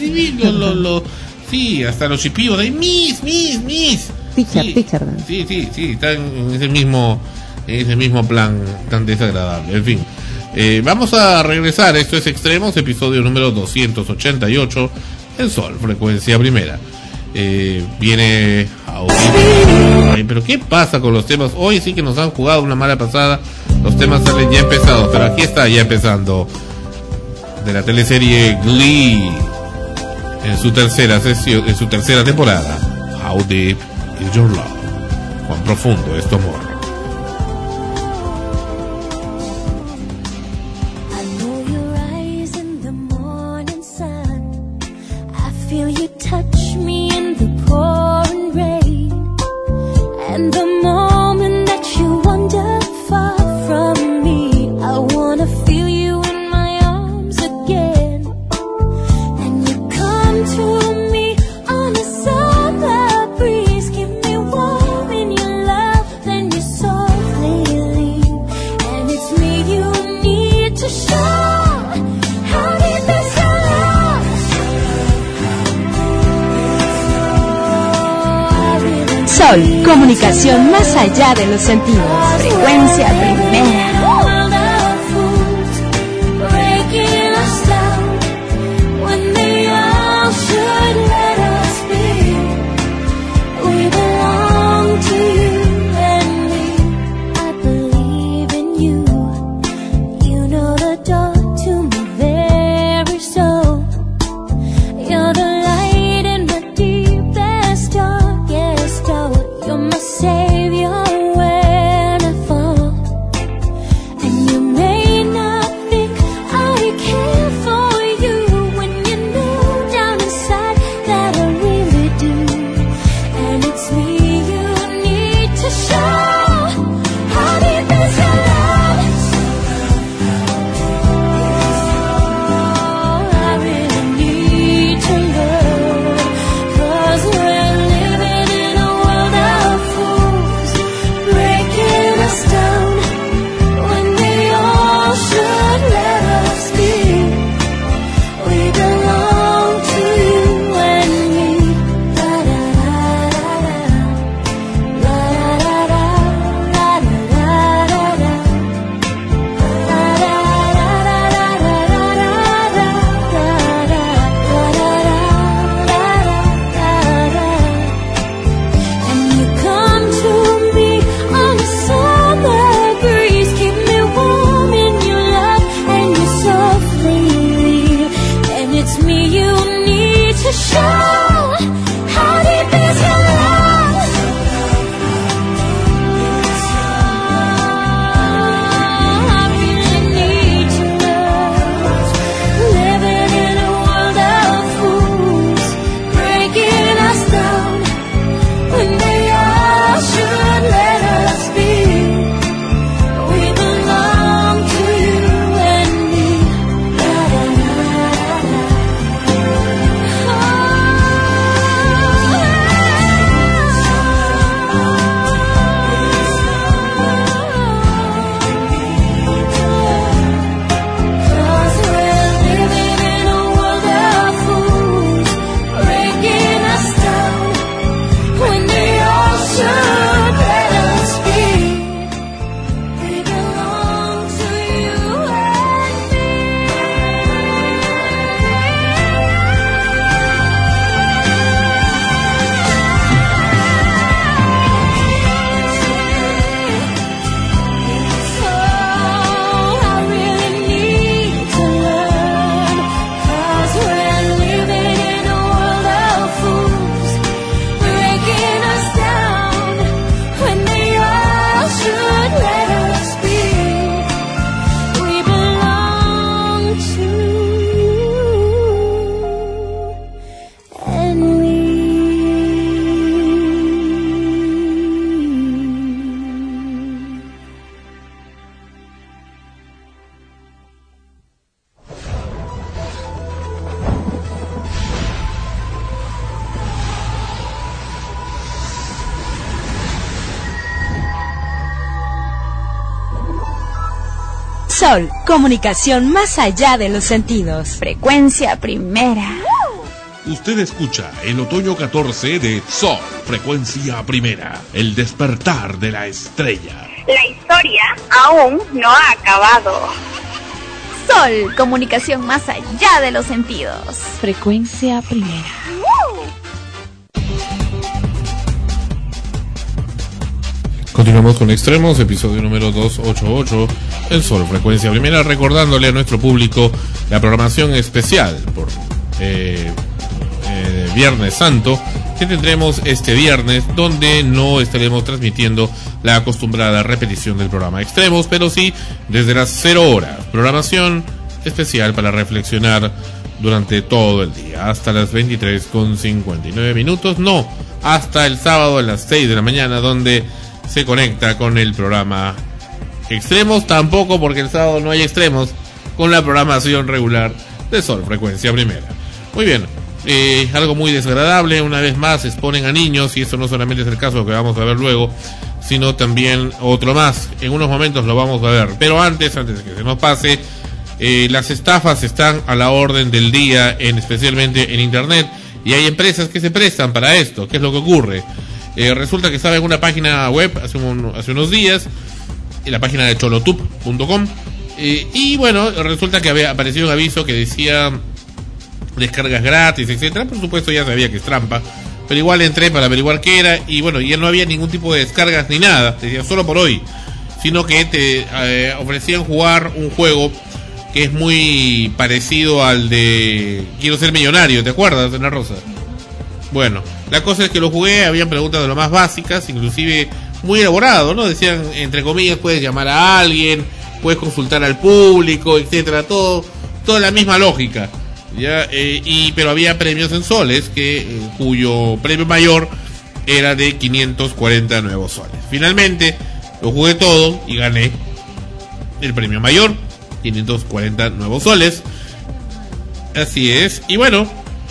C: sí, hasta los chipivos, hay miss.
F: Teacher.
C: Sí, está en ese mismo plan tan desagradable. En fin, vamos a regresar. Esto es Extremos, episodio número 288, en Sol, frecuencia primera. Viene Ay, pero ¿qué pasa con los temas? Hoy sí que nos han jugado una mala pasada. Los temas salen ya empezados, pero aquí está ya empezando, de la teleserie Glee, en su tercera sesión, en su tercera temporada. How Deep Is Your Love? ¿Cuán profundo es tu amor?
B: Sol, comunicación más allá de los sentidos. Frecuencia primera. Sol, comunicación más allá de los sentidos. Frecuencia primera.
C: Usted escucha el otoño 14 de Sol, frecuencia primera, el despertar de la estrella.
Q: La historia aún no ha acabado.
B: Sol, comunicación más allá de los sentidos.
A: Frecuencia primera.
C: Continuamos con Extremos, episodio número 288, en Sol, frecuencia primera, recordándole a nuestro público la programación especial por Viernes Santo que tendremos este viernes, donde no estaremos transmitiendo la acostumbrada repetición del programa Extremos, pero sí desde las 0 horas, programación especial para reflexionar durante todo el día, hasta las 23:59, no, hasta el sábado a las 6 de la mañana, donde se conecta con el programa Extremos, tampoco porque el sábado no hay Extremos, con la programación regular de Sol, frecuencia primera. Muy bien, algo muy desagradable, una vez más exponen a niños, y esto no solamente es el caso que vamos a ver luego, sino también otro más, en unos momentos lo vamos a ver, pero antes de que se nos pase, las estafas están a la orden del día, especialmente en internet, y hay empresas que se prestan para esto. ¿Qué es lo que ocurre? Resulta que estaba en una página web hace unos días, en la página de cholotup.com, y bueno, resulta que había aparecido un aviso que decía descargas gratis, etcétera. Por supuesto ya sabía que es trampa, pero igual entré para averiguar qué era, y bueno, ya no había ningún tipo de descargas ni nada, decía solo por hoy, sino que te ofrecían jugar un juego que es muy parecido al de Quiero ser millonario, ¿te acuerdas, Ana Rosa? Bueno, la cosa es que lo jugué, habían preguntas de lo más básicas, inclusive muy elaborado, ¿no? Decían, entre comillas, puedes llamar a alguien, puedes consultar al público, etcétera, toda la misma lógica, ¿ya? Pero había premios en soles, cuyo premio mayor era de 540 nuevos soles. Finalmente, lo jugué todo y gané el premio mayor, 540 nuevos soles. Así es, y bueno,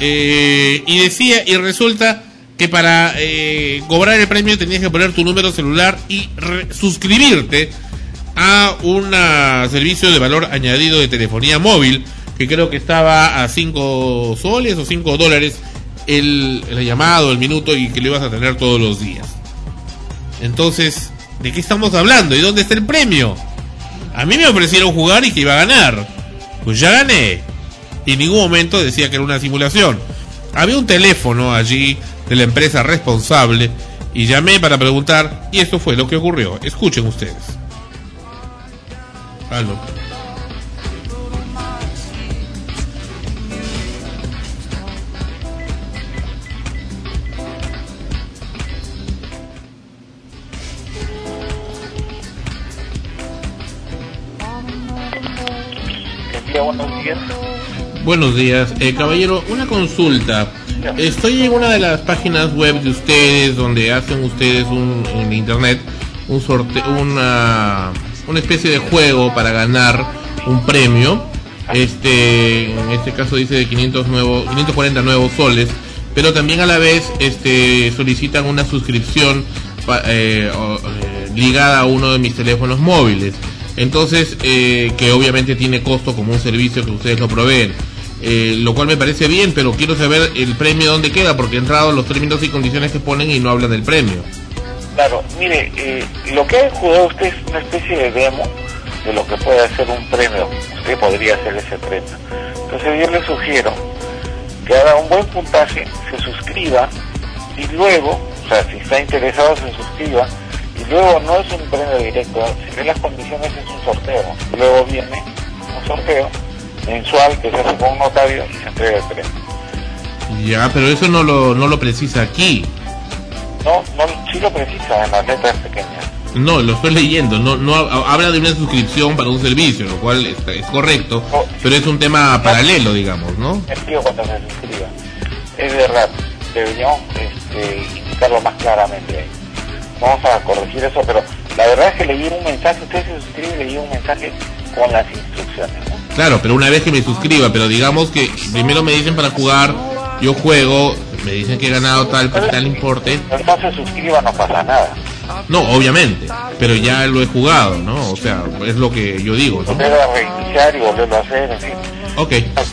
C: y resulta que para cobrar el premio tenías que poner tu número celular y suscribirte a un servicio de valor añadido de telefonía móvil, que creo que estaba a 5 soles o 5 dólares el llamado, el minuto, y que lo ibas a tener todos los días. Entonces, ¿de qué estamos hablando? ¿Y dónde está el premio? A mí me ofrecieron jugar y que iba a ganar. Pues ya gané. Y en ningún momento decía que era una simulación. Había un teléfono allí de la empresa responsable y llamé para preguntar, y esto fue lo que ocurrió. Escuchen ustedes. Aló.
N: Buenos días.
C: Buenos días, caballero, una consulta. Estoy en una de las páginas web de ustedes, donde hacen ustedes en internet un sorteo, una especie de juego para ganar un premio. En este caso dice de 540 nuevos soles, pero también a la vez solicitan una suscripción ligada a uno de mis teléfonos móviles. Entonces, que obviamente tiene costo como un servicio que ustedes lo proveen, lo cual me parece bien, pero quiero saber el premio dónde queda, porque he entrado en los términos y condiciones que ponen y no hablan del premio.
N: Claro, mire, lo que ha jugado usted es una especie de demo de lo que puede ser un premio. Usted podría hacer ese premio. Entonces yo le sugiero que haga un buen puntaje, se suscriba, y luego, o sea, si está interesado, se suscriba, y luego no es un premio directo, si ve las condiciones es un sorteo. Luego viene un sorteo mensual que se hace con un notario y se entrega el premio.
C: Ya, pero eso no lo precisa aquí.
N: No, sí lo precisa en las letras pequeñas.
C: No, lo estoy leyendo, no habla de una suscripción para un servicio, lo cual es correcto, pero es un tema paralelo, digamos, ¿no?
N: Explico cuando se suscriba. Es verdad, deberíamos indicarlo más claramente ahí. Vamos a corregir eso, pero la verdad es que leí un mensaje, usted se suscribe y leí un mensaje con las instrucciones, ¿no?
C: Claro, pero una vez que me suscriba, pero digamos que primero me dicen para jugar, yo juego, me dicen que he ganado tal importe.
N: Entonces suscriba, no pasa nada.
C: No, obviamente, pero ya lo he jugado, ¿no? O sea, es lo que yo digo, ¿no?
N: Volver a reiniciar y volverlo a hacer, en fin.
C: Ok.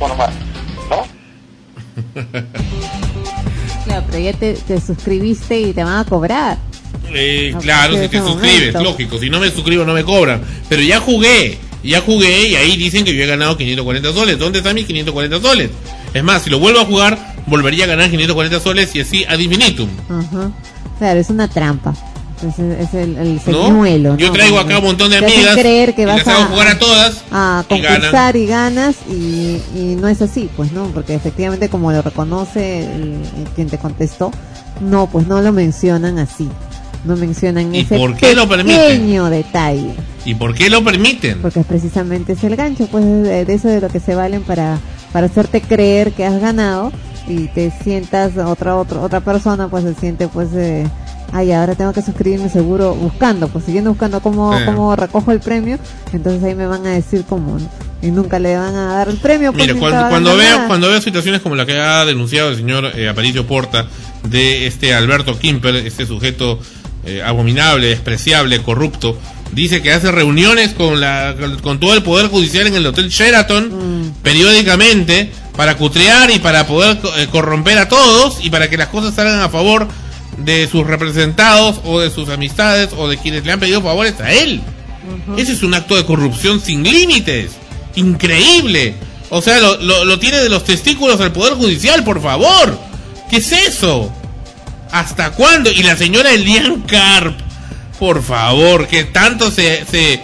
F: Claro, pero ya te suscribiste y te van a cobrar.
C: Claro, si te suscribes, lógico. Si no me suscribo no me cobran. Pero ya jugué y ahí dicen que yo he ganado 540 soles. ¿Dónde están mis 540 soles? Es más, si lo vuelvo a jugar, volvería a ganar 540 soles y así ad infinitum.
F: Ajá. Claro, es una trampa. Es el señuelo, ¿no?
C: Yo traigo acá un montón de amigas
F: creer que
C: y
F: vas
C: las hago jugar a todas
F: a concursar y ganas y no es así, pues no, porque efectivamente como lo reconoce quien te contestó, no, pues no lo mencionan así, no mencionan ese pequeño detalle.
C: ¿Y por qué lo permiten?
F: Porque precisamente es el gancho, pues de eso de lo que se valen para hacerte creer que has ganado y te sientas otra persona pues se siente pues ahora tengo que suscribirme seguro siguiendo buscando cómo recojo el premio, entonces ahí me van a decir cómo, ¿no? Y nunca le van a dar el premio.
C: Mire, cuando veo situaciones como la que ha denunciado el señor Aparicio Porta de Alberto Kimper, este sujeto abominable, despreciable, corrupto, dice que hace reuniones con todo el poder judicial en el Hotel Sheraton periódicamente para cutrear y para poder corromper a todos y para que las cosas salgan a favor de sus representados o de sus amistades o de quienes le han pedido favores a él. Ese es un acto de corrupción sin límites, increíble. O sea, lo tiene de los testículos al poder judicial, por favor. ¿Qué es eso? ¿Hasta cuándo? Y la señora Elian Karp, por favor, que tanto se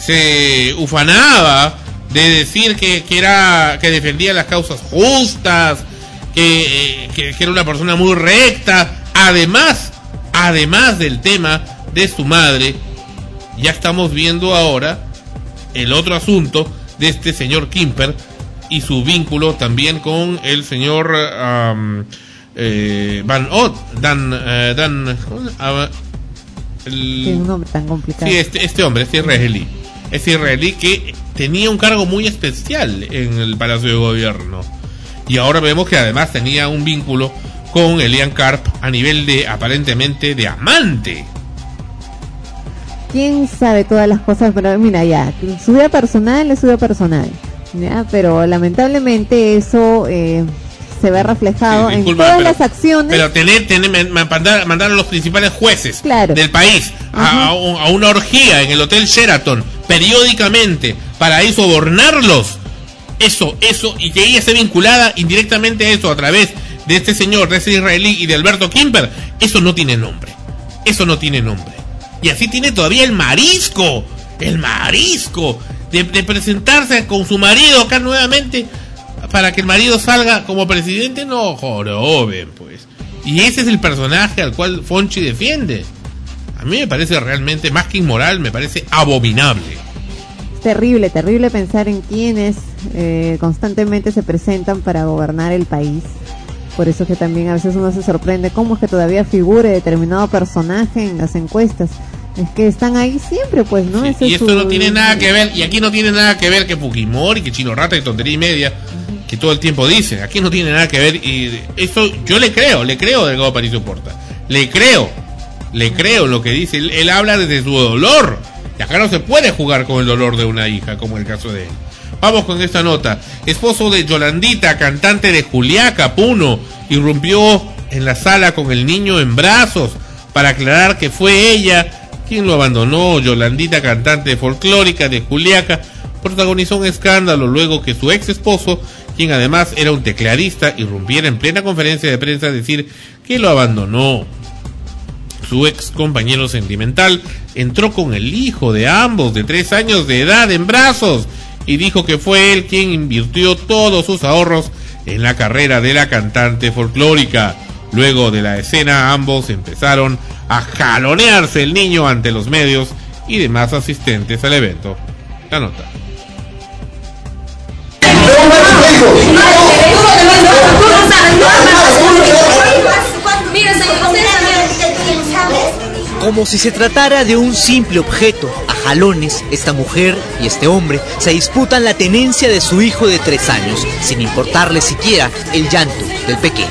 C: ufanaba de decir que defendía las causas justas, que era una persona muy recta. Además del tema de su madre, ya estamos viendo ahora el otro asunto de este señor Kimper y su vínculo también con el señor Van Ott,
F: tiene un nombre tan complicado.
C: Sí, este hombre, este israelí que tenía un cargo muy especial en el Palacio de Gobierno y ahora vemos que además tenía un vínculo con Elian Karp a nivel de aparentemente de amante.
F: ¿Quién sabe todas las cosas? Pero mira, ya, su vida personal es su vida personal, ¿ya? Pero lamentablemente eso se ve reflejado en todas las acciones.
C: Pero mandar a los principales jueces del país a una orgía en el Hotel Sheraton periódicamente para ahí sobornarlos. Eso, y que ella esté vinculada indirectamente a eso a través de este señor, de ese israelí y de Alberto Kimper, eso no tiene nombre. Y así tiene todavía el marisco de presentarse con su marido acá nuevamente para que el marido salga como presidente. No joroben, pues. Y ese es el personaje al cual Fonchi defiende. A mí me parece realmente, más que inmoral, me parece abominable.
F: Terrible pensar en quienes constantemente se presentan para gobernar el país. Por eso que también a veces uno se sorprende cómo es que todavía figure determinado personaje en las encuestas. Es que están ahí siempre, pues, ¿no?
C: Sí, y esto no tiene nada que ver, y aquí no tiene nada que ver que Fujimori, que Chino Rata y tontería y media, que todo el tiempo dice, aquí no tiene nada que ver, y eso yo le creo Delgado Aparicio Porta, le creo lo que dice, él habla desde su dolor, y acá no se puede jugar con el dolor de una hija, como el caso de él. Vamos con esta nota. Esposo de Yolandita, cantante de Juliaca, Puno, irrumpió en la sala con el niño en brazos para aclarar que fue ella quien lo abandonó. Yolandita, cantante folclórica de Juliaca, protagonizó un escándalo luego que su ex esposo, quien además era un tecladista, irrumpiera en plena conferencia de prensa a decir que lo abandonó. Su ex compañero sentimental entró con el hijo de ambos de 3 años de edad en brazos y dijo que fue él quien invirtió todos sus ahorros en la carrera de la cantante folclórica. Luego de la escena, ambos empezaron a jalonearse el niño ante los medios y demás asistentes al evento. La nota.
P: Como si se tratara de un simple objeto, a jalones, esta mujer y este hombre se disputan la tenencia de su hijo de 3 años, sin importarle siquiera el llanto del pequeño.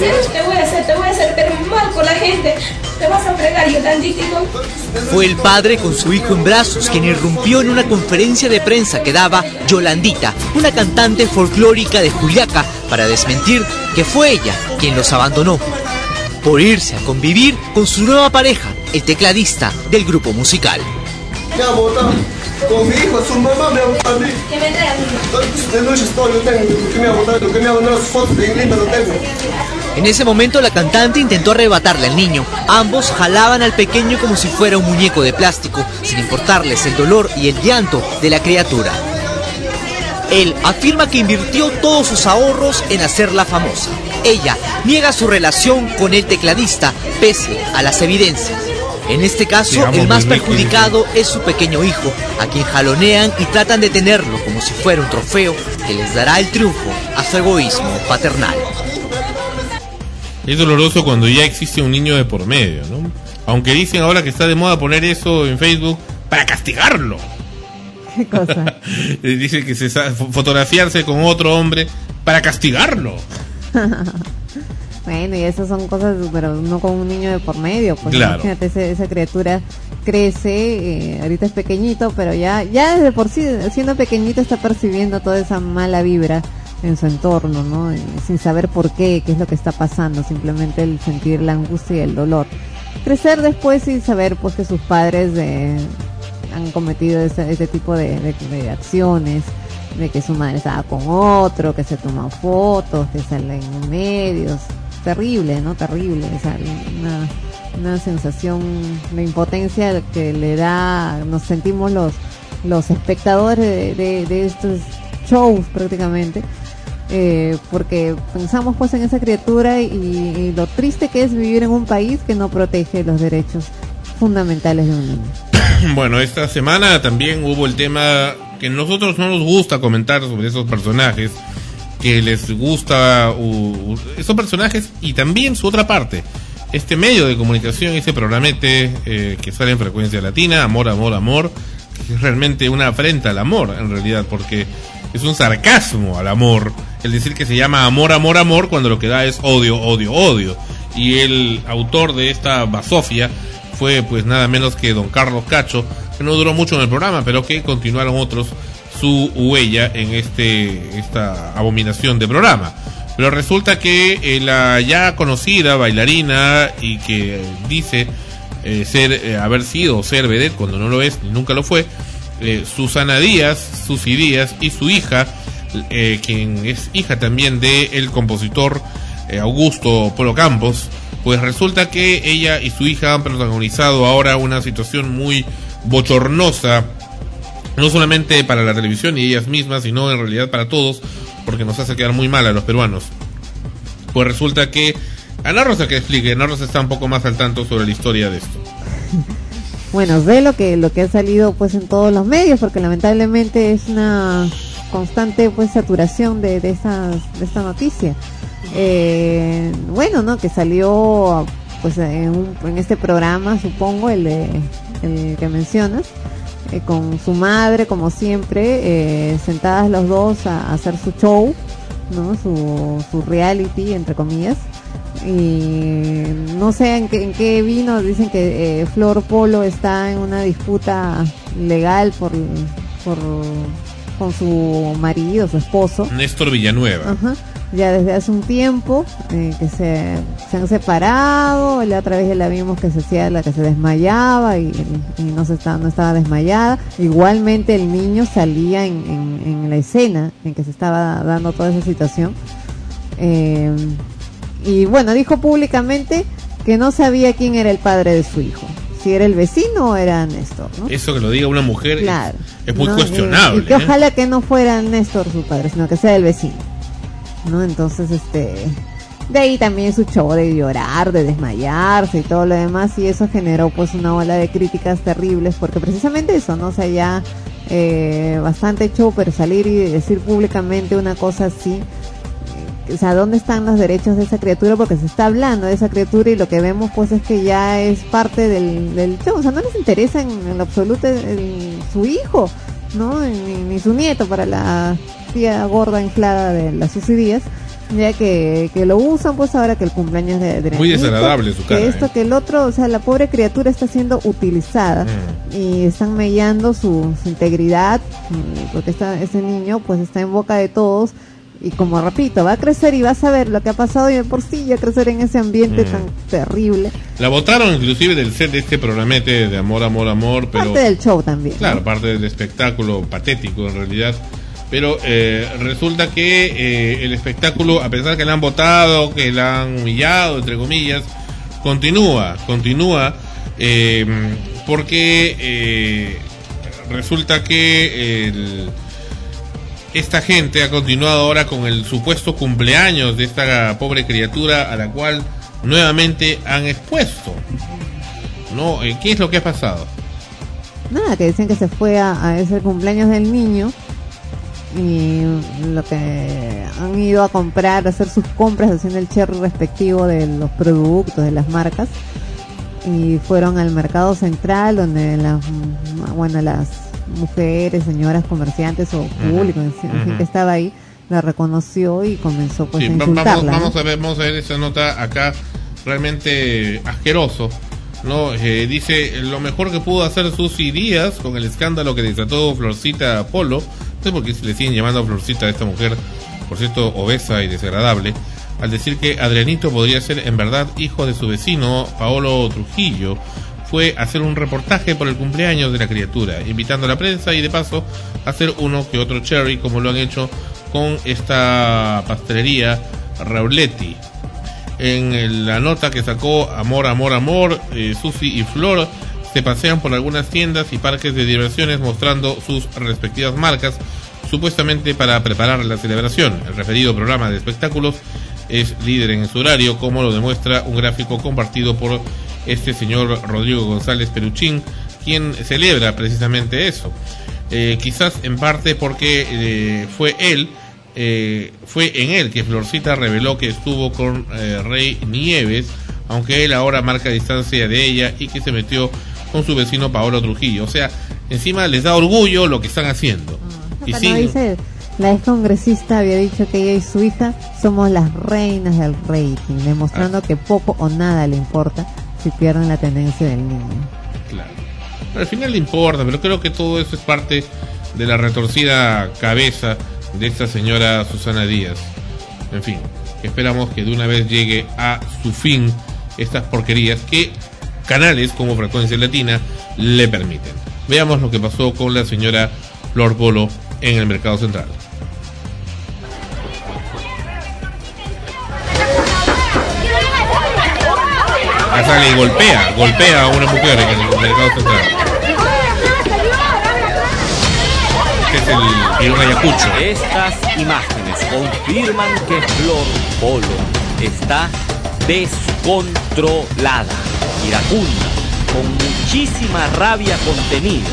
W: hacer, te voy a hacer ver mal con la gente. Te vas a fregar, Yolandita.
P: Fue el padre con su hijo en brazos quien irrumpió en una conferencia de prensa que daba Yolandita, una cantante folclórica de Juliaca, para desmentir que fue ella quien los abandonó por irse a convivir con su nueva pareja, el tecladista del grupo musical.
S: Me ha votado con mi hijo, su mamá me ha votado a mí.
W: ¿Qué me trae?
S: De noche todo lo tengo, que me ha votado, que me ha mandado sus fotos de Lima lo tengo.
P: En ese momento la cantante intentó arrebatarle al niño. Ambos jalaban al pequeño como si fuera un muñeco de plástico, sin importarles el dolor y el llanto de la criatura. Él afirma que invirtió todos sus ahorros en hacerla famosa. Ella niega su relación con el tecladista, pese a las evidencias. En este caso, el más perjudicado es su pequeño hijo, a quien jalonean y tratan de tenerlo como si fuera un trofeo que les dará el triunfo a su egoísmo paternal.
C: Es doloroso cuando ya existe un niño de por medio, ¿no? Aunque dicen ahora que está de moda poner eso en Facebook para castigarlo.
F: ¿Qué cosa?
C: Dice que fotografiarse con otro hombre para castigarlo.
F: Bueno, y esas son cosas, pero no con un niño de por medio, pues claro. Imagínate, esa criatura crece, ahorita es pequeñito, pero ya desde por sí, siendo pequeñito, está percibiendo toda esa mala vibra en su entorno, ¿no? Sin saber por qué es lo que está pasando, simplemente el sentir la angustia y el dolor. Crecer después y saber pues que sus padres han cometido este tipo de acciones, de que su madre estaba con otro, que se toma fotos, que sale en medios. Terrible, ¿no? Terrible, o sea, una sensación de impotencia que le da, nos sentimos los espectadores de estos shows prácticamente, porque pensamos pues en esa criatura y lo triste que es vivir en un país que no protege los derechos fundamentales de un niño.
C: Bueno, esta semana también hubo el tema que nosotros no nos gusta comentar sobre esos personajes, que les gusta esos personajes y también su otra parte, este medio de comunicación, este programete que sale en Frecuencia Latina, Amor, Amor, Amor, que es realmente una afrenta al amor en realidad, porque es un sarcasmo al amor, el decir que se llama Amor, Amor, Amor cuando lo que da es odio, odio, odio. Y el autor de esta basofia fue pues nada menos que don Carlos Cacho, que no duró mucho en el programa, pero que continuaron otros su huella en esta abominación de programa. Pero resulta que la ya conocida bailarina y que dice haber sido o ser vedette cuando no lo es ni nunca lo fue, Susana Díaz, Susi Díaz, y su hija, quien es hija también del compositor Augusto Polo Campos, pues resulta que ella y su hija han protagonizado ahora una situación muy bochornosa, no solamente para la televisión y ellas mismas, sino en realidad para todos, porque nos hace quedar muy mal a los peruanos. Pues resulta que Ana Rosa que explique, Ana Rosa está un poco más al tanto sobre la historia de esto.
F: Bueno, ve lo que ha salido pues en todos los medios, porque lamentablemente es una constante pues saturación de esta noticia. Bueno, ¿no? Que salió pues en este programa, supongo, el que mencionas, con su madre, como siempre, sentadas los dos a hacer su show, ¿no? Su reality, entre comillas. Y no sé en qué vino, dicen que Flor Polo está en una disputa legal con su marido, su esposo
C: Néstor Villanueva.
F: Ajá. Ya desde hace un tiempo que se han separado. La otra vez ya la vimos que se hacía la que se desmayaba y no estaba desmayada. Igualmente el niño salía en la escena en que se estaba dando toda esa situación. Y bueno, dijo públicamente que no sabía quién era el padre de su hijo, si era el vecino o era Néstor, ¿no?
C: Eso que lo diga una mujer, claro, es muy
F: ¿no?
C: cuestionable.
F: Y que ojalá que no fuera Néstor su padre, sino que sea el vecino, ¿no? Entonces, de ahí también su show de llorar, de desmayarse y todo lo demás, y eso generó pues una ola de críticas terribles, porque precisamente eso, ¿no? O sea, ya bastante show, pero salir y decir públicamente una cosa así, o sea, ¿dónde están los derechos de esa criatura? Porque se está hablando de esa criatura y lo que vemos pues es que ya es parte del show. O sea, no les interesa en lo absoluto su hijo, ¿no? Ni su nieto, para la tía gorda inflada de las Susi Díaz. ya que lo usan pues ahora que el cumpleaños de Adrianito.
C: Muy desagradable su cara.
F: Que esto, que el otro, o sea, la pobre criatura está siendo utilizada y están mellando su integridad, porque ese niño pues está en boca de todos. Y como repito, va a crecer y va a saber lo que ha pasado y de por sí ya crecer en ese ambiente tan terrible.
C: La botaron inclusive del set de este programete de Amor, Amor, Amor. Pero
F: parte del show también.
C: Claro,
F: ¿no?
C: Parte del espectáculo patético en realidad. Pero resulta que el espectáculo, a pesar que la han botado, que la han humillado, entre comillas, continúa. Porque resulta que esta gente ha continuado ahora con el supuesto cumpleaños de esta pobre criatura a la cual nuevamente han expuesto. ¿No? ¿Qué es lo que ha pasado?
F: Nada, que dicen que se fue a ese cumpleaños del niño y lo que han ido a comprar, a hacer sus compras, haciendo el cherry respectivo de los productos, de las marcas, y fueron al mercado central donde las mujeres, señoras comerciantes o público en fin, que estaba ahí, la reconoció y comenzó pues a insultarla.
C: Vamos a ver esa nota acá, realmente asqueroso, ¿no? Dice, lo mejor que pudo hacer Susy Díaz con el escándalo que desató Florcita Polo. No sé por qué le siguen llamando a Florcita a esta mujer, por cierto, obesa y desagradable, al decir que Adrianito podría ser en verdad hijo de su vecino Paolo Trujillo. Fue a hacer un reportaje por el cumpleaños de la criatura, invitando a la prensa y de paso a hacer uno que otro cherry, como lo han hecho con esta pastelería Rauletti. En la nota que sacó Amor, Amor, Amor, Susy y Flor se pasean por algunas tiendas y parques de diversiones mostrando sus respectivas marcas, supuestamente para preparar la celebración. El referido programa de espectáculos es líder en su horario, como lo demuestra un gráfico compartido por este señor Rodrigo González Peruchín, quien celebra precisamente eso. Quizás en parte porque fue en él que Florcita reveló que estuvo con Rey Nieves, aunque él ahora marca distancia de ella y que se metió con su vecino Paolo Trujillo. O sea, encima les da orgullo lo que están haciendo. Y sí,
F: dice, la ex congresista había dicho que ella y su hija somos las reinas del rating, demostrando que poco o nada le importa si pierden la tendencia del niño.
C: Claro. Al final le importa, pero creo que todo eso es parte de la retorcida cabeza de esta señora Susana Díaz. En fin, esperamos que de una vez llegue a su fin estas porquerías que canales como Frecuencia Latina le permiten. Veamos lo que pasó con la señora Flor Polo en el Mercado Central. Sale y golpea a una mujer en el Mercado Central. Este es el Ayacucho.
T: Estas imágenes confirman que Flor Polo está descontrolada, iracunda, con muchísima rabia contenida.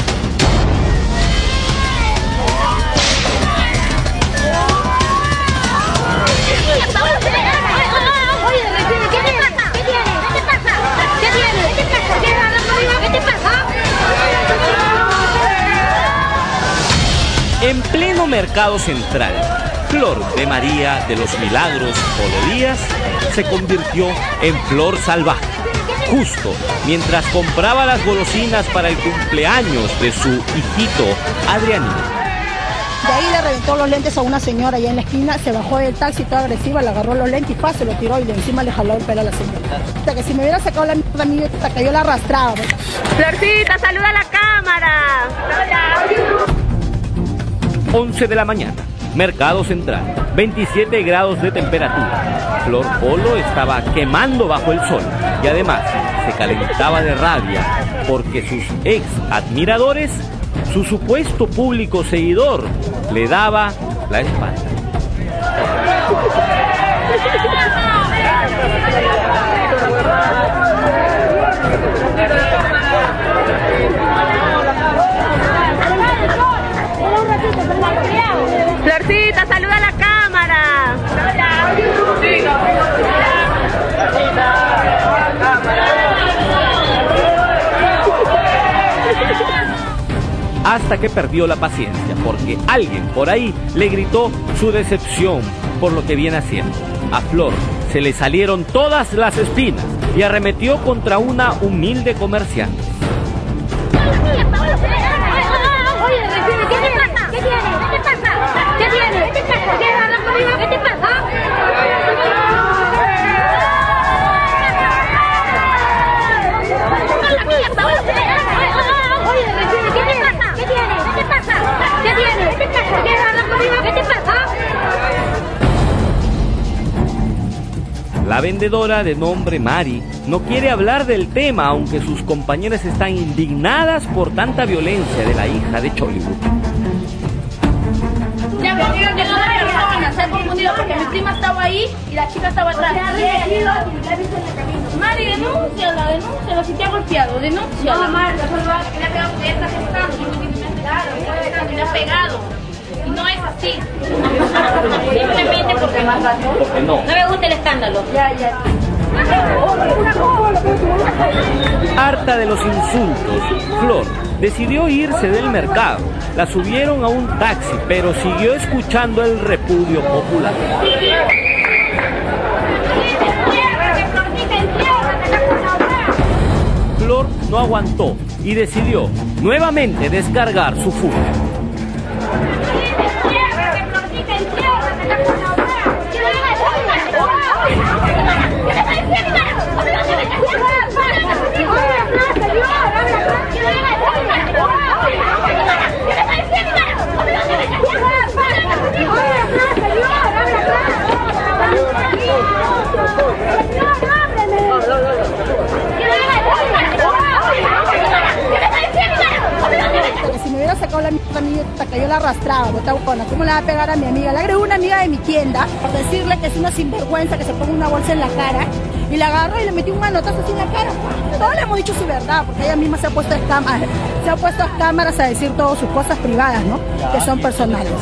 T: En pleno Mercado Central, Flor de María de los Milagros Polo Díaz se convirtió en flor salvaje, justo mientras compraba las golosinas para el cumpleaños de su hijito Adrianito.
U: De ahí le reventó los lentes a una señora allá en la esquina, se bajó del taxi toda agresiva, le agarró los lentes y se lo tiró y de encima le jaló el pelo a la señora. Hasta que si me hubiera sacado la mierda a mí, hasta que yo la arrastraba.
Q: Florcita, saluda a la cámara. Hola.
T: 11 de la mañana, Mercado Central, 27 grados de temperatura. Flor Polo estaba quemando bajo el sol y además se calentaba de rabia porque sus ex admiradores, su supuesto público seguidor, le daba la espalda.
Q: Florcita, saluda a la cámara.
T: hasta que perdió la paciencia, porque alguien por ahí le gritó su decepción por lo que viene haciendo. A Flor se le salieron todas las espinas y arremetió contra una humilde comerciante. La vendedora de nombre Mari no quiere hablar del tema, aunque sus compañeras están indignadas por tanta violencia de la hija de Chollywood.
W: Ya me digan que no era persona, se ha confundido porque mi prima estaba ahí y la chica estaba atrás. Mari, denúnciala, si te ha golpeado, denúnciala. No, Mari, le ha pegado porque esta gestante, claro, le ha pegado. Y no es así. Simplemente porque no me gusta el escándalo. Ya.
T: Harta de los insultos, Flor decidió irse del mercado. La subieron a un taxi, pero siguió escuchando el repudio popular. Flor no aguantó y decidió nuevamente descargar su furia.
U: Si me hubiera sacado la mierda a mí, que yo la arrastraba, botaucona. ¿Cómo le va a pegar a mi amiga? Le agregó una amiga de mi tienda por decirle que es una sinvergüenza, que se ponga una bolsa en la cara. Y la agarró y le metió un manotazo así en la cara. Todos le hemos dicho su verdad, porque ella misma se ha puesto a cámaras a decir todas sus cosas privadas, ¿no? Que son personales.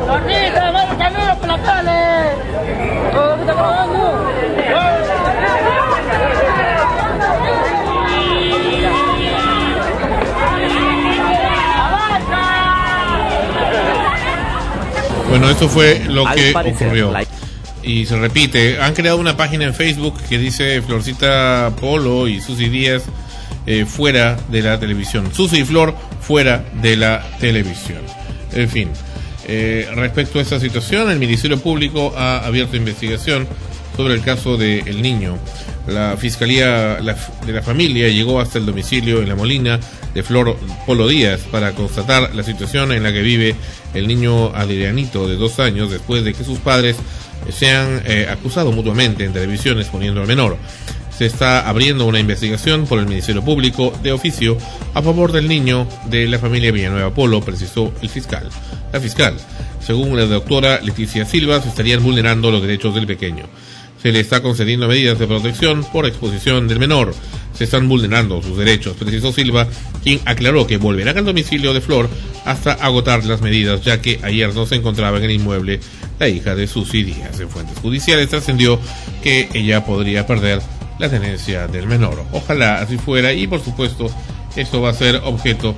C: Bueno, eso fue lo que ocurrió. Y se repite, han creado una página en Facebook que dice Florcita Polo y Susy Díaz fuera de la televisión. Susy y Flor fuera de la televisión. En fin, respecto a esta situación, el Ministerio Público ha abierto investigación sobre el caso del niño. La Fiscalía de la Familia llegó hasta el domicilio en La Molina de Flor Polo Díaz para constatar la situación en la que vive el niño Adrianito de 2 años después de que sus padres se han acusado mutuamente en televisión exponiendo al menor. Se está abriendo una investigación por el Ministerio Público de oficio a favor del niño de la familia Villanueva Polo, precisó el fiscal. La fiscal, según la doctora Leticia Silva, se estarían vulnerando los derechos del pequeño. Se le está concediendo medidas de protección por exposición del menor. Se están vulnerando sus derechos, precisó Silva, quien aclaró que volverán al domicilio de Flor hasta agotar las medidas, ya que ayer no se encontraba en el inmueble la hija de Susy Díaz. En fuentes judiciales trascendió que ella podría perder la tenencia del menor. Ojalá así fuera, y por supuesto esto va a ser objeto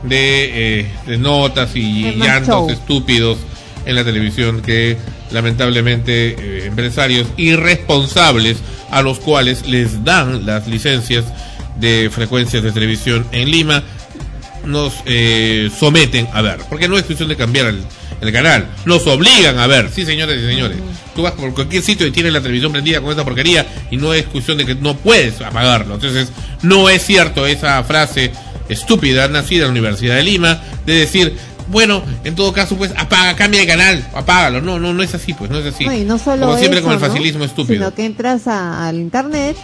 C: de notas y llantos estúpidos en la televisión, que lamentablemente empresarios irresponsables a los cuales les dan las licencias de frecuencias de televisión en Lima nos someten a ver, porque no es cuestión de cambiar el canal, nos obligan a ver. Sí, señores y señores, tú vas por cualquier sitio y tienes la televisión prendida con esta porquería y no es cuestión de que no puedes apagarlo. Entonces no es cierto esa frase estúpida nacida en la Universidad de Lima de decir, bueno, en todo caso, pues apaga, cambia de canal, apágalo. No es así, pues no es así.
F: No, y no solo
C: como siempre
F: eso,
C: con el facilismo estúpido.
F: Sino que entras al internet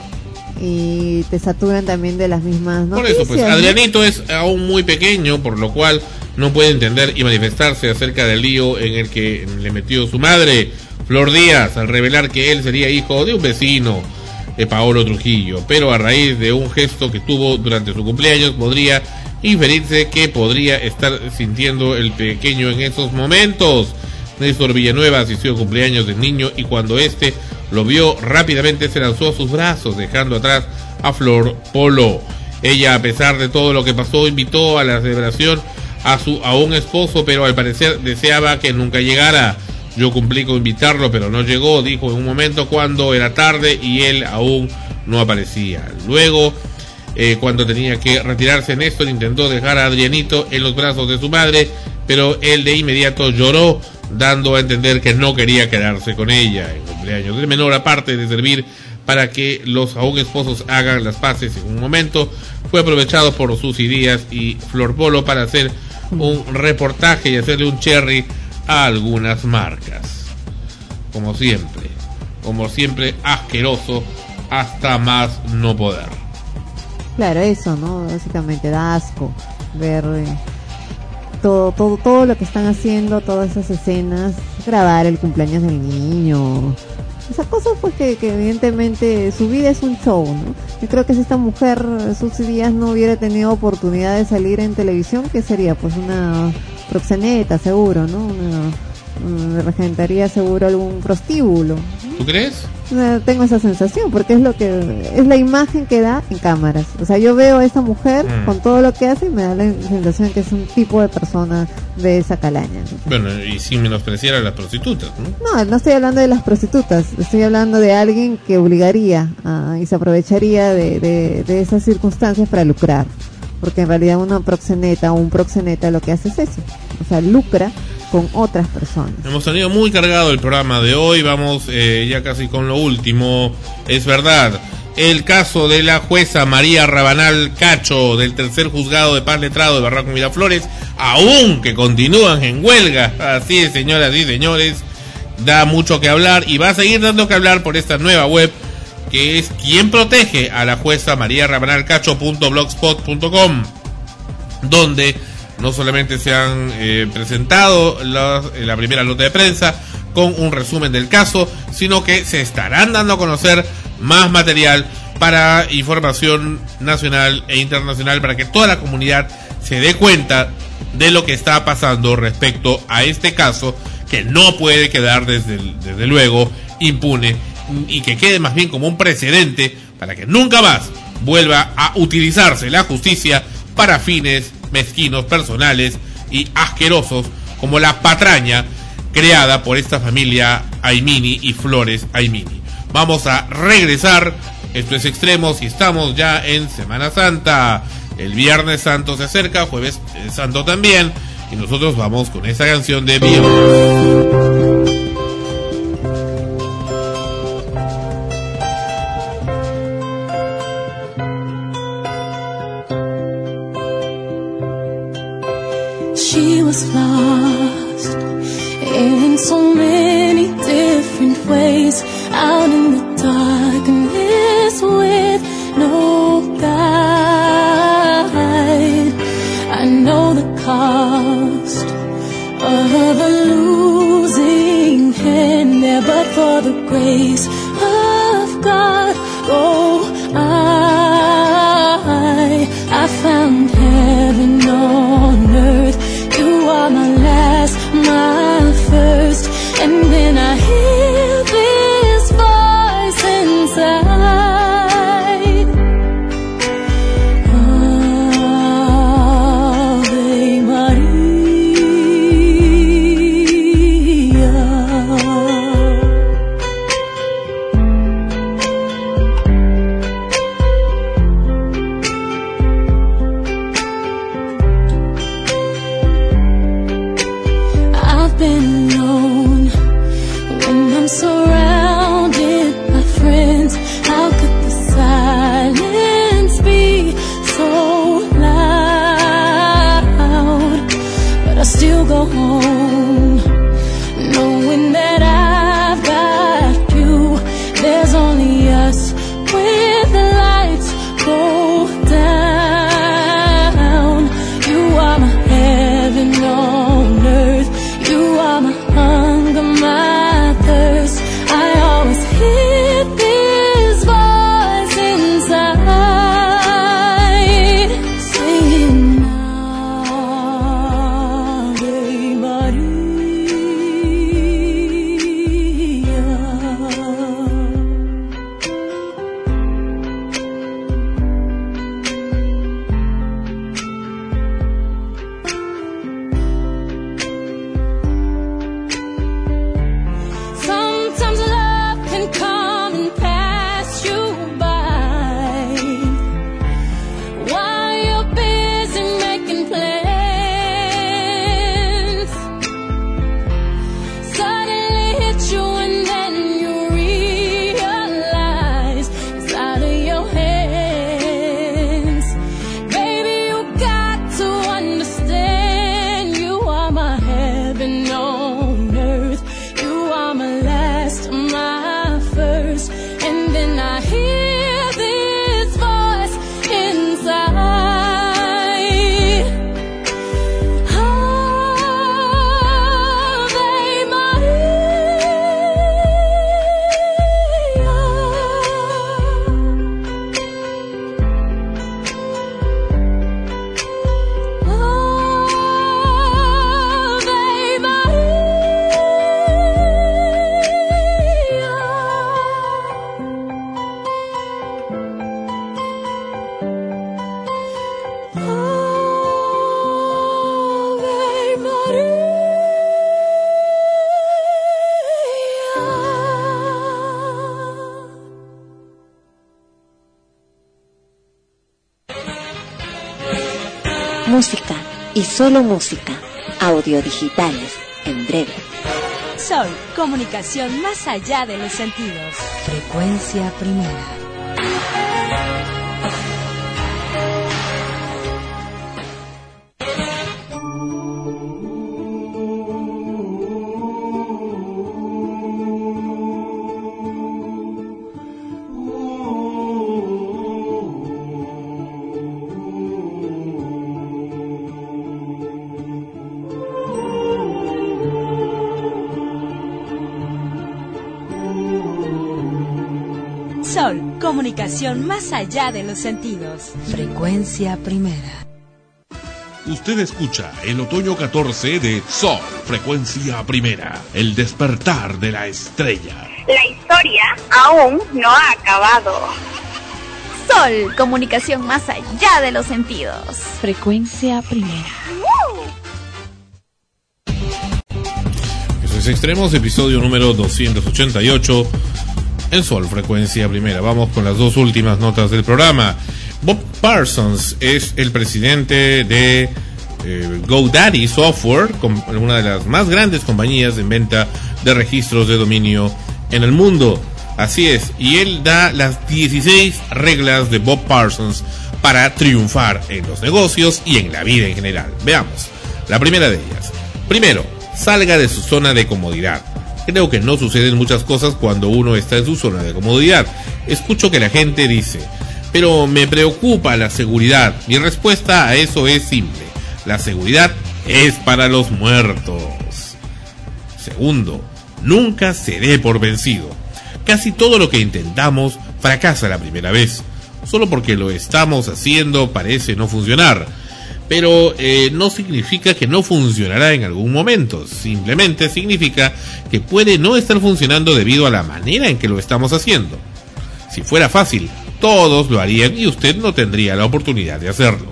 F: y te saturan también de las mismas noticias.
C: Por eso, pues Adrianito es aún muy pequeño, por lo cual no puede entender y manifestarse acerca del lío en el que le metió su madre, Flor Díaz, al revelar que él sería hijo de un vecino, de Paolo Trujillo. Pero a raíz de un gesto que tuvo durante su cumpleaños, podría inferirse que podría estar sintiendo el pequeño en esos momentos. Néstor Villanueva asistió al cumpleaños del niño y cuando este lo vio rápidamente se lanzó a sus brazos, dejando atrás a Flor Polo. Ella, a pesar de todo lo que pasó, invitó a la celebración a un esposo, pero al parecer deseaba que nunca llegara. Yo cumplí con invitarlo, pero no llegó, dijo en un momento cuando era tarde y él aún no aparecía. Luego, cuando tenía que retirarse, Néstor intentó dejar a Adrianito en los brazos de su madre, pero él de inmediato lloró, dando a entender que no quería quedarse con ella. El cumpleaños del menor, aparte de servir para que los aún esposos hagan las paces en un momento, fue aprovechado por Susy Díaz y Flor Polo para hacer un reportaje y hacerle un cherry a algunas marcas. Como siempre, asqueroso hasta más no poder.
F: Claro, eso, ¿no? Básicamente da asco ver todo lo que están haciendo, todas esas escenas, grabar el cumpleaños del niño, esa cosa, pues que evidentemente su vida es un show, ¿no? Yo creo que si esta mujer, Susy Díaz, no hubiera tenido oportunidad de salir en televisión, ¿qué sería? Pues una proxeneta, seguro, ¿no? Regentaría seguro algún prostíbulo.
C: ¿Tú crees?
F: Tengo esa sensación, porque es la imagen que da en cámaras. O sea, yo veo a esta mujer con todo lo que hace y me da la sensación que es un tipo de persona de esa calaña, ¿no?
C: Bueno, y sin menospreciar a las prostitutas, ¿no?
F: No estoy hablando de las prostitutas, estoy hablando de alguien que obligaría y se aprovecharía de esas circunstancias para lucrar. Porque en realidad una proxeneta o un proxeneta lo que hace es eso, o sea, lucra con otras personas. Hemos
C: tenido muy cargado el programa de hoy, vamos ya casi con lo último. Es verdad, el caso de la jueza María Rabanal Cacho del tercer juzgado de paz letrado de Barranco Miraflores, aún que continúan en huelga, así es, señoras y señores, da mucho que hablar y va a seguir dando que hablar por esta nueva web que es quien protege a la jueza María Rabanal Cacho.blogspot.com, donde no solamente se han presentado la primera nota de prensa con un resumen del caso, sino que se estarán dando a conocer más material para información nacional e internacional, para que toda la comunidad se dé cuenta de lo que está pasando respecto a este caso, que no puede quedar desde luego impune, y que quede más bien como un precedente para que nunca más vuelva a utilizarse la justicia para fines mezquinos, personales y asquerosos, como la patraña creada por esta familia Aimini y Flores Aimini. Vamos a regresar, esto es Extremos y estamos ya en Semana Santa. El Viernes Santo se acerca, Jueves Santo también, y nosotros vamos con esta canción de Viernes.
E: She was lost in so many different ways, out in the darkness with no guide. I know the cost of a losing hand there, but for the grace of God, oh, I found heaven on earth. You are my last, my first, and then I hear this voice inside. Ave Maria. I've been alone when I'm surrounded by friends. How could the silence be so loud? But I still go home, knowing that I've got you. There's only us when the lights go down. You are my heaven on earth. You are my hunger, my thirst. I always hear this voice inside, singing Ave Maria.
A: Música y solo música. Audiodigitales, en breve.
B: Sol, comunicación más allá de los sentidos. Frecuencia primera. Sol, comunicación más allá de los sentidos. Frecuencia primera.
C: Usted escucha el otoño 14 de Sol, frecuencia primera, el despertar de la estrella.
Q: La historia aún no ha acabado.
B: Sol, comunicación más allá de los sentidos. Frecuencia primera.
C: Eso es Extremos, episodio número 288 en Sol, frecuencia primera. Vamos con las dos últimas notas del programa. Bob Parsons es el presidente de GoDaddy Software, una de las más grandes compañías en venta de registros de dominio en el mundo. Así es, y él da las 16 reglas de Bob Parsons para triunfar en los negocios y en la vida en general. Veamos, la primera de ellas. Primero, salga de su zona de comodidad. Creo que no suceden muchas cosas cuando uno está en su zona de comodidad. Escucho que la gente dice, pero me preocupa la seguridad. Mi respuesta a eso es simple. La seguridad es para los muertos. Segundo, nunca se dé por vencido. Casi todo lo que intentamos fracasa la primera vez. Solo porque lo estamos haciendo parece no funcionar. Pero no significa que no funcionará en algún momento. Simplemente significa que puede no estar funcionando debido a la manera en que lo estamos haciendo. Si fuera fácil, todos lo harían y usted no tendría la oportunidad de hacerlo.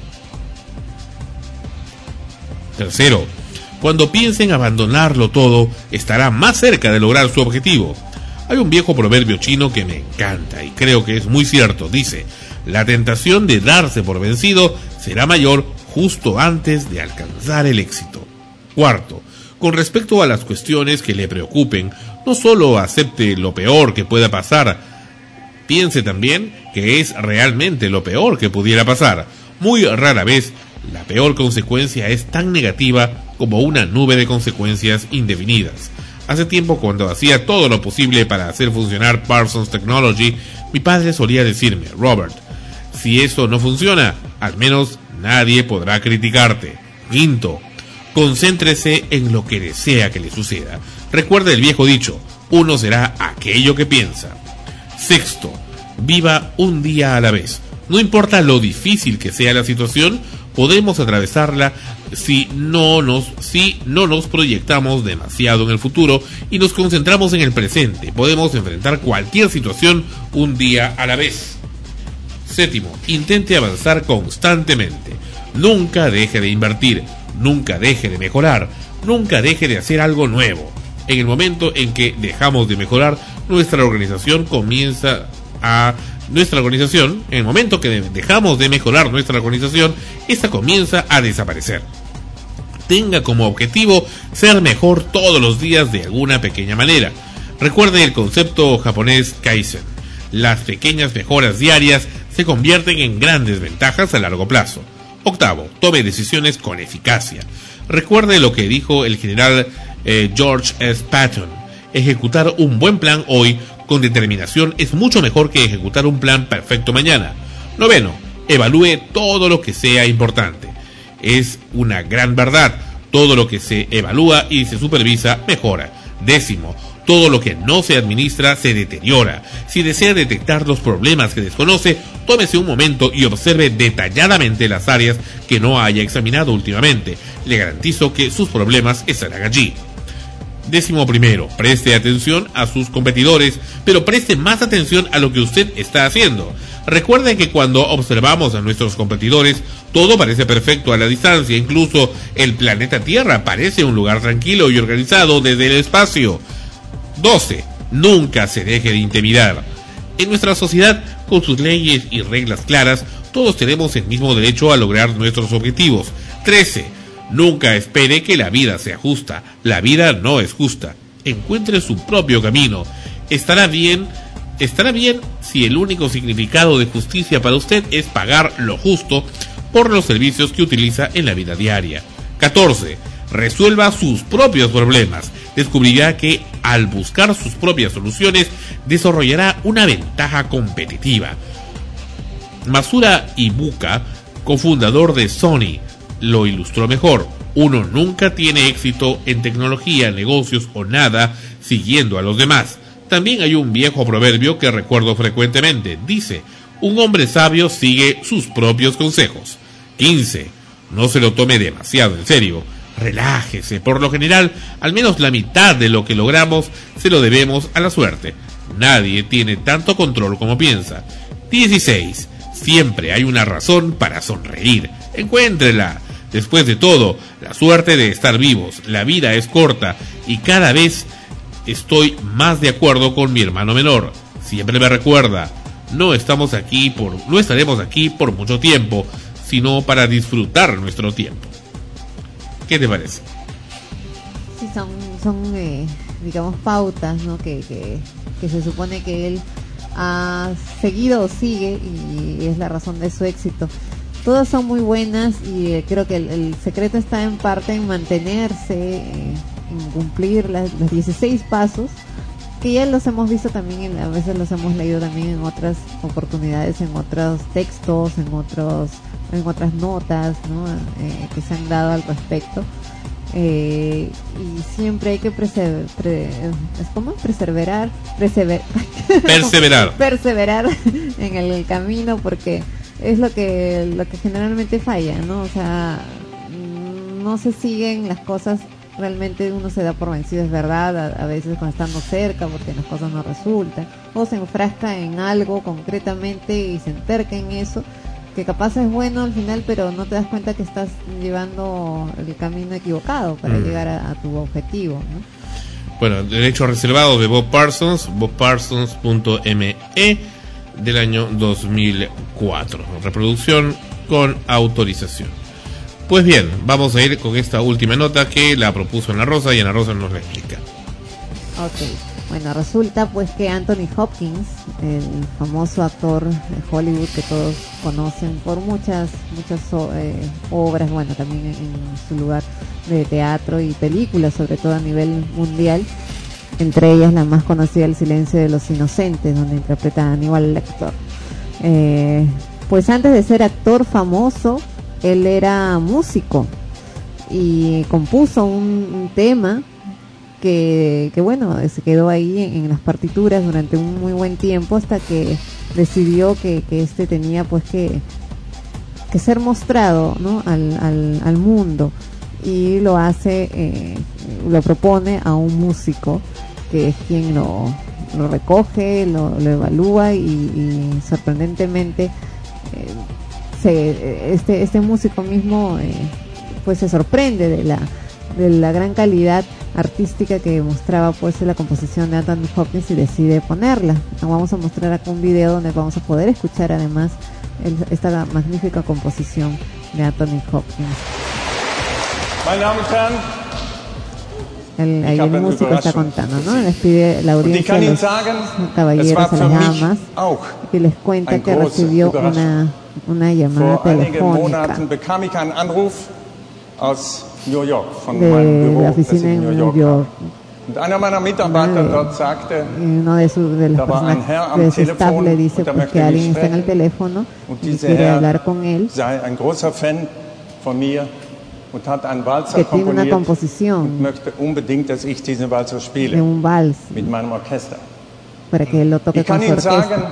C: Tercero, cuando piense en abandonarlo todo, estará más cerca de lograr su objetivo. Hay un viejo proverbio chino que me encanta y creo que es muy cierto. Dice, la tentación de darse por vencido será mayor justo antes de alcanzar el éxito. Cuarto, con respecto a las cuestiones que le preocupen, no solo acepte lo peor que pueda pasar, piense también que es realmente lo peor que pudiera pasar. Muy rara vez, la peor consecuencia es tan negativa como una nube de consecuencias indefinidas. Hace tiempo, cuando hacía todo lo posible para hacer funcionar Parsons Technology, mi padre solía decirme, Robert, si eso no funciona, al menos nadie podrá criticarte. Quinto, concéntrese en lo que desea que le suceda. Recuerde el viejo dicho, uno será aquello que piensa. Sexto, viva un día a la vez. No importa lo difícil que sea la situación, podemos atravesarla si no nos proyectamos demasiado en el futuro y nos concentramos en el presente. Podemos enfrentar cualquier situación un día a la vez. Séptimo, intente avanzar constantemente. Nunca deje de invertir, nunca deje de mejorar, nunca deje de hacer algo nuevo. En el momento en que dejamos de mejorar, en el momento que dejamos de mejorar nuestra organización, esta comienza a desaparecer. Tenga como objetivo ser mejor todos los días de alguna pequeña manera. Recuerde el concepto japonés Kaizen. Las pequeñas mejoras diarias se convierten en grandes ventajas a largo plazo. Octavo, tome decisiones con eficacia. Recuerde lo que dijo el general George S. Patton. Ejecutar un buen plan hoy con determinación es mucho mejor que ejecutar un plan perfecto mañana. Noveno, evalúe todo lo que sea importante. Es una gran verdad. Todo lo que se evalúa y se supervisa mejora. Décimo, todo lo que no se administra se deteriora. Si desea detectar los problemas que desconoce, tómese un momento y observe detalladamente las áreas que no haya examinado últimamente. Le garantizo que sus problemas estarán allí. Décimo primero, preste atención a sus competidores, pero preste más atención a lo que usted está haciendo. Recuerden que cuando observamos a nuestros competidores, todo parece perfecto a la distancia, incluso el planeta Tierra parece un lugar tranquilo y organizado desde el espacio. 12. Nunca se deje de intimidar. En nuestra sociedad, con sus leyes y reglas claras, Todos tenemos el mismo derecho a lograr nuestros objetivos. 13. Nunca espere que la vida sea justa. La vida no es justa. Encuentre su propio camino. Estará bien si el único significado de justicia para usted es pagar lo justo por los servicios que utiliza en la vida diaria. 14. Resuelva sus propios problemas. Descubrirá que al buscar sus propias soluciones desarrollará una ventaja competitiva. Masura Ibuka, cofundador de Sony, lo ilustró mejor. Uno nunca tiene éxito en tecnología, negocios o nada siguiendo a los demás. También hay un viejo proverbio que recuerdo frecuentemente. Dice, un hombre sabio sigue sus propios consejos. 15. No se lo tome demasiado en serio. Relájese. Por lo general, al menos la mitad de lo que logramos se lo debemos a la suerte. Nadie tiene tanto control como piensa. 16. Siempre hay una razón para sonreír. Encuéntrela. Después de todo, la suerte de estar vivos. La vida es corta y cada vez estoy más de acuerdo con mi hermano menor. Siempre me recuerda, no estaremos aquí por mucho tiempo, sino para disfrutar nuestro tiempo. ¿Qué te parece?
F: Sí, son digamos, pautas, ¿no? que se supone que él ha seguido o sigue y es la razón de su éxito. Todas son muy buenas y creo que el secreto está en parte en mantenerse, en cumplir los 16 pasos, que ya los hemos visto también, a veces los hemos leído también en otras oportunidades, en otros textos, en otras notas, ¿no? Que se han dado al respecto. Y siempre hay que perseverar en el camino, porque es lo que generalmente falla, ¿no? O sea, no se siguen las cosas, realmente uno se da por vencido, es verdad, a veces cuando estando cerca, porque las cosas no resultan, o se enfrasca en algo concretamente y se enterca en eso, que capaz es bueno al final, pero no te das cuenta que estás llevando el camino equivocado para llegar a tu objetivo, ¿no?
C: Bueno, derecho reservado de Bob Parsons, bobparsons.me, del año 2004. Reproducción con autorización. Pues bien, vamos a ir con esta última nota que la propuso Ana Rosa y Ana Rosa nos la explica.
F: Ok, bueno, resulta pues que Anthony Hopkins, el famoso actor de Hollywood que todos conocen por muchas obras, bueno, también en su lugar de teatro y películas, sobre todo a nivel mundial, entre ellas la más conocida, El silencio de los inocentes, donde interpreta a Hannibal Lecter. Pues antes de ser actor famoso, él era músico y compuso un tema que bueno, se quedó ahí en las partituras durante un muy buen tiempo, hasta que decidió que este tenía pues que ser mostrado, ¿no? al mundo, y lo hace, lo propone a un músico que es quien lo recoge, lo evalúa y sorprendentemente este músico mismo pues se sorprende de la gran calidad artística que mostraba pues la composición de Anthony Hopkins y decide ponerla. Vamos a mostrar acá un video donde vamos a poder escuchar además esta magnífica composición de Anthony Hopkins. Ahí el músico está contando, ¿no? Les pide la audiencia a los caballeros, a las damas, que les cuenta que recibió una llamada telefónica de la oficina en New York. Uno de las personas de su staff le dice pues que alguien está en el teléfono y quiere hablar con él, que tiene una composición de un vals para que él lo toque con su orquesta.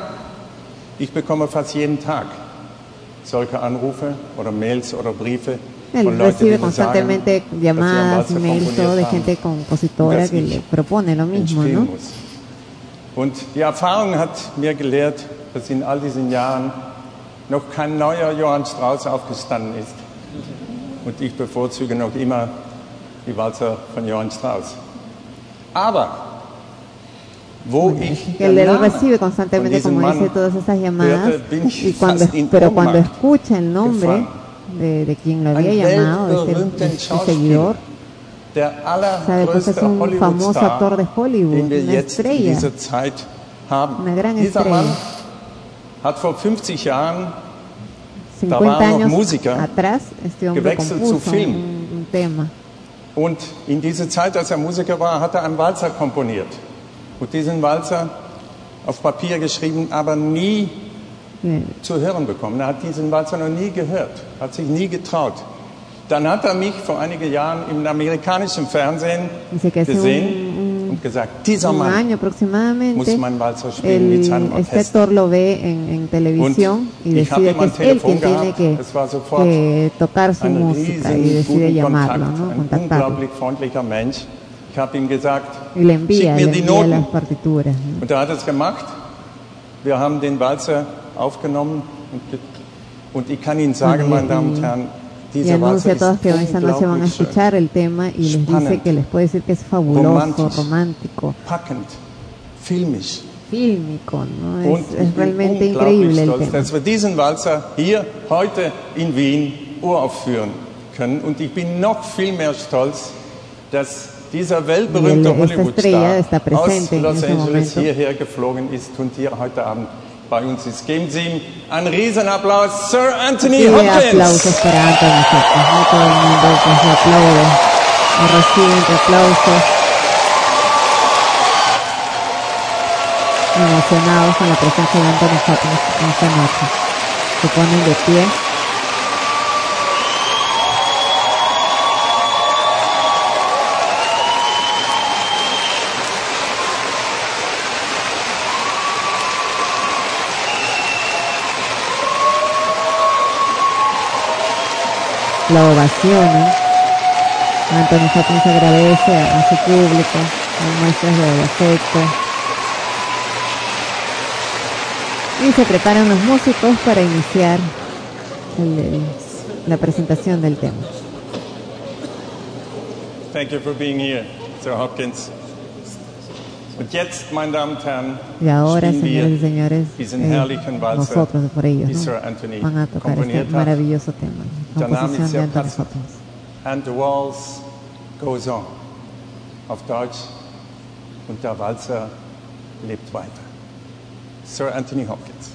F: Él recibe constantemente llamadas, emails, todo de gente compositora que le propone lo mismo, ¿no?
H: Und die Erfahrung hat mir gelehrt, dass in all diesen Jahren noch kein neuer Johann Strauss aufgestanden ist. Und ich bevorzuge noch immer die Walzer von Johann Strauss. Aber
F: que él recibe constantemente, como dice, todas esas llamadas, pero cuando escucha el nombre de quien lo había llamado, de ese seguidor, sabe que es un famoso actor de Hollywood, una estrella, una gran estrella. 50 años atrás, este hombre compuso un tema.
H: Und in dieser Zeit, als Musiker war, hat einen Walzer komponiert. Und diesen Walzer auf Papier geschrieben, aber nie zu hören bekommen. Er hat diesen Walzer noch nie gehört, hat sich nie getraut. Dann hat mich vor einigen Jahren im amerikanischen Fernsehen gesehen und gesagt, dieser Mann muss meinen Walzer spielen mit seinem Orchester.
F: Este actor lo ve en televisión y decide que es él quien tiene que tocar su música y decide llamarlo, ¿no? Contactarlo.
H: Ich habe ihm gesagt,
F: y le envía las partituras.
H: Und er hat es gemacht. Wir haben den Walzer aufgenommen und ich kann Ihnen sagen, meine Damen und Herren,
F: y anuncia a todos que esa noche van a escuchar el tema y les dice que les puede decir que es fabuloso, romántico, fílmico, ¿no? Es realmente increíble el tema.
H: Dass wir diesen Walzer hier heute in Wien uraufführen können und ich bin noch viel mehr stolz, dass dieser weltberühmte Hollywood-Star aus Los Angeles hierher geflogen ist und hier heute Abend bei uns ist. Geben Sie ihm einen Riesenapplaus, Sir Anthony Hopkins.
F: Aplausos para Anthony Hopkins. No todo el mundo pues le aplaude, le recibe entre aplausos, emocionados con la presencia de Anthony Hopkins esta noche. Se ponen de pie. La ovaciona. Anthony Hopkins agradece a su público, con muestras de afecto. Y se preparan los músicos para iniciar la presentación del tema.
H: Thank you for being here, Sir Hopkins. Und jetzt, meine Damen und Herren,
F: y ahora, señores y señores, nosotros por ellos, ¿no? Van a tocar este maravilloso tema, composición de Anthony Hopkins.
H: And the waltz goes on, auf Deutsch, und der Walzer lebt weiter. Sir Anthony Hopkins.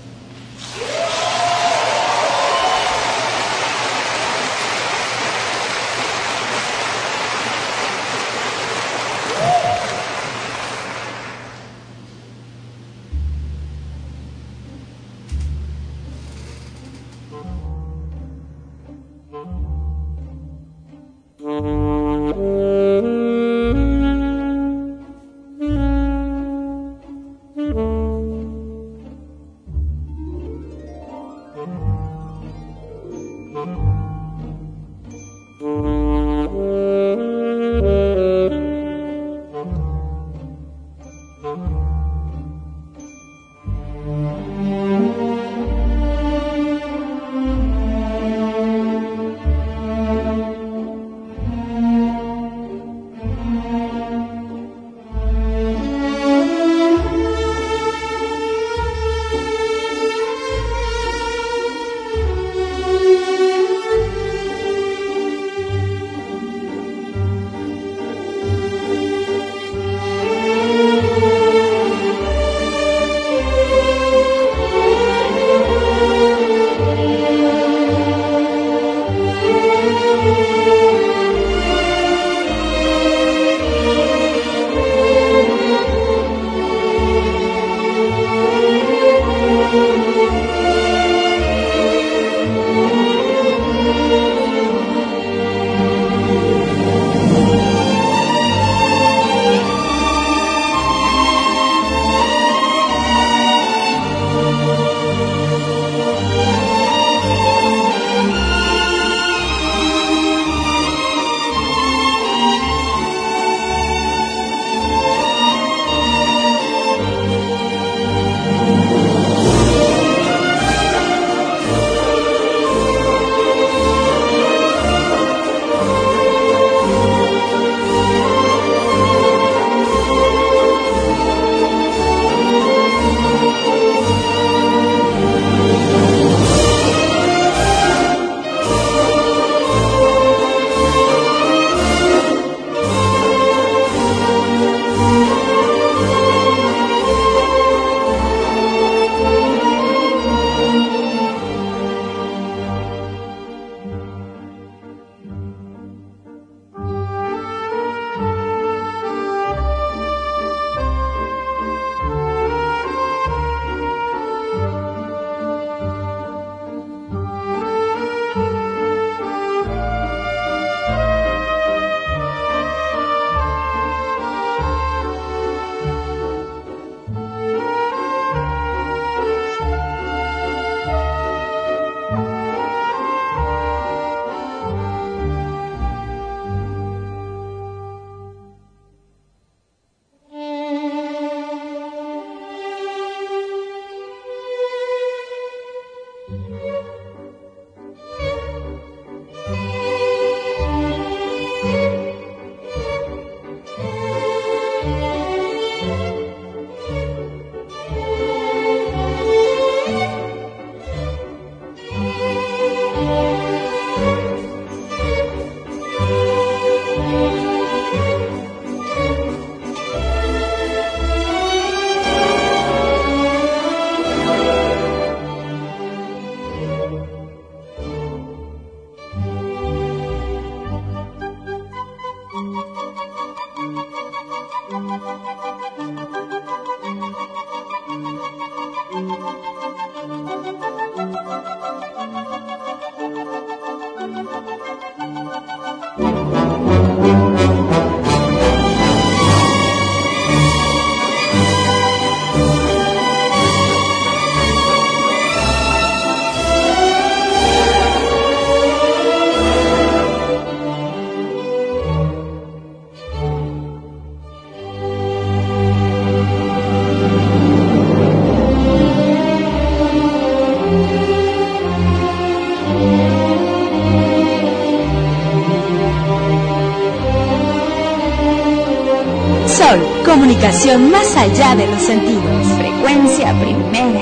B: Comunicación más allá de los sentidos. Frecuencia primera.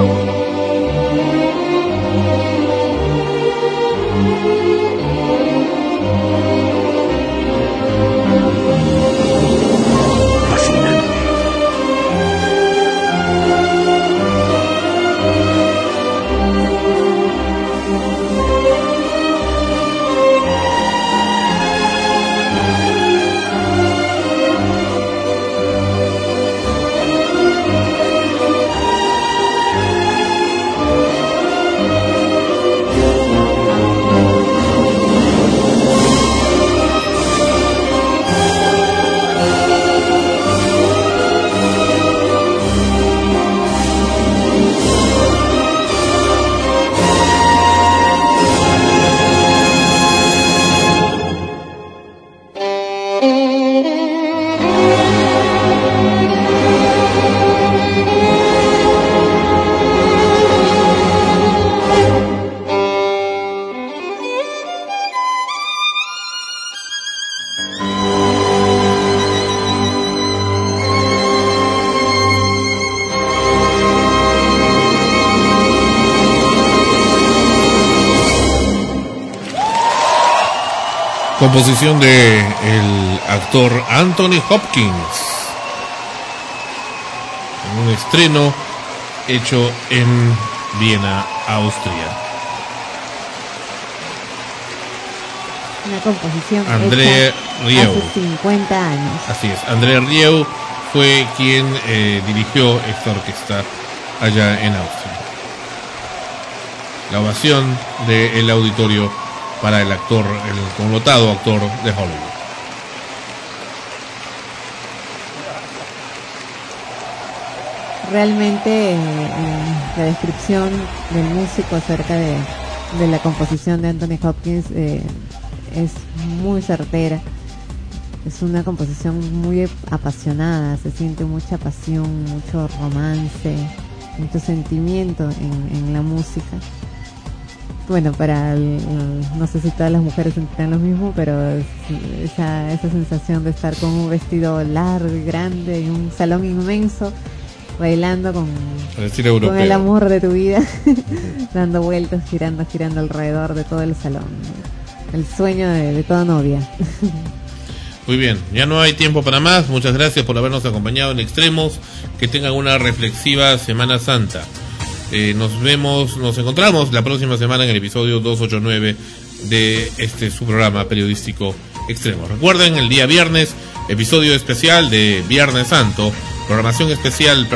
C: Composición de el actor Anthony Hopkins. Un estreno hecho en Viena, Austria.
F: Una composición
C: André Rieu.
F: Hace 50 años.
C: Así es. André Rieu fue quien dirigió esta orquesta allá en Austria. La ovación del auditorio para el actor, el connotado actor de Hollywood.
F: Realmente la descripción del músico acerca de la composición de Anthony Hopkins es muy certera. Es una composición muy apasionada, se siente mucha pasión, mucho romance, mucho sentimiento en la música. Bueno, no sé si todas las mujeres sentirán lo mismo, pero esa sensación de estar con un vestido largo y grande y un salón inmenso, bailando con el amor de tu vida, dando vueltas, girando alrededor de todo el salón. El sueño de toda novia.
C: Muy bien, ya no hay tiempo para más. Muchas gracias por habernos acompañado en Extremos. Que tengan una reflexiva Semana Santa. Nos encontramos la próxima semana en el episodio 289 de su programa periodístico Extremos. Recuerden, el día viernes, episodio especial de Viernes Santo, programación especial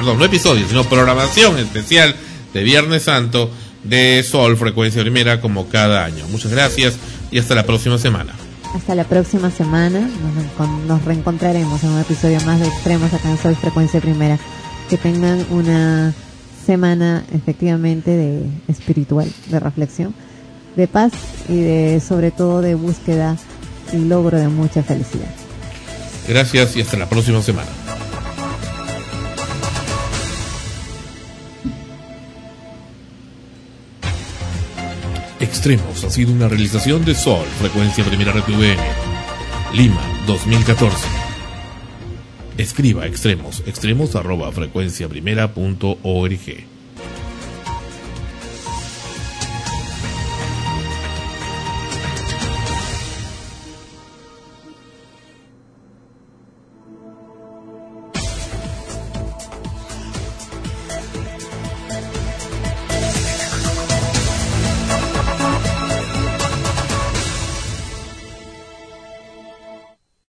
C: de Viernes Santo de Sol, frecuencia primera, como cada año. Muchas gracias y hasta la próxima semana.
F: Hasta la próxima semana, nos reencontraremos en un episodio más de Extremos acá en Sol, frecuencia primera. Que tengan una semana efectivamente de espiritual, de reflexión, de paz y sobre todo de búsqueda y logro de mucha felicidad.
C: Gracias y hasta la próxima semana. Extremos ha sido una realización de Sol, Frecuencia Primera Red VN, Lima, 2014. Escriba Extremos, extremos@frecuenciaprimera.org.